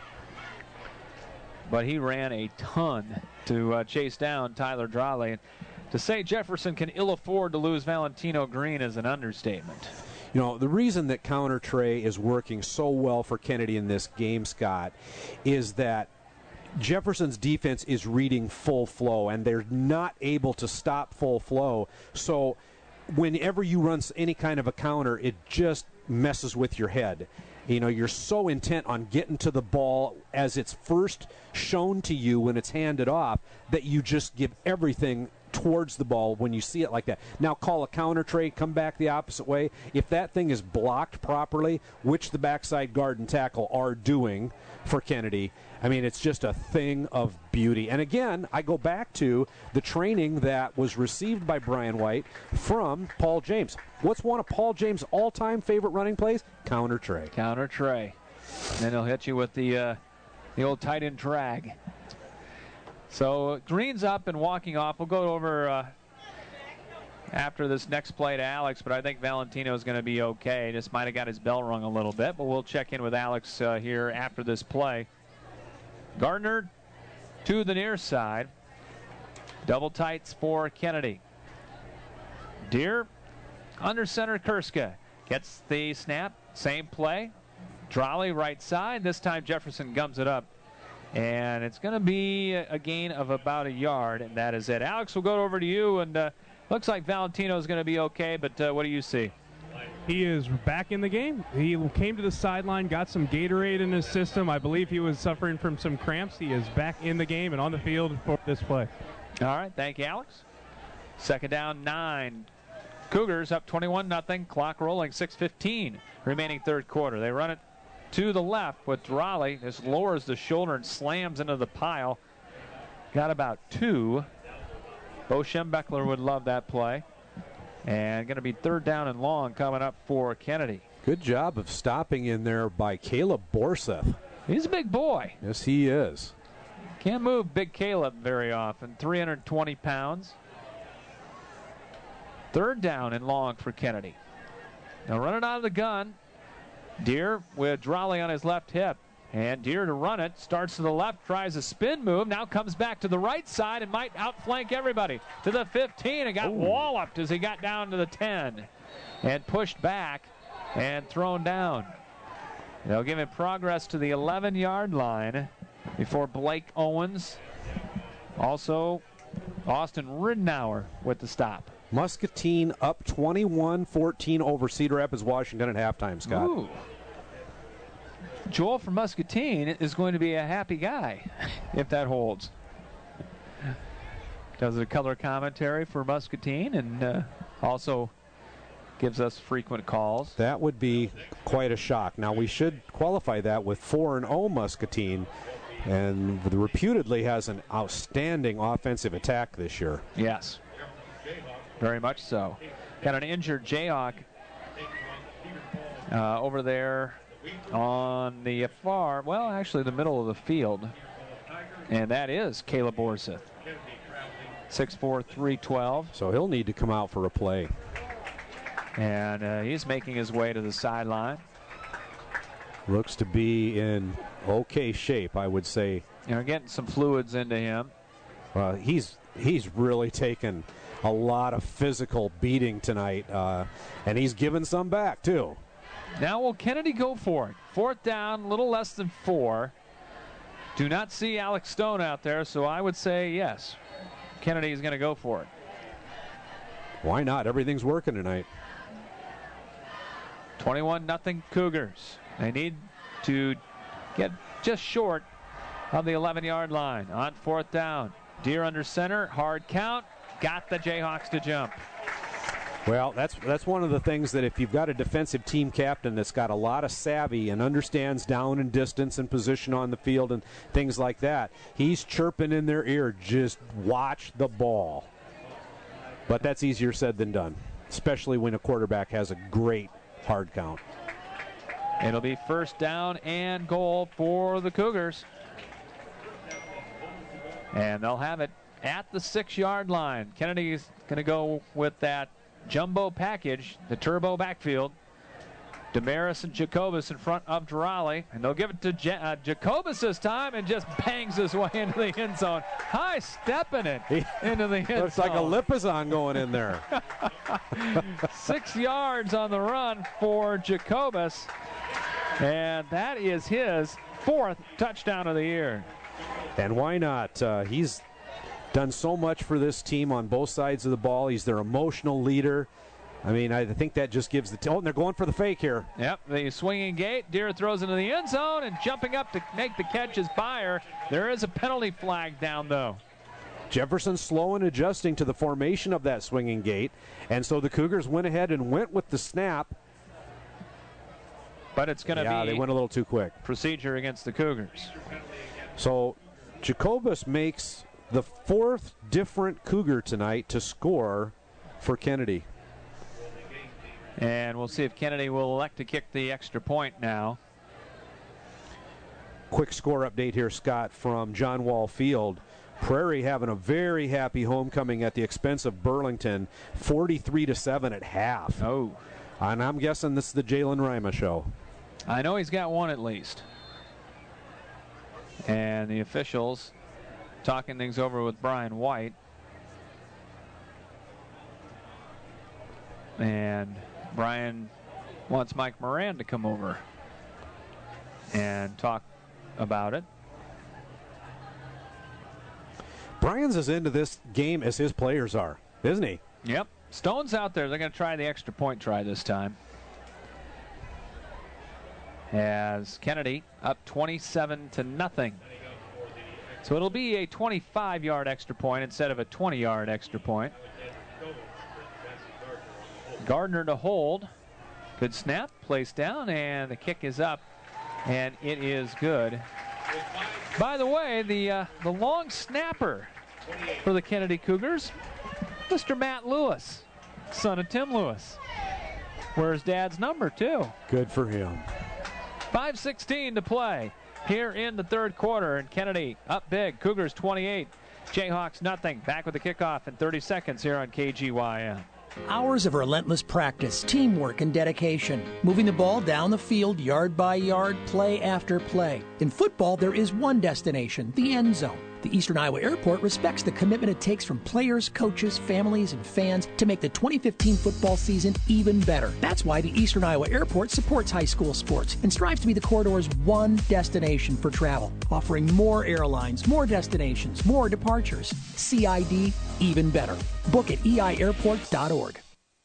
But he ran a ton to chase down Tyler Drale. To say Jefferson can ill afford to lose Valentino Green is an understatement. You know, the reason that counter Trey is working so well for Kennedy in this game, Scott, is that Jefferson's defense is reading full flow, and they're not able to stop full flow. So whenever you run any kind of a counter, it just messes with your head. You know, you're so intent on getting to the ball as it's first shown to you when it's handed off that you just give everything towards the ball when you see it like that. Now call a counter Trey, come back the opposite way. If that thing is blocked properly, which the backside guard and tackle are doing for Kennedy, I mean, it's just a thing of beauty. And again, I go back to the training that was received by Brian White from Paul James. What's one of Paul James' all-time favorite running plays? Counter Trey. Counter Trey. And then he'll hit you with the old tight end drag. So Green's up and walking off. We'll go over after this next play to Alex, but I think Valentino's going to be okay. Just might have got his bell rung a little bit, but we'll check in with Alex here after this play. Gardner to the near side. Double tights for Kennedy. Deere under center. Kurska gets the snap. Same play. Drale right side. This time Jefferson gums it up. And it's going to be a gain of about a yard, and that is it. Alex, we'll go over to you, and looks like Valentino's going to be okay, but what do you see? He is back in the game. He came to the sideline, got some Gatorade in his system. I believe he was suffering from some cramps. He is back in the game and on the field for this play. All right, thank you, Alex. Second down, 9. Cougars up 21-0. Clock rolling, 6:15 remaining third quarter. They run it to the left with Raleigh. Just lowers the shoulder and slams into the pile. Got about 2. Bo Schembechler would love that play. And going to be third down and long coming up for Kennedy. Good job of stopping in there by Caleb Borseth. He's a big boy. Yes, he is. Can't move big Caleb very often. 320 pounds. Third down and long for Kennedy. Now running out of the gun. Deere with Raleigh on his left hip. And Deere to run it. Starts to the left, tries a spin move. Now comes back to the right side and might outflank everybody. To the 15 and got walloped as he got down to the 10. And pushed back and thrown down. They'll give him progress to the 11-yard line before Blake Owens. Also, Austin Ridenour with the stop. Muscatine up 21-14 over Cedar Rapids, Washington at halftime, Scott. Ooh. Joel from Muscatine is going to be a happy guy if that holds. Does a color commentary for Muscatine and also gives us frequent calls. That would be quite a shock. Now, we should qualify that with 4-0 Muscatine, and reputedly has an outstanding offensive attack this year. Yes, very much so. Got an injured Jayhawk over there on the far, well, actually the middle of the field, and that is Caleb Borseth. 6'4", 312. So he'll need to come out for a play. And he's making his way to the sideline. Looks to be in okay shape, I would say. You know, getting some fluids into him. He's really taken a lot of physical beating tonight, and he's given some back, too. Now will Kennedy go for it? Fourth down, a little less than 4. Do not see Alex Stone out there, so I would say yes. Kennedy is going to go for it. Why not? Everything's working tonight. 21-0 Cougars. They need to get just short of the 11-yard line on fourth down. Deere under center, hard count, got the Jayhawks to jump. Well, that's one of the things that if you've got a defensive team captain that's got a lot of savvy and understands down and distance and position on the field and things like that, he's chirping in their ear, just watch the ball. But that's easier said than done, especially when a quarterback has a great hard count. It'll be first down and goal for the Cougars. And they'll have it at the 6-yard line. Kennedy's going to go with that jumbo package, the turbo backfield. Damaris and Jacobus in front of Raleigh, and they'll give it to Jacobus this time, and just bangs his way into the end zone. High stepping it into the end zone. Looks like a Lipizzan going in there. 6 yards on the run for Jacobus, and that is his 4th touchdown of the year. And why not? He's done so much for this team on both sides of the ball. He's their emotional leader. I mean, I think that just gives the and they're going for the fake here. Yep, the swinging gate. Deere throws into the end zone, and jumping up to make the catch is Byer. There is a penalty flag down, though. Jefferson slow in adjusting to the formation of that swinging gate, and so the Cougars went ahead and went with the snap. But it's going to be... Yeah, they went a little too quick. Procedure against the Cougars. So Jacobus makes the 4th different Cougar tonight to score for Kennedy. And we'll see if Kennedy will elect to kick the extra point now. Quick score update here, Scott, from John Wall Field. Prairie having a very happy homecoming at the expense of Burlington, 43-7 at half. Oh. And I'm guessing this is the Jalen Rima show. I know he's got one at least. And the officials talking things over with Brian White. And Brian wants Mike Moran to come over and talk about it. Brian's as into this game as his players are, isn't he? Yep. Stone's out there. They're going to try the extra point try this time. as Kennedy up 27-0. So it'll be a 25-yard extra point instead of a 20-yard extra point. Gardner to hold. Good snap, placed down, and the kick is up, and it is good. By the way, the long snapper for the Kennedy Cougars, Mr. Matt Lewis, son of Tim Lewis. Wears Dad's number, too. Good for him. 5:16 to play here in the third quarter, and Kennedy up big. Cougars 28, Jayhawks nothing. Back with the kickoff in 30 seconds here on KGYM. Hours of relentless practice, teamwork, and dedication. Moving the ball down the field, yard by yard, play after play. In football, there is one destination, the end zone. The Eastern Iowa Airport respects the commitment it takes from players, coaches, families, and fans to make the 2015 football season even better. That's why the Eastern Iowa Airport supports high school sports and strives to be the corridor's one destination for travel, offering more airlines, more destinations, more departures. CID, even better. Book at eiairport.org.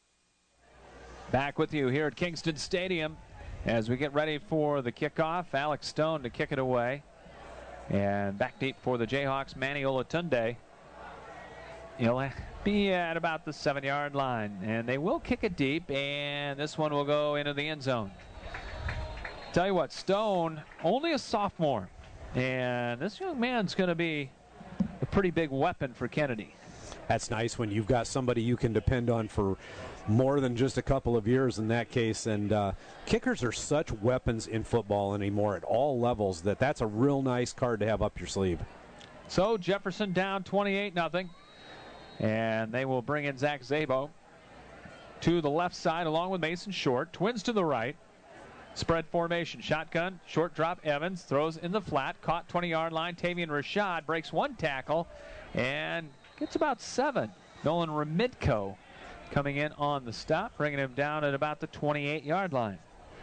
Back with you here at Kingston Stadium as we get ready for the kickoff. Alex Stone to kick it away. And back deep for the Jayhawks, Manny Olatunde. He'll be at about the 7-yard line. And they will kick it deep, and this one will go into the end zone. Tell you what, Stone, only a sophomore. And this young man's going to be a pretty big weapon for Kennedy. That's nice when you've got somebody you can depend on for more than just a couple of years in that case. And kickers are such weapons in football anymore at all levels that's a real nice card to have up your sleeve. So Jefferson down 28-0. And they will bring in Zach Szabo to the left side along with Mason Short. Twins to the right. Spread formation. Shotgun. Short drop. Evans throws in the flat. Caught 20-yard line. Tavian Rashad breaks one tackle and gets about 7. Nolan Remidko coming in on the stop, bringing him down at about the 28-yard line.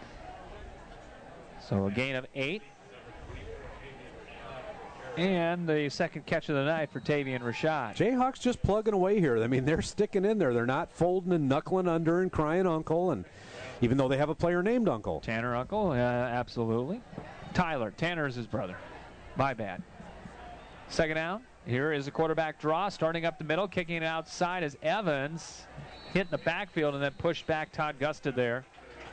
So a gain of 8. And the second catch of the night for Tavian Rashad. Jayhawks just plugging away here. I mean, they're sticking in there. They're not folding and knuckling under and crying uncle, and even though they have a player named Uncle. Tanner Uncle, absolutely. Tyler, Tanner's his brother. My bad. Second down. Here is a quarterback draw, starting up the middle, kicking it outside as Evans hit in the backfield and then pushed back Todd Gusted there.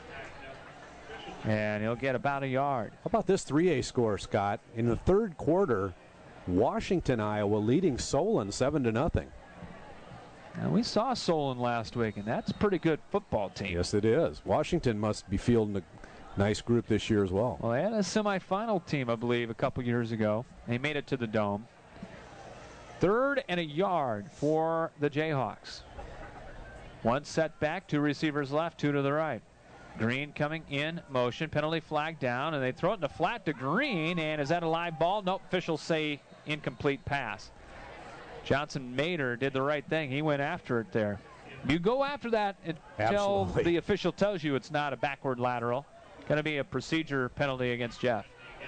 And he'll get about a yard. How about this 3A score, Scott? In the third quarter, Washington, Iowa leading Solon 7-0. Now, we saw Solon last week, and that's a pretty good football team. Yes, it is. Washington must be fielding a nice group this year as well. Well, they had a semifinal team, I believe, a couple years ago. They made it to the Dome. 3rd and a yard for the Jayhawks. One set back, 2 receivers left, 2 to the right. Green coming in motion, penalty flag down, and they throw it in the flat to Green, and is that a live ball? Nope, officials say incomplete pass. Johnson Mader did the right thing. He went after it there. You go after that until the official tells you it's not a backward lateral. Going to be a procedure penalty against Jeff.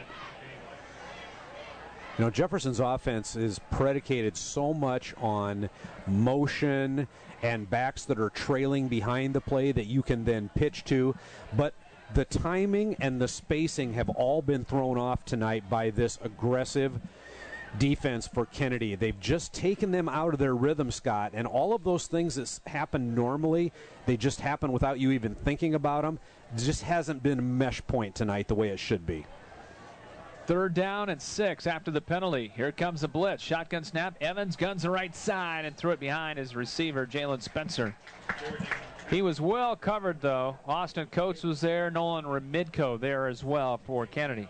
You know, Jefferson's offense is predicated so much on motion and backs that are trailing behind the play that you can then pitch to. But the timing and the spacing have all been thrown off tonight by this aggressive defense for Kennedy. They've just taken them out of their rhythm, Scott, and all of those things that happen normally, they just happen without you even thinking about them. It just hasn't been a mesh point tonight the way it should be. 3rd down and 6 after the penalty. Here comes the blitz. Shotgun snap. Evans guns the right side and threw it behind his receiver, Jalen Spencer. He was well covered, though. Austin Coates was there. Nolan Remidko there as well for Kennedy.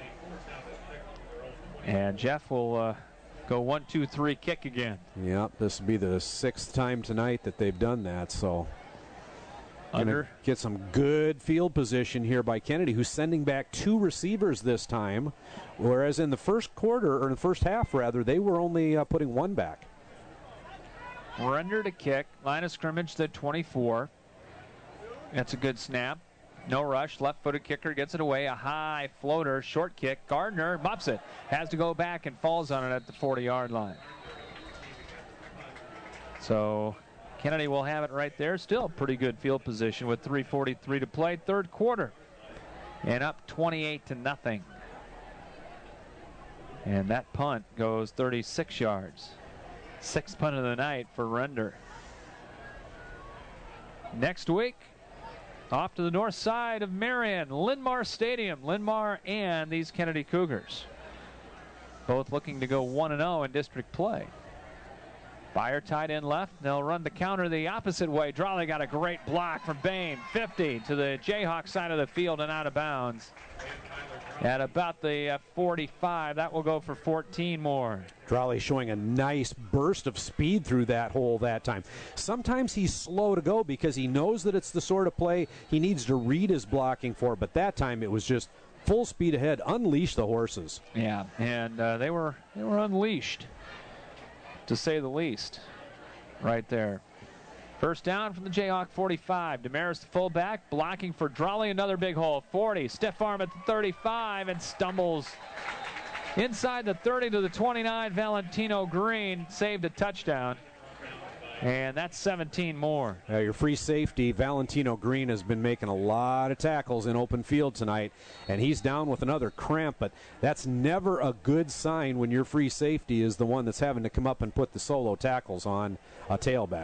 And Jeff will go 1-2-3 kick again. Yep, this will be the 6th time tonight that they've done that, so under get some good field position here by Kennedy, who's sending back 2 receivers this time, whereas in the first quarter, or in the first half rather, they were only putting 1 back. Render to kick, line of scrimmage to 24. That's a good snap. No rush, left-footed kicker gets it away, a high floater, short kick. Gardner muffs it, has to go back and falls on it at the 40-yard line. So Kennedy will have it right there. Still pretty good field position with 3:43 to play, third quarter. and up 28-0. And that punt goes 36 yards. Sixth punt of the night for Render. Next week, off to the north side of Marion, Linn-Mar Stadium. Linn-Mar and these Kennedy Cougars, both looking to go 1-0 in district play. Byer tight end left. They'll run the counter the opposite way. Drawley got a great block from Bain. 50 to the Jayhawk side of the field and out of bounds. At about the 45, that will go for 14 more. Drawley showing a nice burst of speed through that hole that time. Sometimes he's slow to go because he knows that it's the sort of play he needs to read his blocking for, but that time it was just full speed ahead. Unleash the horses. Yeah, and they were unleashed, to say the least, right there. First down from the Jayhawk 45. Damaris, the fullback, blocking for Drawley. Another big hole. 40. Stiff arm at the 35 and stumbles inside the 30 to the 29. Valentino Green saved a touchdown. And that's 17 more. Your free safety, Valentino Green, has been making a lot of tackles in open field tonight, and he's down with another cramp, but that's never a good sign when your free safety is the one that's having to come up and put the solo tackles on a tailback.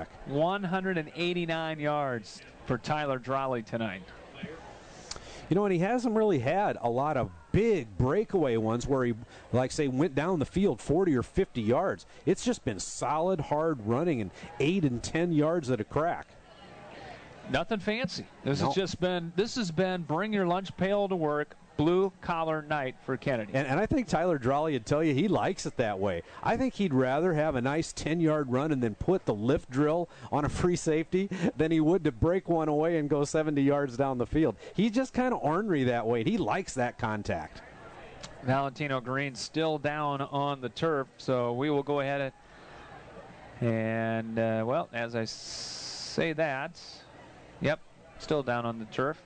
189 yards for Tyler Drawley tonight. You know, and he hasn't really had a lot of big breakaway ones where he, like, say, went down the field 40 or 50 yards. It's just been solid, hard running and 8 and 10 yards at a crack. Nothing fancy. This has been bring your lunch pail to work, blue-collar night for Kennedy. And I think Tyler Drawley would tell you he likes it that way. I think he'd rather have a nice 10-yard run and then put the lift drill on a free safety than he would to break one away and go 70 yards down the field. He's just kind of ornery that way. He likes that contact. Valentino Green still down on the turf, so we will go ahead and, well, as I say that, yep, still down on the turf.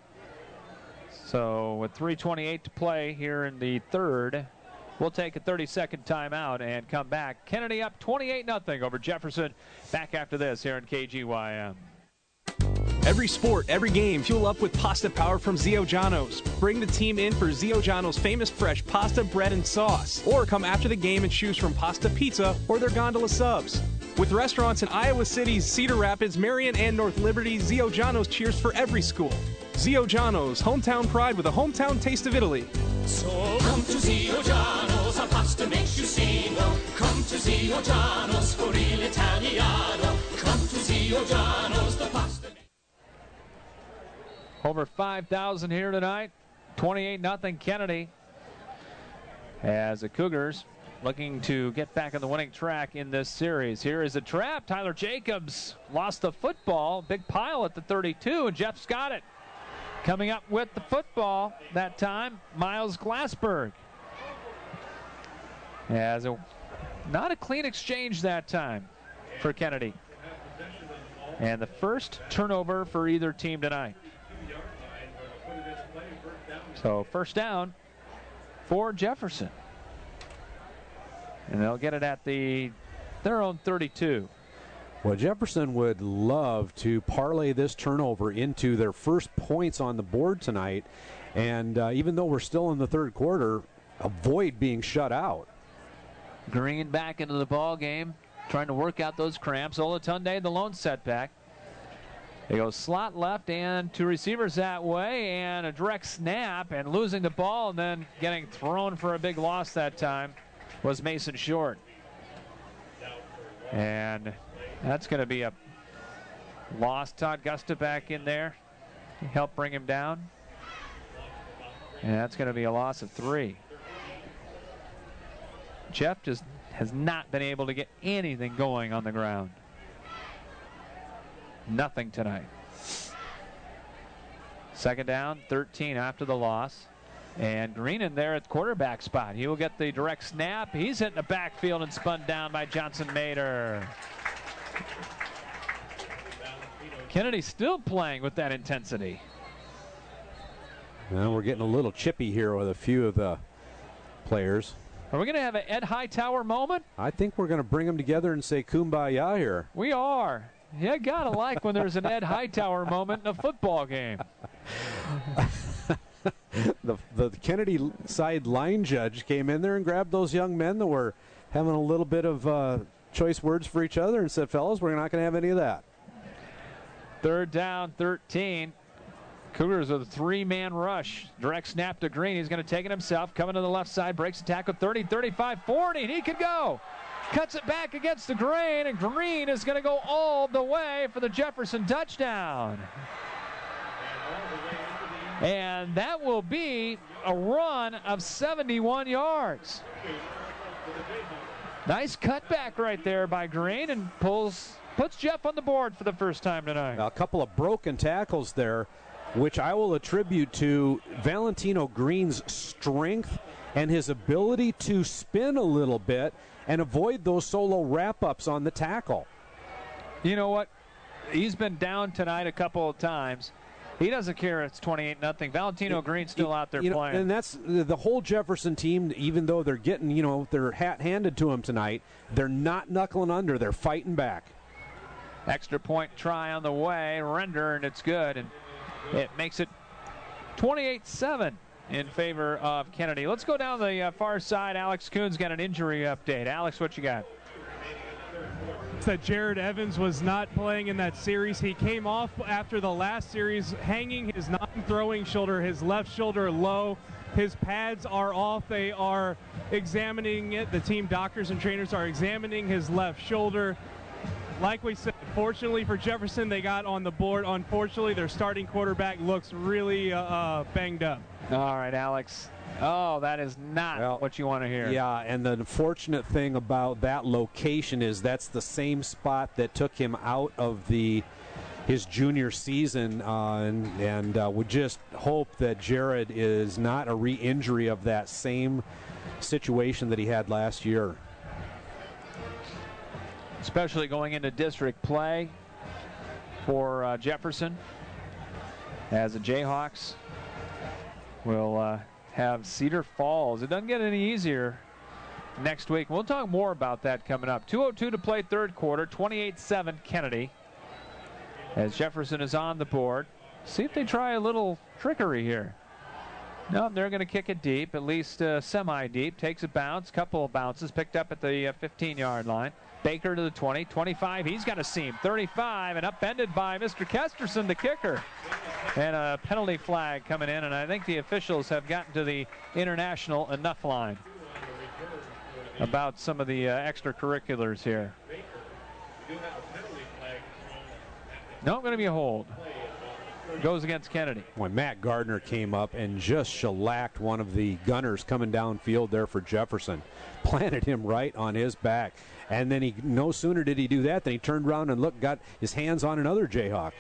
So with 3:28 to play here in the third, we'll take a 30-second timeout and come back. Kennedy up 28-0 over Jefferson. Back after this here in KGYM. Every sport, every game, fuel up with pasta power from Zio Giano's. Bring the team in for Zio Giano's famous fresh pasta, bread, and sauce. Or come after the game and choose from pasta pizza or their gondola subs. With restaurants in Iowa City, Cedar Rapids, Marion, and North Liberty, Zio Giano's cheers for every school. Zio Giano's, hometown pride with a hometown taste of Italy. So come to Zio Giano's, our pasta makes you sing. Come to Zio Giano's for real Italiano. Come to Zio Giano's, the pasta. Over 5,000 here tonight. 28-0 Kennedy. As the Cougars looking to get back on the winning track in this series. Here is a trap. Tyler Jacobs lost the football. Big pile at the 32, and Jeff's got it. Coming up with the football that time, Miles Glassberg. Not a clean exchange that time for Kennedy. And the first turnover for either team tonight. So first down for Jefferson. And they'll get it at their own 32. Well, Jefferson would love to parlay this turnover into their first points on the board tonight. And even though we're still in the third quarter, avoid being shut out. Green back into the ball game, trying to work out those cramps. Olatunde, the lone setback. They go slot left and two receivers that way, and a direct snap, and losing the ball, and then getting thrown for a big loss that time was Mason Short. And that's going to be a loss. Todd Gusta back in there to help bring him down. And that's going to be a loss of 3. Jeff just has not been able to get anything going on the ground. Nothing tonight. Second down, 13 after the loss. And Green in there at quarterback spot. He will get the direct snap. He's hit in the backfield and spun down by Johnson Mader. Kennedy still playing with that intensity. Well, we're getting a little chippy here with a few of the players. Are we going to have an Ed Hightower moment? I think we're going to bring them together and say kumbaya here. We are. You got to like when there's an Ed Hightower moment in a football game. the Kennedy side line judge came in there and grabbed those young men that were having a little bit of choice words for each other and said, fellas, we're not going to have any of that. 3rd down, 13. Cougars with a 3-man rush. Direct snap to Green. He's going to take it himself. Coming to the left side. Breaks the tackle. 30, 35, 40. And he could go. Cuts it back against the grain. And Green is going to go all the way for the Jefferson touchdown. And that will be a run of 71 yards. Nice cutback right there by Green and puts Jeff on the board for the first time tonight. A couple of broken tackles there, which I will attribute to Valentino Green's strength and his ability to spin a little bit and avoid those solo wrap-ups on the tackle. You know what? He's been down tonight a couple of times. He doesn't care it's 28-0. Valentino Green's still out there playing. And that's the whole Jefferson team, even though they're getting, their hat handed to them tonight, they're not knuckling under. They're fighting back. Extra point try on the way. Render, and it's good. And it makes it 28-7 in favor of Kennedy. Let's go down the far side. Alex Kuhn's got an injury update. Alex, what you got? That Jared Evans was not playing in that series. He came off after the last series hanging his non-throwing shoulder, his left shoulder low. His pads are off. They are examining it. The team doctors and trainers are examining his left shoulder. Like we said, fortunately for Jefferson, they got on the board. Unfortunately, their starting quarterback looks really banged up. All right, Alex. Oh, that is not what you want to hear. Yeah, and the unfortunate thing about that location is that's the same spot that took him out of his junior season, and would just hope that Jared is not a re-injury of that same situation that he had last year. Especially going into district play for Jefferson, as the Jayhawks will have Cedar Falls. It doesn't get any easier next week. We'll talk more about that coming up. 2:02 to play third quarter, 28-7 Kennedy. As Jefferson is on the board. See if they try a little trickery here. No, they're going to kick it deep, at least semi-deep. Takes a bounce, couple of bounces, picked up at the 15-yard line. Baker to the 20, 25, he's got a seam. 35, and upended by Mr. Kesterson, the kicker. And a penalty flag coming in, and I think the officials have gotten to the international enough line about some of the extracurriculars here. No, going to be a hold. Goes against Kennedy. When Matt Gardner came up and just shellacked one of the gunners coming downfield there for Jefferson. Planted him right on his back. And then no sooner did he do that than he turned around and got his hands on another Jayhawk.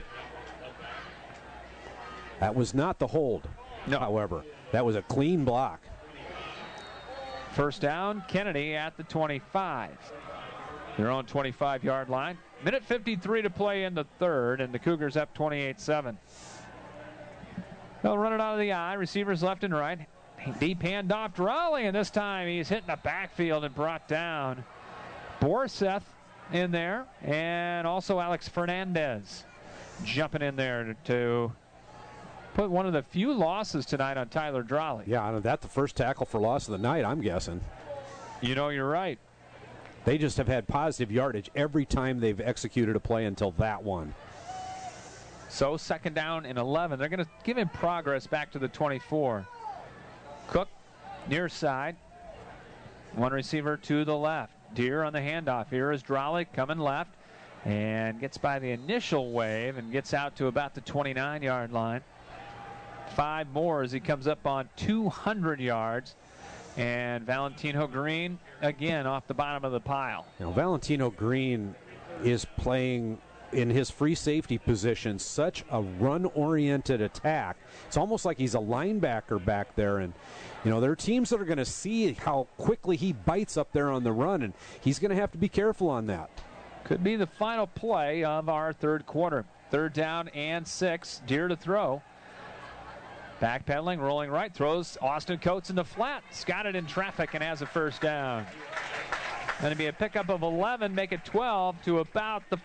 That was not the hold, however. That was a clean block. First down, Kennedy at the 25. Their own 25-yard line. Minute 53 to play in the third, and the Cougars up 28-7. They'll run it out of the eye. Receivers left and right. Deep handoff to Raleigh, and this time he's hitting the backfield and brought down. Borseth in there, and also Alex Fernandez jumping in there to put one of the few losses tonight on Tyler Drawley. Yeah, that's the first tackle for loss of the night, I'm guessing. You know, you're right. They just have had positive yardage every time they've executed a play until that one. So second down and 11. They're going to give him progress back to the 24. Cook near side. One receiver to the left. Deere on the handoff. Here is Drawley coming left and gets by the initial wave and gets out to about the 29-yard line. 5 more as he comes up on 200 yards. And Valentino Green, again, off the bottom of the pile. Now, Valentino Green is playing in his free safety position such a run-oriented attack. It's almost like he's a linebacker back there. And, there are teams that are going to see how quickly he bites up there on the run, and he's going to have to be careful on that. Could be the final play of our third quarter. Third down and 6. Deere to throw. Backpedaling, rolling right, throws Austin Coates in the flat. Got it in traffic and has a first down. Going to be a pickup of 11, make it 12 to about the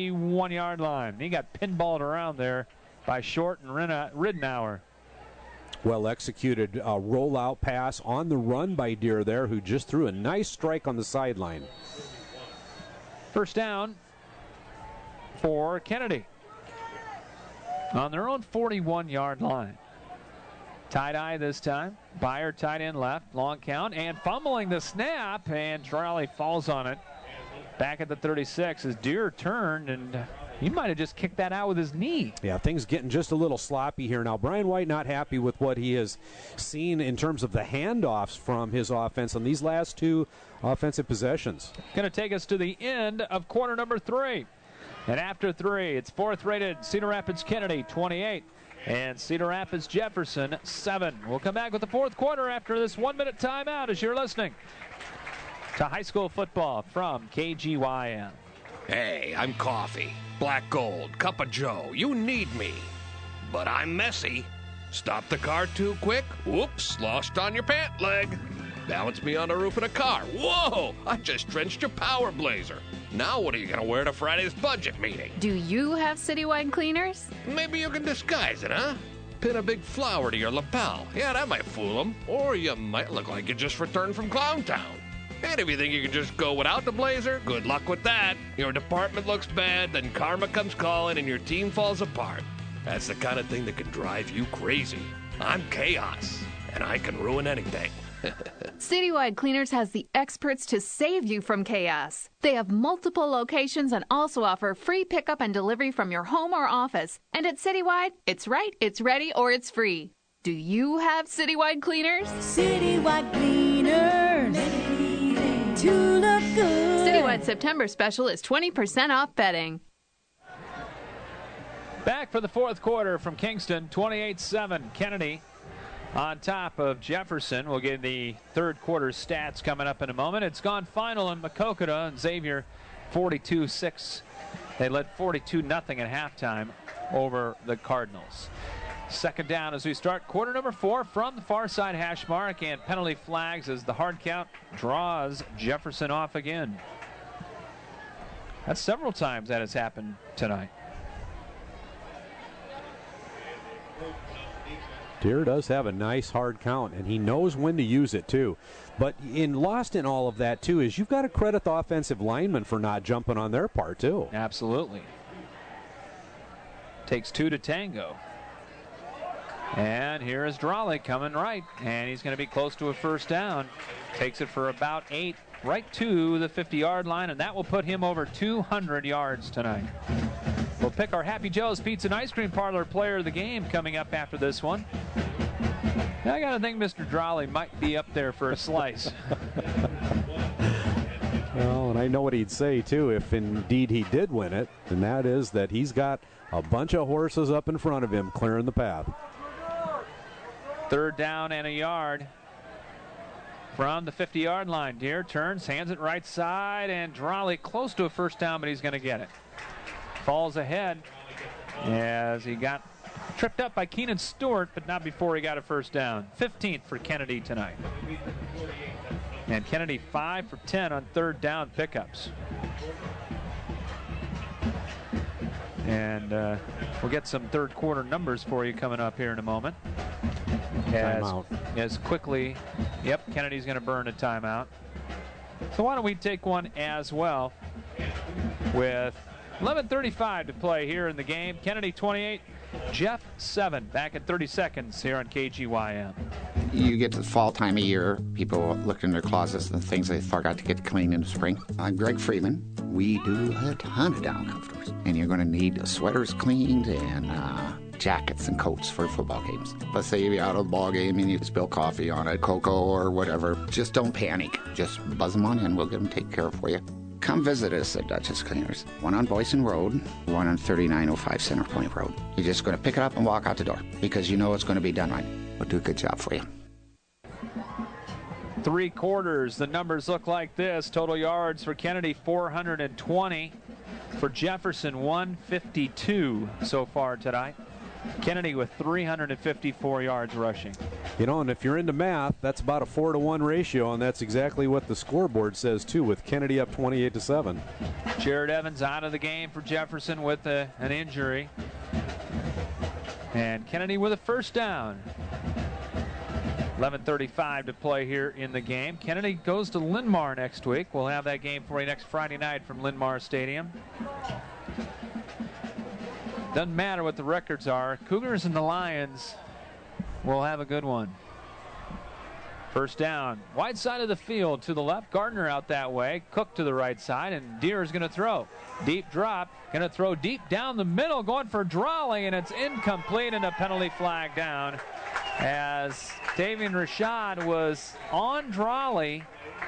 41-yard line. He got pinballed around there by Short and Ridenour. Well executed rollout pass on the run by Deere there, who just threw a nice strike on the sideline. First down for Kennedy on their own 41-yard line. Tight eye this time. Byer tight end left, long count, and fumbling the snap, and Charlie falls on it. Back at the 36 as Deere turned, and he might have just kicked that out with his knee. Yeah, things getting just a little sloppy here now. Brian White not happy with what he has seen in terms of the handoffs from his offense on these last two offensive possessions. Going to take us to the end of quarter number 3. And after 3, it's fourth-rated Cedar Rapids Kennedy 28 and Cedar Rapids Jefferson 7. We'll come back with the fourth quarter after this 1-minute timeout as you're listening to high school football from KGYM. Hey, I'm Coffee. Black Gold, Cup of Joe. You need me. But I'm messy. Stop the car too quick. Whoops, lost on your pant leg. Balance me on the roof of the car. Whoa, I just drenched your power blazer. Now what are you going to wear to Friday's budget meeting? Do you have citywide cleaners? Maybe you can disguise it, huh? Pin a big flower to your lapel. Yeah, that might fool them. Or you might look like you just returned from Clowntown. And if you think you can just go without the blazer, good luck with that. Your department looks bad, then karma comes calling and your team falls apart. That's the kind of thing that can drive you crazy. I'm chaos, and I can ruin anything. Citywide Cleaners has the experts to save you from chaos. They have multiple locations and also offer free pickup and delivery from your home or office. And at Citywide, it's right, it's ready, or it's free. Do you have Citywide Cleaners? Citywide Cleaners. To look good. Citywide September special is 20% off bedding. Back for the fourth quarter from Kingston, 28-7. Kennedy on top of Jefferson. We'll get the third quarter stats coming up in a moment. It's gone final in Maquoketa, and Xavier 42-6. They led 42-0 at halftime over the Cardinals. Second down as we start quarter number 4 from the far side hash mark, and penalty flags as the hard count draws Jefferson off again. That's several times that has happened tonight. Deere does have a nice hard count, and he knows when to use it, too. But lost in all of that, too, is you've got to credit the offensive linemen for not jumping on their part, too. Absolutely. Takes 2 to tango. And here is Drawley coming right, and he's going to be close to a first down. Takes it for about 8, right to the 50-yard line, and that will put him over 200 yards tonight. We'll pick our Happy Joe's Pizza and Ice Cream Parlor player of the game coming up after this one. Now, I got to think Mr. Drawley might be up there for a slice. Well, and I know what he'd say, too, if indeed he did win it, and that is that he's got a bunch of horses up in front of him clearing the path. Third down and a yard from the 50-yard line. Deere turns, hands it right side, and Drawley close to a first down, but he's going to get it. Falls ahead as he got tripped up by Keenan Stewart, but not before he got a first down. 15th for Kennedy tonight. And Kennedy 5 for 10 on third down pickups. And we'll get some third quarter numbers for you coming up here in a moment. As quickly, yep, Kennedy's going to burn a timeout. So why don't we take one as well with 11:35 to play here in the game. Kennedy 28, Jeff 7. Back in 30 seconds here on KGYM. You get to the fall time of year, people look in their closets and things they forgot to get cleaned in the spring. I'm Greg Freeman. We do a ton of down comforters, and you're going to need sweaters cleaned and jackets and coats for football games. Let's say you're out of the ball game and you spill coffee on it, cocoa or whatever. Just don't panic. Just buzz them on in. We'll get them taken care of for you. Come visit us at Dutchess Cleaners. One on Boyson Road, one on 3905 Center Point Road. You're just going to pick it up and walk out the door because you know it's going to be done right. We'll do a good job for you. 3 quarters. The numbers look like this. Total yards for Kennedy, 420. For Jefferson, 152 so far tonight. Kennedy with 354 yards rushing. You know, and if you're into math, that's about a 4-to-1 ratio, and that's exactly what the scoreboard says, too, with Kennedy up 28-7. Jared Evans out of the game for Jefferson with an injury. And Kennedy with a first down. 11:35 to play here in the game. Kennedy goes to Linn-Mar next week. We'll have that game for you next Friday night from Linn-Mar Stadium. Doesn't matter what the records are. Cougars and the Lions will have a good one. First down. Wide side of the field to the left. Gardner out that way. Cook to the right side, and Deere is going to throw. Deep drop. Going to throw deep down the middle. Going for Drawley, and it's incomplete, and a penalty flag down as Davian Rashad was on Drawley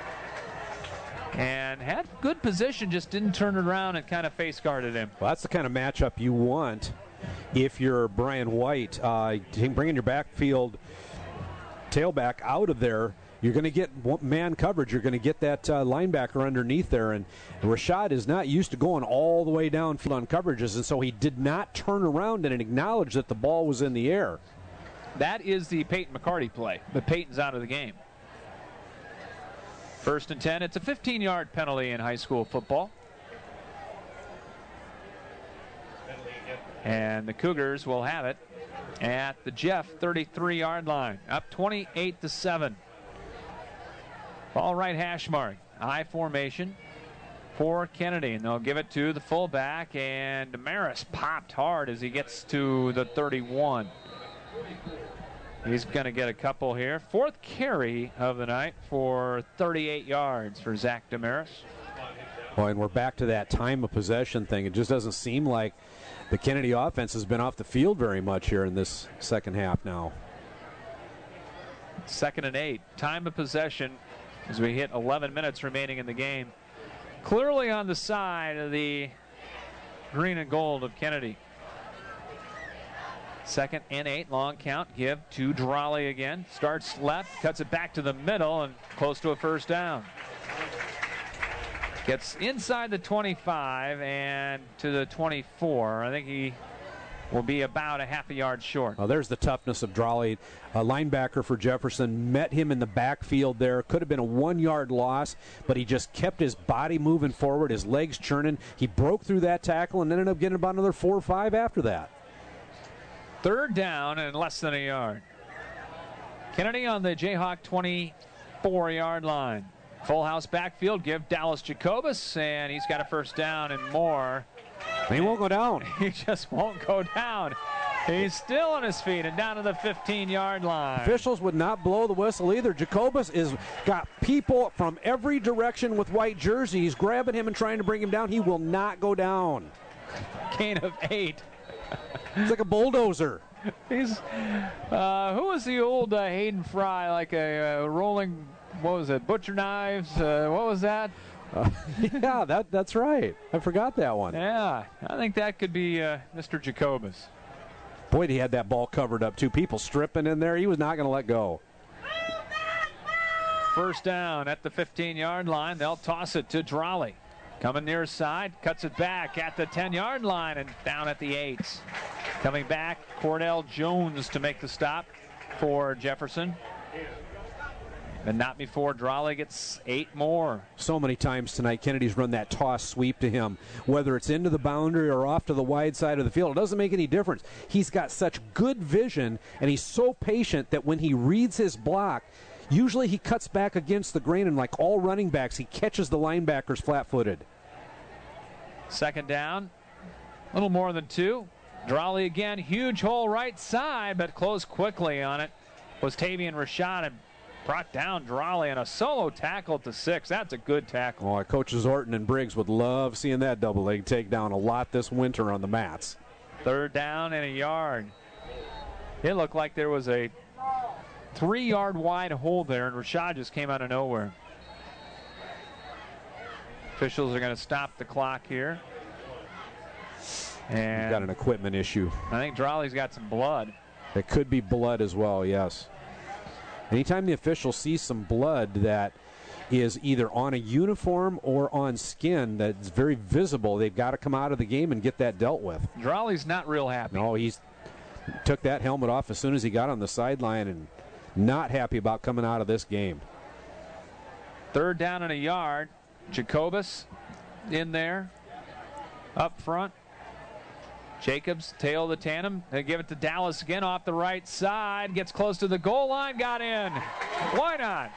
and had good position, just didn't turn it around and kind of face guarded him. Well, that's the kind of matchup you want if you're Brian White. Bringing your backfield tailback out of there, you're going to get man coverage. You're going to get that linebacker underneath there. And Rashad is not used to going all the way downfield on coverages, and so he did not turn around and acknowledge that the ball was in the air. That is the Peyton McCarty play, but Peyton's out of the game. First and 10. It's a 15-yard penalty in high school football. And the Cougars will have it at the Jeff 33-yard line, up 28-7. Ball right hash mark, I formation for Kennedy, and they'll give it to the fullback, and Damaris popped hard as he gets to the 31. He's going to get a couple here. Fourth carry of the night for 38 yards for Zach Damaris. Well, and we're back to that time of possession thing. It just doesn't seem like the Kennedy offense has been off the field very much here in this second half now. 2nd and 8. Time of possession as we hit 11 minutes remaining in the game. Clearly on the side of the green and gold of Kennedy. 2nd and 8, long count, give to Drawley again. Starts left, cuts it back to the middle, and close to a first down. Gets inside the 25 and to the 24. I think he will be about a half a yard short. Well, there's the toughness of Drawley. A linebacker for Jefferson met him in the backfield there. Could have been a 1-yard loss, but he just kept his body moving forward, his legs churning. He broke through that tackle and ended up getting about another 4 or 5 after that. Third down and less than a yard. Kennedy on the Jayhawk 24-yard line. Full house backfield, give Dallas Jacobus, and he's got a first down and more. He won't go down. He just won't go down. He's still on his feet and down to the 15-yard line. Officials would not blow the whistle either. Jacobus is got people from every direction with white jerseys grabbing him and trying to bring him down. He will not go down. Gain of 8. It's like a bulldozer. He's who was the old Hayden Fry, like a rolling, what was it, butcher knives? What was that? Yeah, that's right. I forgot that one. Yeah, I think that could be Mr. Jacobus. Boy, he had that ball covered up. 2 people stripping in there. He was not going to let go. First down at the 15-yard line. They'll toss it to Drawley. Coming near side, cuts it back at the 10-yard line and down at the 8. Coming back, Cordell Jones to make the stop for Jefferson. And not before Drawley gets 8 more. So many times tonight, Kennedy's run that toss sweep to him, whether it's into the boundary or off to the wide side of the field. It doesn't make any difference. He's got such good vision, and he's so patient that when he reads his block, usually he cuts back against the grain, and like all running backs, he catches the linebackers flat-footed. Second down, a little more than 2. Drawley again, huge hole right side, but closed quickly on it was Tavian Rashad and brought down Drawley and a solo tackle to 6. That's a good tackle. Oh, Coaches Orton and Briggs would love seeing that double leg takedown a lot this winter on the mats. Third down and a yard. It looked like there was a 3-yard wide hole there, and Rashad just came out of nowhere. Officials are going to stop the clock here. And he's got an equipment issue. I think Drawley's got some blood. It could be blood as well, yes. Anytime the official sees some blood that is either on a uniform or on skin that's very visible, they've got to come out of the game and get that dealt with. Drawley's not real happy. No, he took that helmet off as soon as he got on the sideline and not happy about coming out of this game. Third down and a yard. Jacobus in there, up front. Jacobs, tail of the tandem. They give it to Dallas again off the right side. Gets close to the goal line. Got in. Why not?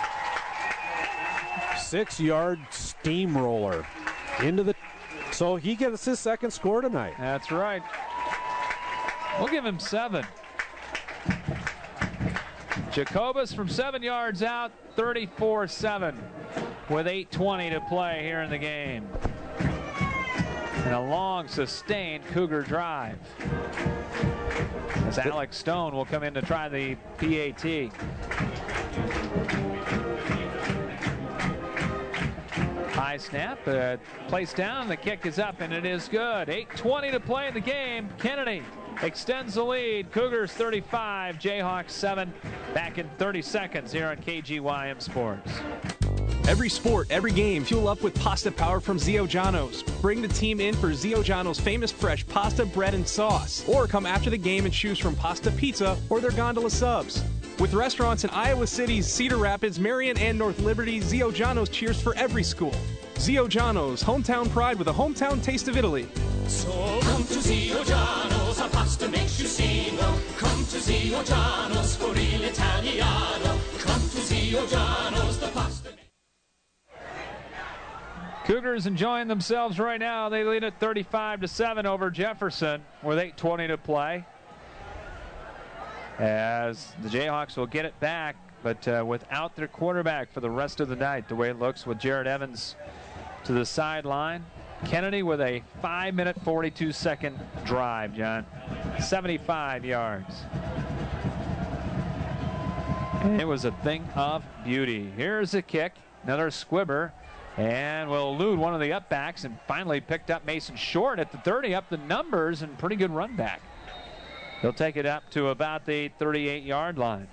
6-yard steamroller into the. So he gets his second score tonight. That's right. We'll give him 7. Jacobus from 7 yards out, 34-7 with 8:20 to play here in the game. And a long, sustained Cougar drive. As Alex Stone will come in to try the PAT. High snap, placed down, the kick is up, and it is good. 8:20 to play in the game. Kennedy extends the lead. Cougars 35, Jayhawks 7. Back in 30 seconds here on KGYM Sports. Every sport, every game, fuel up with pasta power from Zio Giano's. Bring the team in for Zio Giano's famous fresh pasta, bread, and sauce. Or come after the game and choose from pasta pizza or their gondola subs. With restaurants in Iowa City, Cedar Rapids, Marion, and North Liberty, Zio Giano's cheers for every school. Zio Giano's, hometown pride with a hometown taste of Italy. So come to Zio Giano's, our pasta makes you sing. Come to Zio Giano's for real Italiano. Come to Zio Giano's, the pasta. Cougars enjoying themselves right now. They lead at 35-7 over Jefferson with 8:20 to play. As the Jayhawks will get it back, but without their quarterback for the rest of the night, the way it looks with Jared Evans to the sideline. Kennedy with a 5-minute, 42-second drive, John. 75 yards. And it was a thing of beauty. Here's a kick, another squibber, and will elude one of the upbacks and finally picked up Mason Short at the 30, up the numbers, and pretty good run back. He'll take it up to about the 38-yard line.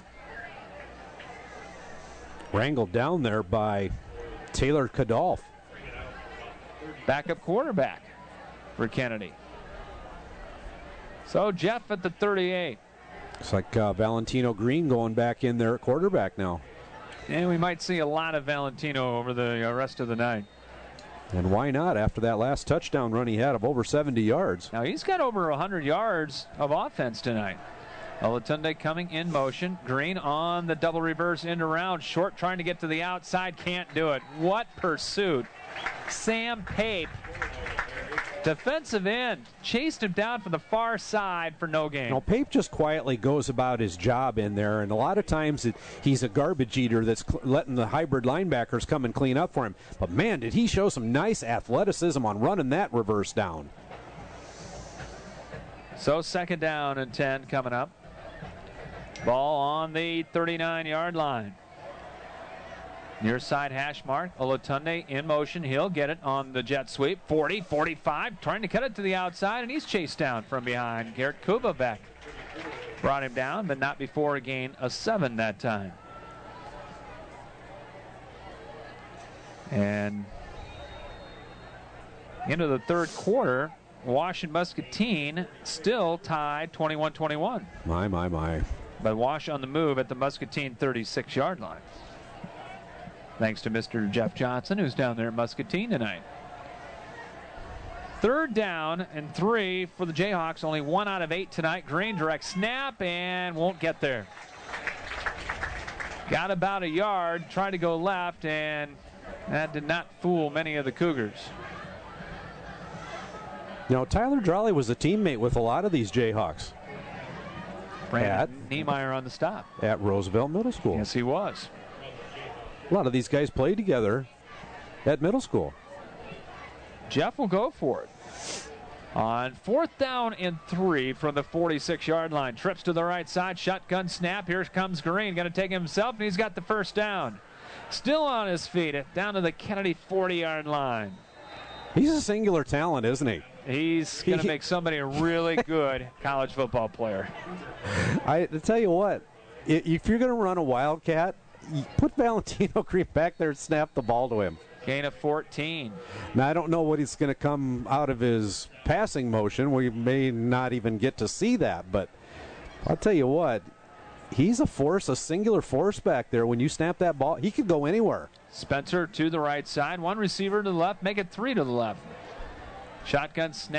Wrangled down there by Taylor Kadolf. Backup quarterback for Kennedy. So Jeff at the 38. It's like Valentino Green going back in there at quarterback now. And we might see a lot of Valentino over the rest of the night. And why not after that last touchdown run he had of over 70 yards? Now he's got over 100 yards of offense tonight. Olatunde coming in motion. Green on the double reverse end around. Short trying to get to the outside. Can't do it. What pursuit. Sam Pape, defensive end, chased him down from the far side for no gain. Now, Pape just quietly goes about his job in there, and a lot of times he's a garbage eater that's letting the hybrid linebackers come and clean up for him. But, man, did he show some nice athleticism on running that reverse down. So 2nd down and 10 coming up. Ball on the 39-yard line. Near side hash mark, Olatunde in motion. He'll get it on the jet sweep. 40, 45, trying to cut it to the outside, and he's chased down from behind. Garrett Kubavec brought him down, but not before a gain of 7 that time. And into the 3rd quarter, Wash and Muscatine still tied 21-21. My. But Wash on the move at the Muscatine 36-yard line. Thanks to Mr. Jeff Johnson, who's down there at Muscatine tonight. 3rd down and 3 for the Jayhawks. Only 1 out of 8 tonight. Green direct snap and won't get there. Got about a yard, tried to go left, and that did not fool many of the Cougars. You know, Tyler Drawley was a teammate with a lot of these Jayhawks. Brandon Niemeyer on the stop. At Roosevelt Middle School. Yes, he was. A lot of these guys played together at middle school. Jeff will go for it. On 4th down and 3 from the 46-yard line. Trips to the right side. Shotgun snap. Here comes Green. Going to take himself, and he's got the 1st down. Still on his feet. Down to the Kennedy 40-yard line. He's a singular talent, isn't he? He's going to make somebody a really good college football player. I tell you what, if you're going to run a Wildcat, put Valentino Green back there and snap the ball to him. Gain of 14. Now, I don't know what he's going to come out of his passing motion. We may not even get to see that, but I'll tell you what, he's a force, a singular force back there. When you snap that ball, he could go anywhere. Spencer to the right side. 1 receiver to the left. Make it 3 to the left. Shotgun snap.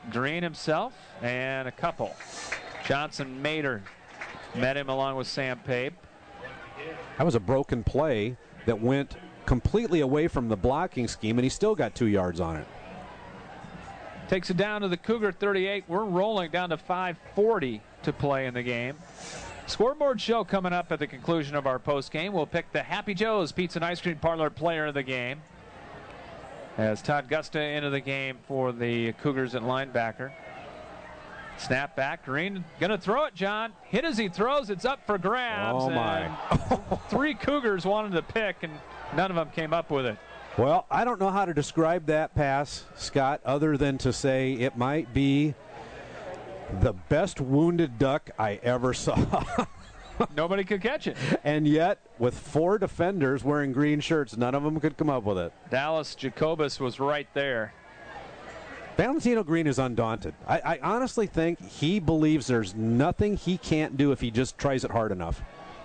Green himself and a couple. Johnson Mater met him along with Sam Pape. That was a broken play that went completely away from the blocking scheme, and he still got 2 yards on it. Takes it down to the Cougar 38. We're rolling down to 5:40 to play in the game. Scoreboard show coming up at the conclusion of our post game. We'll pick the Happy Joe's Pizza and Ice Cream Parlor player of the game, as Todd Gusta into the game for the Cougars at linebacker. Snap back. Green going to throw it, John. Hit as he throws. It's up for grabs. Oh, my. 3 Cougars wanted to pick, and none of them came up with it. Well, I don't know how to describe that pass, Scott, other than to say it might be the best wounded duck I ever saw. Nobody could catch it. And yet, with 4 defenders wearing green shirts, none of them could come up with it. Dallas Jacobus was right there. Valentino Green is undaunted. I honestly think he believes there's nothing he can't do if he just tries it hard enough.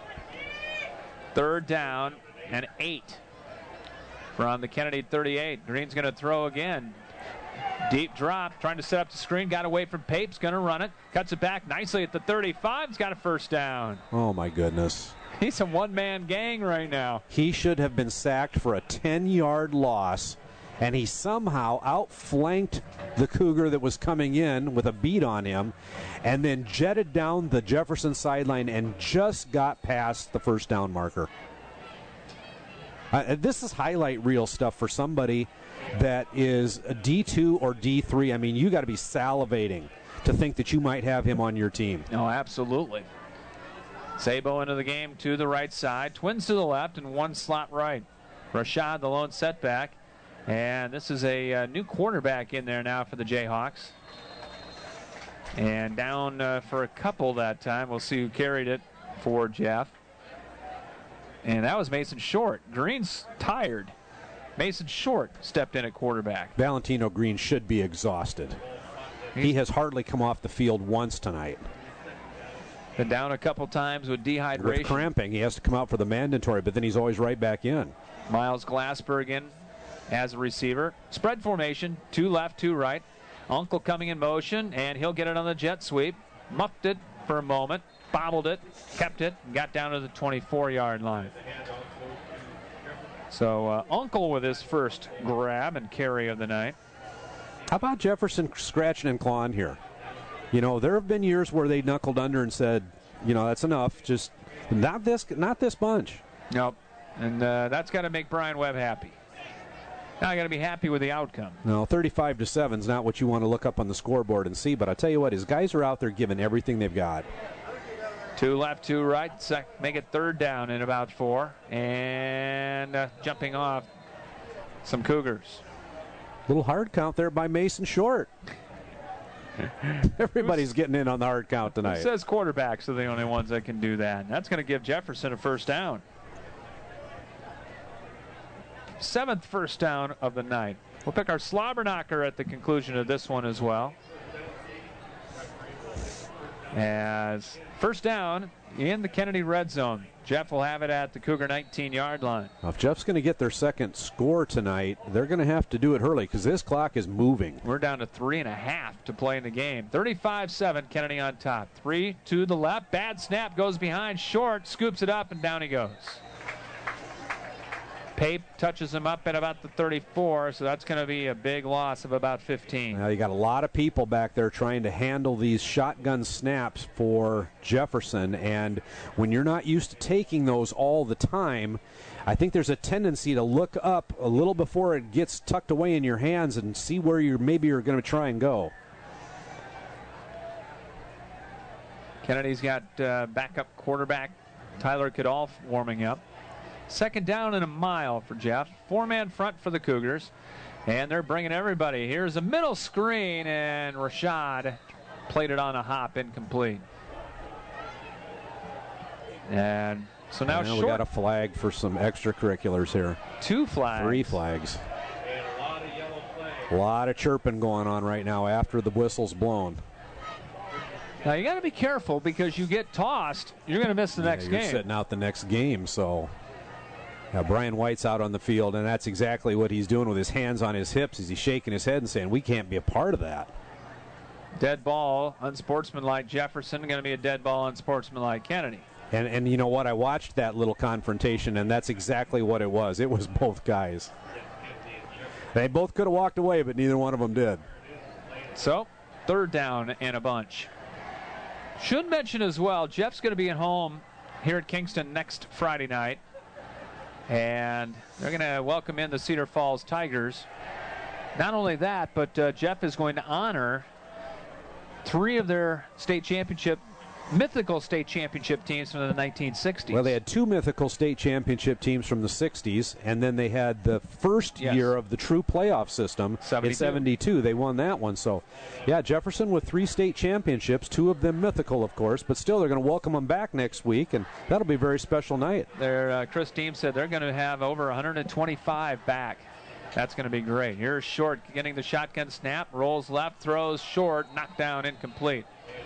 3rd down and 8 from the Kennedy 38. Green's going to throw again. Deep drop, trying to set up the screen, got away from Pape's, going to run it, cuts it back nicely at the 35, he's got a first down. Oh, my goodness. He's a one-man gang right now. He should have been sacked for a 10-yard loss, and he somehow outflanked the Cougar that was coming in with a beat on him, and then jetted down the Jefferson sideline and just got past the first down marker. This is highlight reel stuff for somebody that is a D2 or D3. I mean, you got to be salivating to think that you might have him on your team. Oh, absolutely. Sabo into the game to the right side. Twins to the left and 1 slot right. Rashad, the lone setback. And this is a new quarterback in there now for the Jayhawks. And down for a couple that time. We'll see who carried it for Jeff. And that was Mason Short. Green's tired. Mason Short stepped in at quarterback. Valentino Green should be exhausted. He has hardly come off the field once tonight. Been down a couple times with dehydration. With cramping, he has to come out for the mandatory, but then he's always right back in. Miles Glassberg in as a receiver. Spread formation, 2 left, 2 right. Uncle coming in motion, and he'll get it on the jet sweep. Muffed it for a moment, bobbled it, kept it, and got down to the 24-yard line. So Uncle with his first grab and carry of the night. How about Jefferson scratching and clawing here? You know, there have been years where they knuckled under and said, you know, that's enough. Just not this bunch. Nope. And that's got to make Brian Webb happy. Now I got to be happy with the outcome. No, 35-7 is not what you want to look up on the scoreboard and see. But I tell you what, his guys are out there giving everything they've got. 2 left, 2 right. Make it 3rd down in about 4. And jumping off some Cougars. Little hard count there by Mason Short. Everybody's getting in on the hard count tonight. It says quarterbacks are the only ones that can do that. And that's going to give Jefferson a first down. 7th first down of the night. We'll pick our slobber knocker at the conclusion of this one as well. As first down in the Kennedy red zone. Jeff will have it at the Cougar 19-yard line. Now, if Jeff's going to get their second score tonight, they're going to have to do it early because this clock is moving. We're down to 3.5 to play in the game. 35-7, Kennedy on top. 3 to the left. Bad snap, goes behind. Short, scoops it up, and down he goes. Pape touches him up at about the 34, so that's going to be a big loss of about 15. Now you got a lot of people back there trying to handle these shotgun snaps for Jefferson, and when you're not used to taking those all the time, I think there's a tendency to look up a little before it gets tucked away in your hands and see where you're going to try and go. Kennedy's got backup quarterback Tyler Kadolf warming up. 2nd down and a mile for Jeff. 4-man front for the Cougars. And they're bringing everybody. Here's a middle screen, and Rashad played it on a hop, incomplete. And so now we got a flag for some extracurriculars here. 2 flags. 3 flags. A lot of chirping going on right now after the whistle's blown. Now you got to be careful because you get tossed, you're going to miss the next you're game. Sitting out the next game, so... Now, Brian White's out on the field, and that's exactly what he's doing with his hands on his hips. Is he's shaking his head and saying, we can't be a part of that. Dead ball, unsportsmanlike Jefferson, going to be a dead ball, unsportsmanlike Kennedy. And you know what? I watched that little confrontation, and that's exactly what it was. It was both guys. They both could have walked away, but neither one of them did. So, third down and a bunch. Should mention as well, Jeff's going to be at home here at Kingston next Friday night. And they're going to welcome in the Cedar Falls Tigers. Not only that, but Jeff is going to honor 3 of their mythical state championship teams from the 1960s. Well, they had 2 mythical state championship teams from the 60s, and then they had the first year of the true playoff system in 72. They won that one. So, yeah, Jefferson with 3 state championships, 2 of them mythical, of course, but still they're going to welcome them back next week, and that'll be a very special night. Chris Deem said they're going to have over 125 back. That's going to be great. Here's Short getting the shotgun snap, rolls left, throws short, knocked down, incomplete.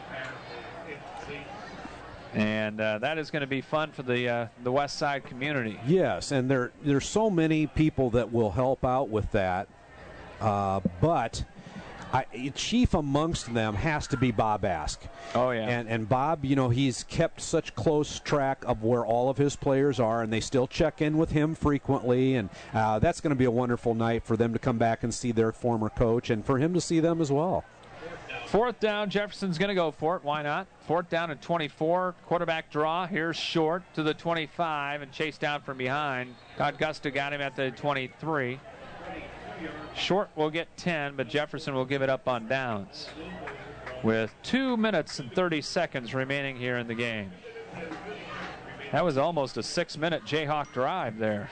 And that is going to be fun for the West Side community. Yes, and there's so many people that will help out with that. But chief amongst them has to be Bob Ask. Oh, yeah. And Bob, he's kept such close track of where all of his players are, and they still check in with him frequently. And that's going to be a wonderful night for them to come back and see their former coach and for him to see them as well. 4th down, Jefferson's going to go for it. Why not? 4th down and 24. Quarterback draw. Here's Short to the 25 and chased down from behind. Todd Gusta got him at the 23. Short will get 10, but Jefferson will give it up on downs with 2 minutes and 30 seconds remaining here in the game. That was almost a 6-minute Jayhawk drive there,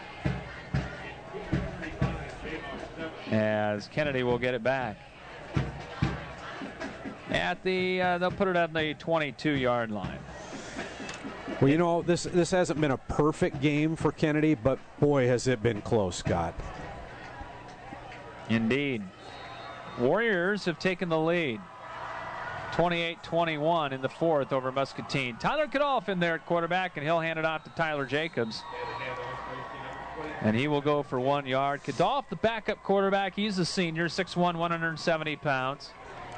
as Kennedy will get it back. At they'll put it on the 22-yard line. Well, this hasn't been a perfect game for Kennedy, but boy, has it been close, Scott. Indeed. Warriors have taken the lead, 28-21 in the 4th over Muscatine. Tyler Kadolf in there at quarterback, and he'll hand it off to Tyler Jacobs. And he will go for 1 yard. Kadolf, the backup quarterback, he's a senior, 6'1", 170 pounds.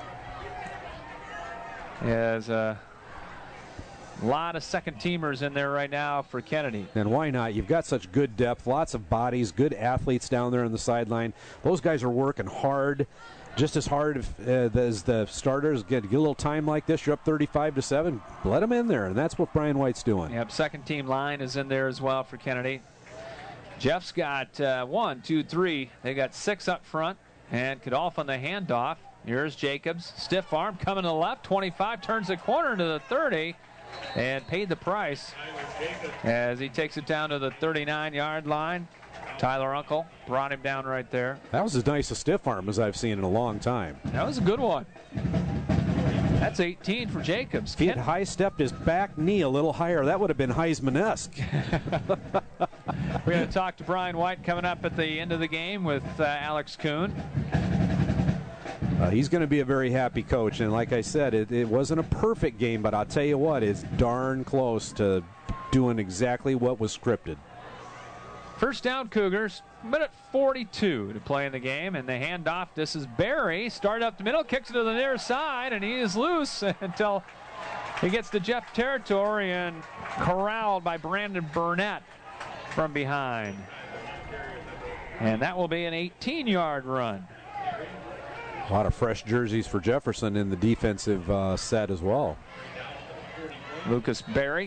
There's a lot of second-teamers in there right now for Kennedy. And why not? You've got such good depth, lots of bodies, good athletes down there on the sideline. Those guys are working hard, just as hard as the starters. Get a little time like this, you're up 35-7. Let them in there, and that's what Brian White's doing. Yep, second-team line is in there as well for Kennedy. Jeff's got 1, 2, 3. They got 6 up front, and Kadolf on the handoff. Here's Jacobs, stiff arm coming to the left, 25, turns the corner to the 30, and paid the price as he takes it down to the 39-yard line. Tyler Uncle brought him down right there. That was as nice a stiff arm as I've seen in a long time. That was a good one. That's 18 for Jacobs. If he had high-stepped his back knee a little higher, that would have been Heisman-esque. We're going to talk to Brian White coming up at the end of the game with Alex Kuhn. He's going to be a very happy coach, and like I said, it wasn't a perfect game, but I'll tell you what, it's darn close to doing exactly what was scripted. First down, Cougars. Minute 42 to play in the game, and the handoff. This is Barry. Started up the middle, kicks it to the near side, and he is loose until he gets to Jeff territory and corralled by Brandon Burnett from behind. And that will be an 18-yard run. A lot of fresh jerseys for Jefferson in the defensive set as well. Lucas Berry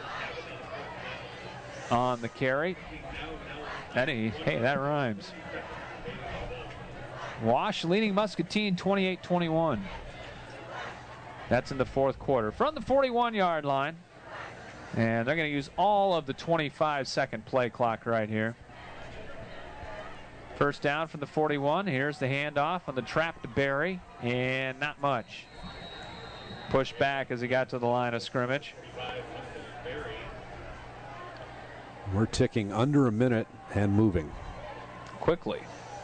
on the carry. Hey, that rhymes. Wash leading Muscatine 28-21. That's in the 4th quarter. From the 41-yard line. And they're going to use all of the 25-second play clock right here. First down from the 41. Here's the handoff on the trap to Barry, and not much. Pushed back as he got to the line of scrimmage. We're ticking under a minute and moving quickly.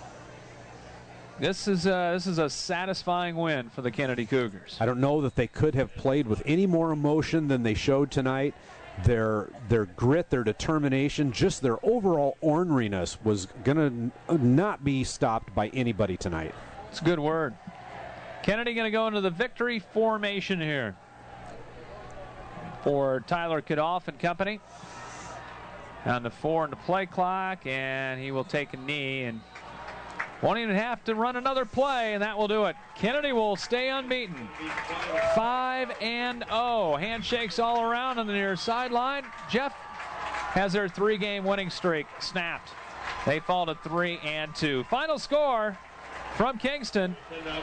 This is a satisfying win for the Kennedy Cougars. I don't know that they could have played with any more emotion than they showed tonight. Their grit, their determination, just their overall orneriness was going to not be stopped by anybody tonight. It's a good word. Kennedy going to go into the victory formation here for Tyler Kadoff and company. On the 4 and the play clock, and he will take a knee and won't even have to run another play, and that will do it. Kennedy will stay unbeaten. 5-0. Handshakes all around on the near sideline. Jeff has their 3-game winning streak snapped. They fall to 3-2. Final score from Kingston.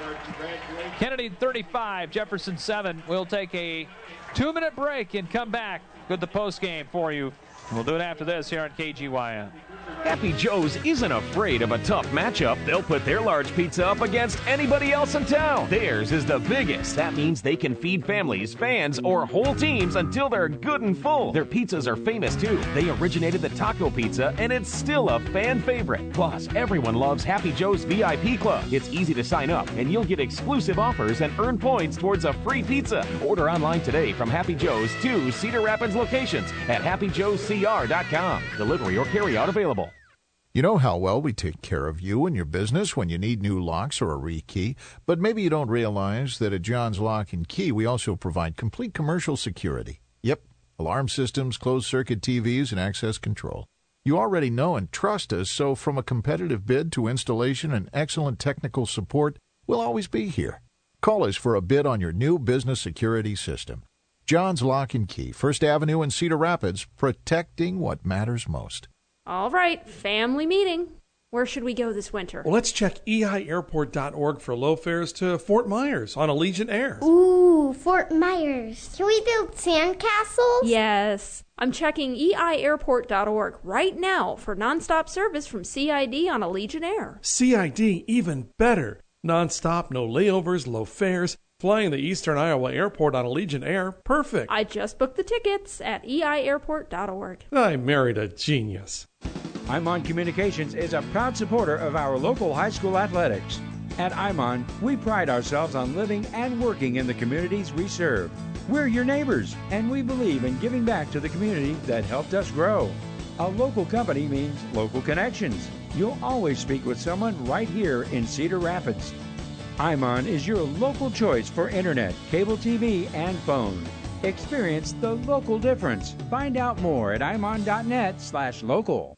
Kennedy 35, Jefferson 7. We'll take a 2-minute break and come back with the post game for you. We'll do it after this here on KGYM. Happy Joe's isn't afraid of a tough matchup. They'll put their large pizza up against anybody else in town. Theirs is the biggest. That means they can feed families, fans, or whole teams until they're good and full. Their pizzas are famous too. They originated the taco pizza, and it's still a fan favorite. Plus, everyone loves Happy Joe's VIP Club. It's easy to sign up, and you'll get exclusive offers and earn points towards a free pizza. Order online today from Happy Joe's 2 Cedar Rapids locations at happyjoescr.com. Delivery or carry-out available. You know how well we take care of you and your business when you need new locks or a rekey, but maybe you don't realize that at John's Lock & Key, we also provide complete commercial security. Yep, alarm systems, closed-circuit TVs, and access control. You already know and trust us, so from a competitive bid to installation and excellent technical support, we'll always be here. Call us for a bid on your new business security system. John's Lock & Key, 1st Avenue in Cedar Rapids, protecting what matters most. All right, family meeting. Where should we go this winter? Well, let's check eiairport.org for low fares to Fort Myers on Allegiant Air. Ooh, Fort Myers. Can we build sandcastles? Yes. I'm checking eiairport.org right now for nonstop service from CID on Allegiant Air. CID, even better. Nonstop, no layovers, low fares. Flying the Eastern Iowa Airport on Allegiant Air, perfect. I just booked the tickets at eiairport.org. I married a genius. IMON Communications is a proud supporter of our local high school athletics. At IMON, we pride ourselves on living and working in the communities we serve. We're your neighbors, and we believe in giving back to the community that helped us grow. A local company means local connections. You'll always speak with someone right here in Cedar Rapids. IMON is your local choice for internet, cable TV, and phone. Experience the local difference. Find out more at imon.net/local.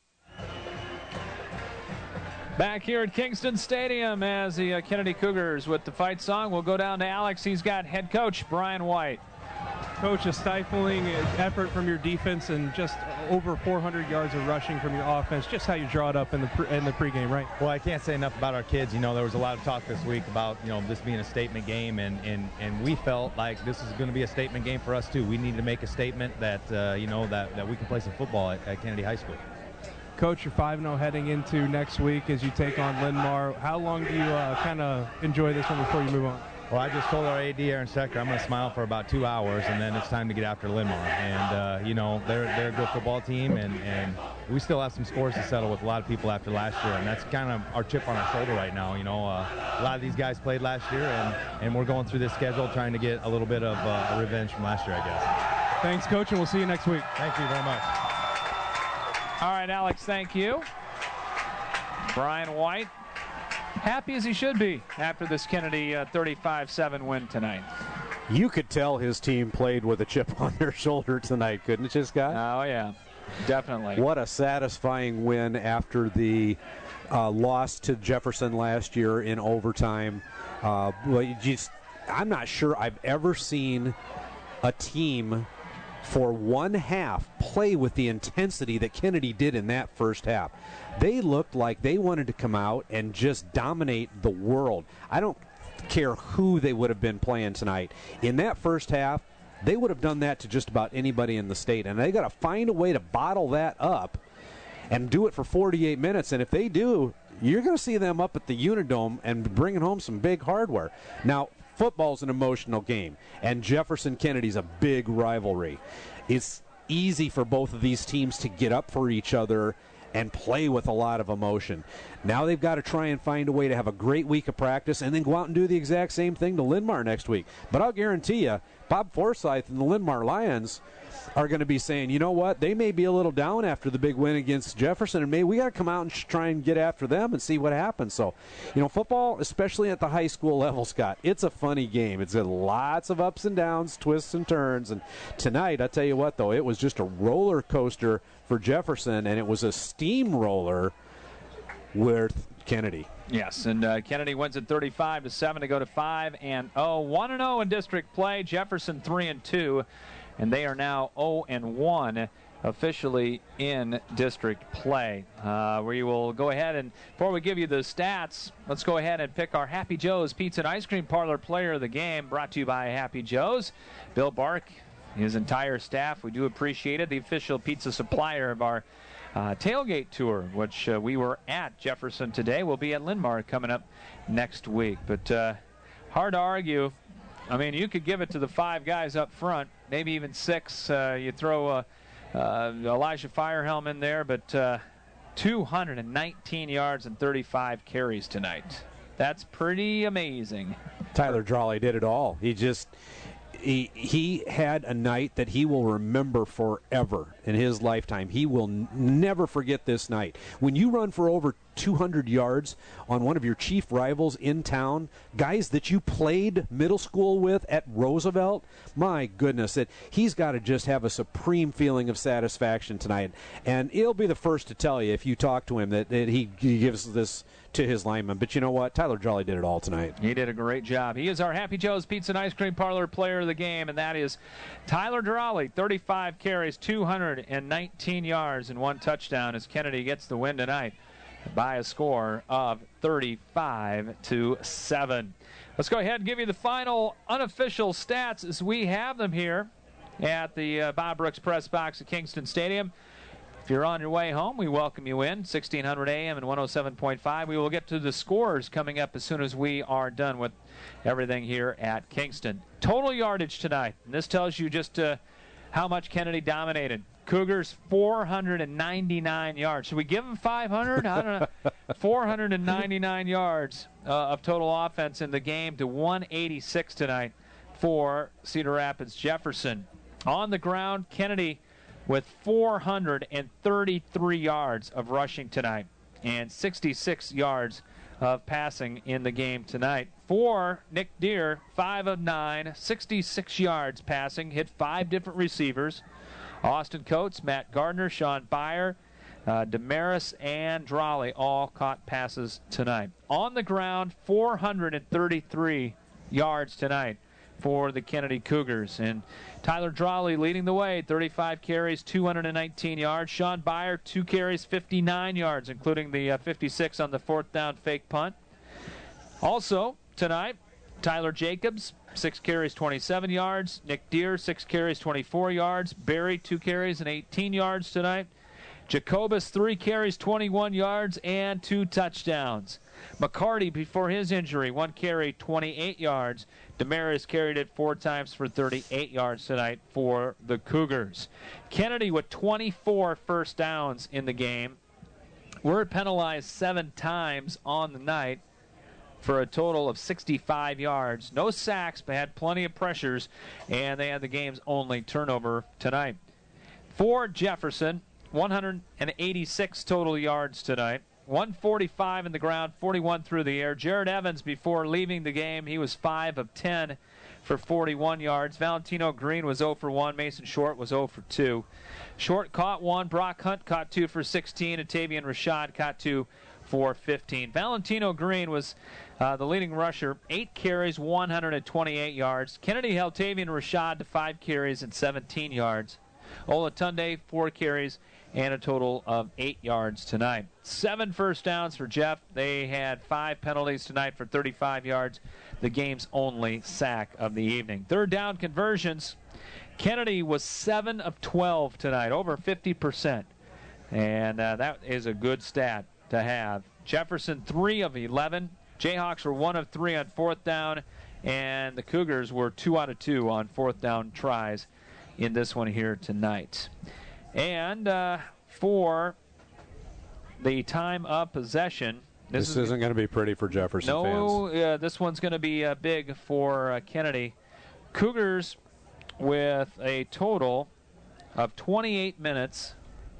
Back here at Kingston Stadium as the Kennedy Cougars with the fight song. We'll go down to Alex. He's got head coach Brian White. Coach, a stifling effort from your defense and just over 400 yards of rushing from your offense. Just how you draw it up in the pregame, right? Well, I can't say enough about our kids. You know, there was a lot of talk this week about, you know, this being a statement game, and we felt like this is going to be a statement game for us too. We need to make a statement that, you know, that we can play some football at Kennedy High School. Coach, you're 5-0 heading into next week as you take on Linn-Mar. How long do you kind of enjoy this one before you move on? Well, I just told our AD, Aaron Stecker, I'm going to smile for about 2 hours, and then it's time to get after Linn-Mar. And, you know, they're a good football team, and we still have some scores to settle with a lot of people after last year, and that's kind of our chip on our shoulder right now. You know, a lot of these guys played last year, and we're going through this schedule trying to get a little bit of a revenge from last year, I guess. Thanks, Coach, and we'll see you next week. Thank you very much. All right, Alex, thank you. Brian White, happy as he should be after this Kennedy 35-7 win tonight. You could tell his team played with a chip on their shoulder tonight, couldn't you, Scott? Oh, yeah, definitely. What a satisfying win after the loss to Jefferson last year in overtime. I'm not sure I've ever seen a team for one half play with the intensity that Kennedy did in that first half. They looked like they wanted to come out and just dominate the world. I don't care who they would have been playing tonight. In that first half, they would have done that to just about anybody in the state, and they got to find a way to bottle that up and do it for 48 minutes. And if they do, you're going to see them up at the Unidome and bringing home some big hardware. Now, football's an emotional game, and Jefferson-Kennedy's a big rivalry. It's easy for both of these teams to get up for each other and play with a lot of emotion. Now they've got to try and find a way to have a great week of practice and then go out and do the exact same thing to Linn-Mar next week. But I'll guarantee you, Bob Forsyth and the Linn-Mar Lions are going to be saying, you know what, they may be a little down after the big win against Jefferson, and maybe we got to come out and try and get after them and see what happens. So, football, especially at the high school level, Scott, it's a funny game. It's got lots of ups and downs, twists and turns. And tonight, I tell you what, though, it was just a roller coaster for Jefferson, and it was a steamroller with Kennedy. Yes, and Kennedy wins at 35-7 to go to 5-0, 1-0 in district play. Jefferson 3-2, and they are now 0-1 officially in district play. We will go ahead and, before we give you the stats, let's go ahead and pick our Happy Joe's Pizza and Ice Cream Parlor Player of the Game, brought to you by Happy Joe's. Bill Bark, his entire staff, we do appreciate it. The official pizza supplier of our tailgate tour, which we were at Jefferson today. We'll be at Linn-Mar coming up next week. But hard to argue. I mean, you could give it to the 5 guys up front, maybe even 6. You throw Elijah Firehelm in there, but 219 yards and 35 carries tonight. That's pretty amazing. Tyler Drawley did it all. He had a night that he will remember forever in his lifetime. He will never forget this night. When you run for over 200 yards on one of your chief rivals in town, guys that you played middle school with at Roosevelt, my goodness, he's got to just have a supreme feeling of satisfaction tonight. And he'll be the first to tell you, if you talk to him, that he gives this to his linemen. But you know what? Tyler Drawley did it all tonight. He did a great job. He is our Happy Joe's Pizza and Ice Cream Parlor Player of the Game, and that is Tyler Drawley. 35 carries, 219 yards, and 1 touchdown as Kennedy gets the win tonight by a score of 35-7. Let's go ahead and give you the final unofficial stats as we have them here at the Bob Brooks Press Box at Kingston Stadium. If you're on your way home, we welcome you in, 1600 AM and 107.5. We will get to the scores coming up as soon as we are done with everything here at Kingston. Total yardage tonight, and this tells you just how much Kennedy dominated. Cougars, 499 yards. Should we give them 500? I don't know. 499 yards of total offense in the game to 186 tonight for Cedar Rapids Jefferson. On the ground, Kennedy with 433 yards of rushing tonight and 66 yards of passing in the game tonight. For Nick Deere, 5 of 9, 66 yards passing, hit 5 different receivers. Austin Coates, Matt Gardner, Sean Byer, Damaris, and Drawley all caught passes tonight. On the ground, 433 yards tonight for the Kennedy Cougars. And Tyler Drawley leading the way, 35 carries, 219 yards. Sean Byer, 2 carries, 59 yards, including the 56 on the 4th down fake punt. Also, tonight, Tyler Jacobs, 6 carries, 27 yards. Nick Deere, 6 carries, 24 yards. Barry, 2 carries and 18 yards tonight. Jacobus, 3 carries, 21 yards, and 2 touchdowns. McCarty, before his injury, 1 carry, 28 yards. Damaris carried it 4 times for 38 yards tonight for the Cougars. Kennedy with 24 first downs in the game. Were penalized 7 times on the night for a total of 65 yards. No sacks, but had plenty of pressures, and they had the game's only turnover tonight. For Jefferson, 186 total yards tonight. 145 in the ground, 41 through the air. Jared Evans, before leaving the game, he was 5 of 10 for 41 yards. Valentino Green was 0 for 1. Mason Short was 0 for 2. Short caught 1. Brock Hunt caught 2 for 16. And Tavian Rashad caught 2 for 15. Valentino Green was the leading rusher, 8 carries, 128 yards. Kennedy held Tavian Rashad to 5 carries and 17 yards. Olatunde, 4 carries and a total of 8 yards tonight. 7 first downs for Jeff. They had 5 penalties tonight for 35 yards. The game's only sack of the evening. 3rd down conversions. Kennedy was 7 of 12 tonight, over 50%. And that is a good stat to have. Jefferson, 3 of 11. Jayhawks were 1 of 3 on 4th down. And the Cougars were 2 out of 2 on 4th down tries in this one here tonight. And for the time of possession, This isn't going to be pretty for Jefferson fans. This one's going to be big for Kennedy. Cougars with a total of 28 minutes,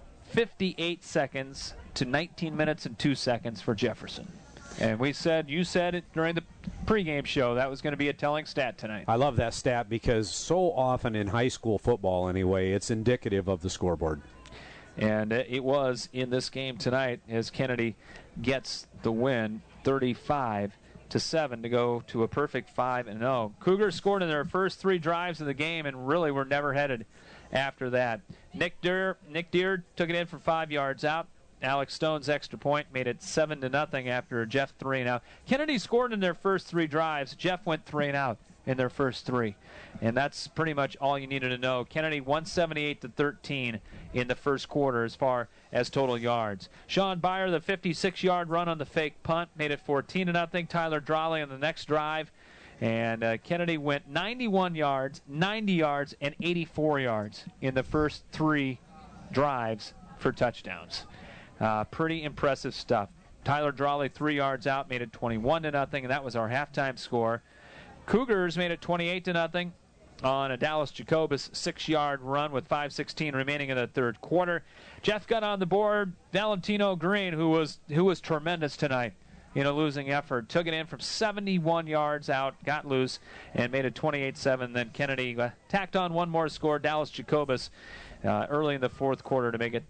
58 seconds to 19 minutes and 2 seconds for Jefferson. And you said it during the pregame show, that was going to be a telling stat tonight. I love that stat because so often in high school football anyway, it's indicative of the scoreboard. And it was in this game tonight as Kennedy gets the win, 35-7 to go to a perfect 5-0. Cougars scored in their first 3 drives of the game and really were never headed after that. Nick Deere took it in for 5 yards out. Alex Stone's extra point made it 7-0 after Jeff 3 and out. Kennedy scored in their first 3 drives. Jeff went 3 and out in their first 3. And that's pretty much all you needed to know. Kennedy 178-13 in the first quarter as far as total yards. Sean Byer, the 56-yard run on the fake punt, made it 14-0. Tyler Drawley on the next drive. And Kennedy went 91 yards, 90 yards, and 84 yards in the first 3 drives for touchdowns. Pretty impressive stuff. Tyler Drawley 3 yards out, made it 21-0, and that was our halftime score. Cougars made it 28-0 on a Dallas Jacobus 6-yard run with 5:16 remaining in the third quarter. Jeff got on the board. Valentino Green, who was tremendous tonight in a losing effort, took it in from 71 yards out, got loose, and made it 28-7. Then Kennedy tacked on one more score, Dallas Jacobus, early in the fourth quarter to make it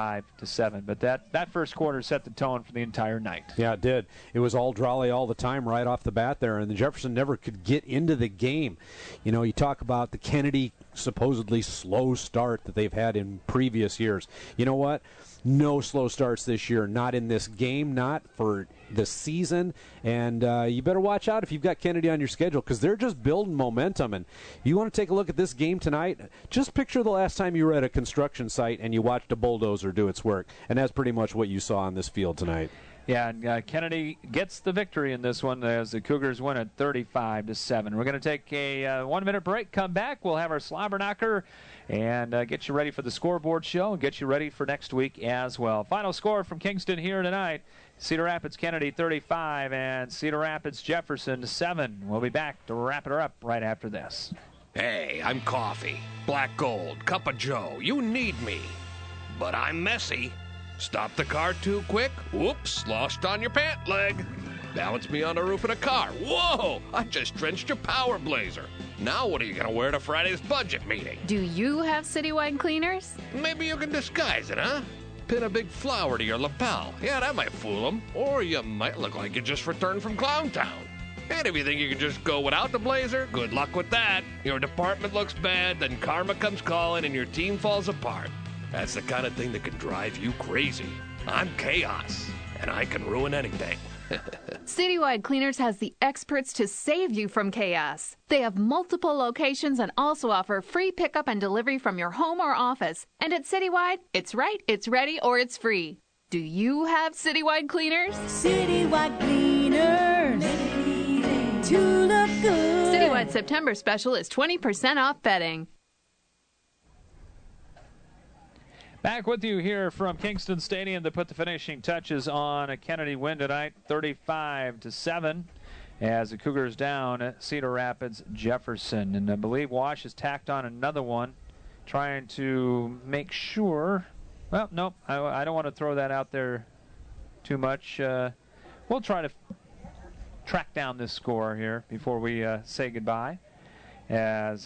35-7. But that first quarter set the tone for the entire night. Yeah, it did. It was all Drawley all the time right off the bat there, and the Jefferson never could get into the game. You know, you talk about the Kennedy supposedly slow start that they've had in previous years. You know what? No slow starts this year, not in this game, not for the season. And you better watch out if you've got Kennedy on your schedule because they're just building momentum. And you want to take a look at this game tonight, just picture the last time you were at a construction site and you watched a bulldozer do its work. And that's pretty much what you saw on this field tonight. Yeah, and Kennedy gets the victory in this one as the Cougars win at 35-7. We're going to take a 1-minute break, come back. We'll have our slobber knocker and get you ready for the scoreboard show and get you ready for next week as well. Final score from Kingston here tonight, Cedar Rapids Kennedy 35 and Cedar Rapids Jefferson 7. We'll be back to wrap it up right after this. Hey, I'm Coffee. Black Gold, Cup of Joe. You need me. But I'm messy. Stop the car too quick. Whoops, lost on your pant leg. Balance me on the roof of the car. Whoa, I just drenched your power blazer. Now what are you going to wear to Friday's budget meeting? Do you have citywide cleaners? Maybe you can disguise it, huh? Pin a big flower to your lapel. Yeah, that might fool them. Or you might look like you just returned from Clowntown. And if you think you can just go without the blazer, good luck with that. Your department looks bad, then karma comes calling and your team falls apart. That's the kind of thing that can drive you crazy. I'm chaos, and I can ruin anything. Citywide Cleaners has the experts to save you from chaos. They have multiple locations and also offer free pickup and delivery from your home or office. And at Citywide, it's right, it's ready, or it's free. Do you have Citywide Cleaners? Citywide Cleaners. To look good. Citywide September special is 20% off bedding. Back with you here from Kingston Stadium to put the finishing touches on a Kennedy win tonight, 35-7, as the Cougars down at Cedar Rapids Jefferson. And I believe Wash has tacked on another one, trying to make sure. Well, no, I don't want to throw that out there too much. We'll try to track down this score here before we say goodbye, as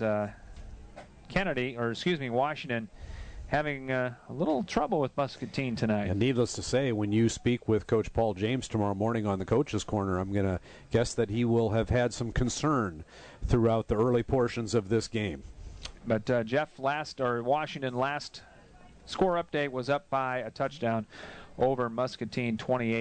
Washington having a little trouble with Muscatine tonight. And needless to say, when you speak with Coach Paul James tomorrow morning on the Coach's Corner, I'm going to guess that he will have had some concern throughout the early portions of this game. But Washington last score update was up by a touchdown over Muscatine,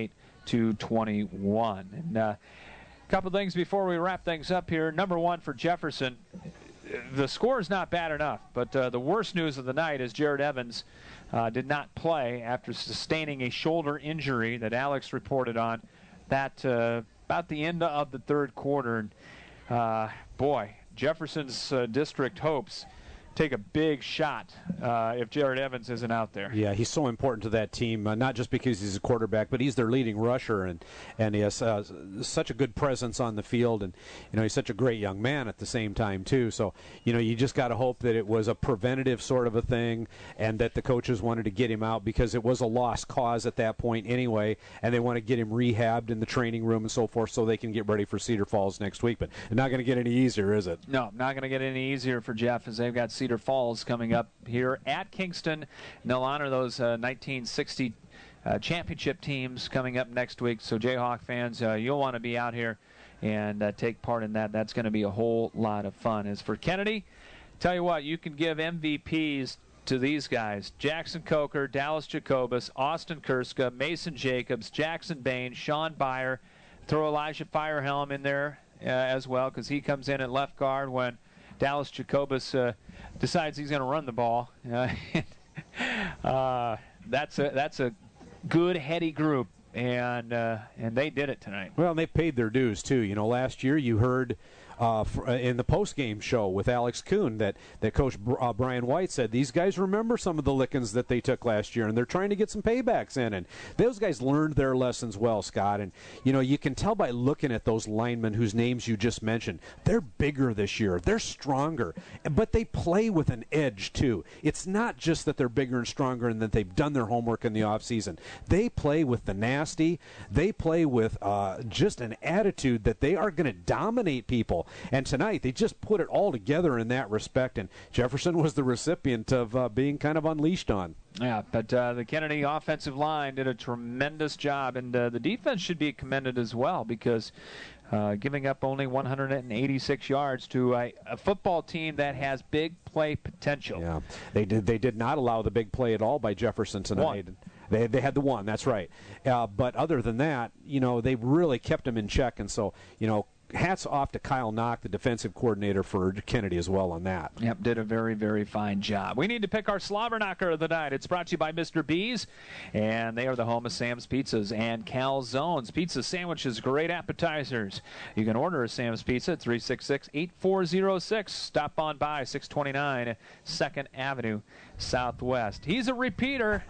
28-21. And a couple things before we wrap things up here. Number one for Jefferson. The score is not bad enough, but the worst news of the night is Jared Evans did not play after sustaining a shoulder injury that Alex reported on that about the end of the third quarter. Boy, Jefferson's district hopes take a big shot if Jared Evans isn't out there. Yeah, he's so important to that team, not just because he's a quarterback, but he's their leading rusher, and he has such a good presence on the field, and he's such a great young man at the same time too. So you just got to hope that it was a preventative sort of a thing, and that the coaches wanted to get him out because it was a lost cause at that point anyway, and they want to get him rehabbed in the training room and so forth, so they can get ready for Cedar Falls next week. But it's not going to get any easier, is it? No, not going to get any easier for Jeff, as they've got Cedar Falls coming up here at Kingston. And they'll honor those 1960 championship teams coming up next week. So Jayhawk fans, you'll want to be out here and take part in that. That's going to be a whole lot of fun. As for Kennedy, tell you what, you can give MVPs to these guys: Jackson Coker, Dallas Jacobus, Austin Kurska, Mason Jacobs, Jackson Bain, Sean Byer. Throw Elijah Firehelm in there as well, because he comes in at left guard when Dallas Jacobus decides he's going to run the ball. That's a good, heady group, and they did it tonight. Well, and they paid their dues too. Last year you heard in the post-game show with Alex Kuhn that Coach Brian White said these guys remember some of the lickings that they took last year, and they're trying to get some paybacks in. And those guys learned their lessons well, Scott. And, you can tell by looking at those linemen whose names you just mentioned, they're bigger this year. They're stronger. But they play with an edge, too. It's not just that they're bigger and stronger and that they've done their homework in the offseason. They play with the nasty. They play with just an attitude that they are going to dominate people. And tonight, they just put it all together in that respect, and Jefferson was the recipient of being kind of unleashed on. Yeah, but the Kennedy offensive line did a tremendous job, and the defense should be commended as well, because giving up only 186 yards to a football team that has big play potential. Yeah, they did not allow the big play at all by Jefferson tonight. They had the one, that's right. But other than that, they really kept him in check, and so, hats off to Kyle Knock, the defensive coordinator for Kennedy as well on that. Yep, did a very, very fine job. We need to pick our slobber knocker of the night. It's brought to you by Mr. B's, and they are the home of Sam's Pizzas and Calzones. Pizza sandwiches, great appetizers. You can order a Sam's Pizza at 366-8406. Stop on by 629 2nd Avenue Southwest. He's a repeater.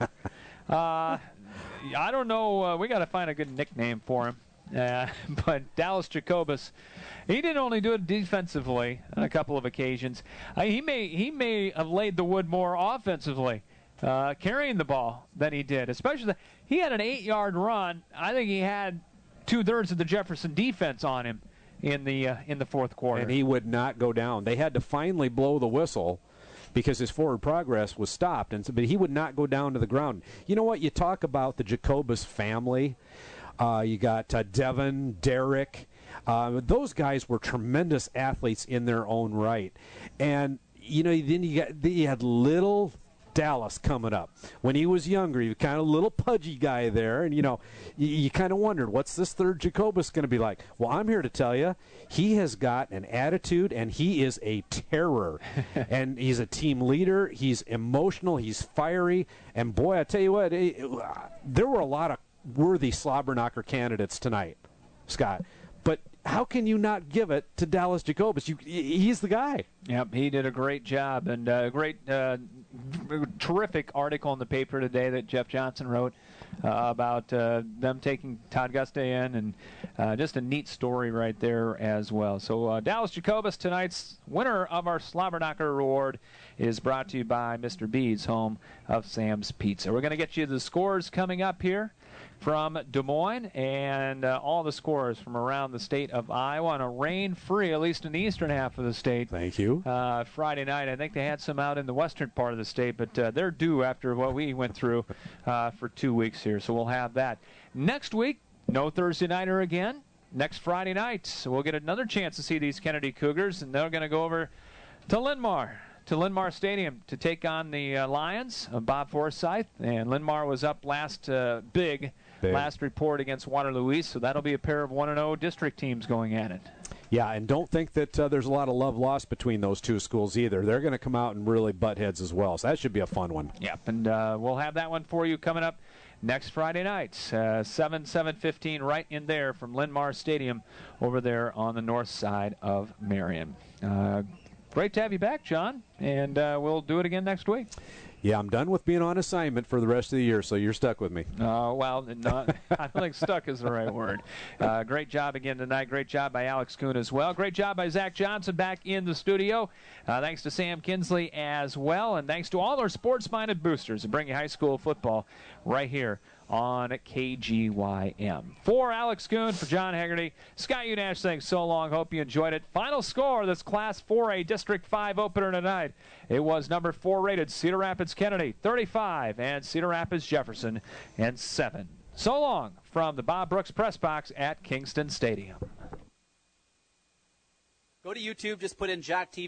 I don't know. We got to find a good nickname for him. But Dallas Jacobus, he didn't only do it defensively on a couple of occasions. He may have laid the wood more offensively, carrying the ball than he did. Especially, he had an 8-yard run. I think he had 2/3 of the Jefferson defense on him in the fourth quarter. And he would not go down. They had to finally blow the whistle because his forward progress was stopped, but he would not go down to the ground. You know what? You talk about the Jacobus family. You got Devin, Derek. Those guys were tremendous athletes in their own right. And, then you had little Dallas coming up. When he was younger, he was kind of a little pudgy guy there. And, you kind of wondered, what's this third Jacobus going to be like? Well, I'm here to tell you, he has got an attitude, and he is a terror. And he's a team leader. He's emotional. He's fiery. And, boy, I tell you what, there were a lot of worthy slobber knocker candidates tonight, Scott. But how can you not give it to Dallas Jacobus? He's the guy. Yep, he did a great job, and a terrific article in the paper today that Jeff Johnson wrote about them taking Todd Guste in, and just a neat story right there as well. So Dallas Jacobus, tonight's winner of our Slobber Knocker Award, is brought to you by Mr. B's, home of Sam's Pizza. We're going to get you the scores coming up here from Des Moines and all the scores from around the state of Iowa on a rain-free, at least in the eastern half of the state. Thank you. Friday night. I think they had some out in the western part of the state, but they're due after what we went through for 2 weeks here, so we'll have that. Next week, no Thursday nighter again. Next Friday night, so we'll get another chance to see these Kennedy Cougars, and they're going to go over to Linn-Mar Stadium to take on the Lions of Bob Forsyth. And Linn-Mar was up last report against Waterloo East, so that'll be a pair of 1-0 district teams going at it. Yeah, and don't think that there's a lot of love lost between those two schools either. They're going to come out and really butt heads as well, so that should be a fun one. Yep, and we'll have that one for you coming up next Friday night, 7:15 right in there from Linn-Mar Stadium over there on the north side of Marion. Great to have you back, John, and we'll do it again next week. Yeah, I'm done with being on assignment for the rest of the year, so you're stuck with me. Well, I don't think stuck is the right word. Great job again tonight. Great job by Alex Kuhn as well. Great job by Zach Johnson back in the studio. Thanks to Sam Kinsley as well, and thanks to all our sports-minded boosters that bring you high school football right here on KGYM. For Alex Kuhn, for John Hegarty, Scott Unash saying so long. Hope you enjoyed it. Final score of this Class 4A District 5 opener tonight. It was number 4 rated Cedar Rapids Kennedy 35 and Cedar Rapids Jefferson and 7. So long from the Bob Brooks Press Box at Kingston Stadium. Go to YouTube, just put in Jock TV.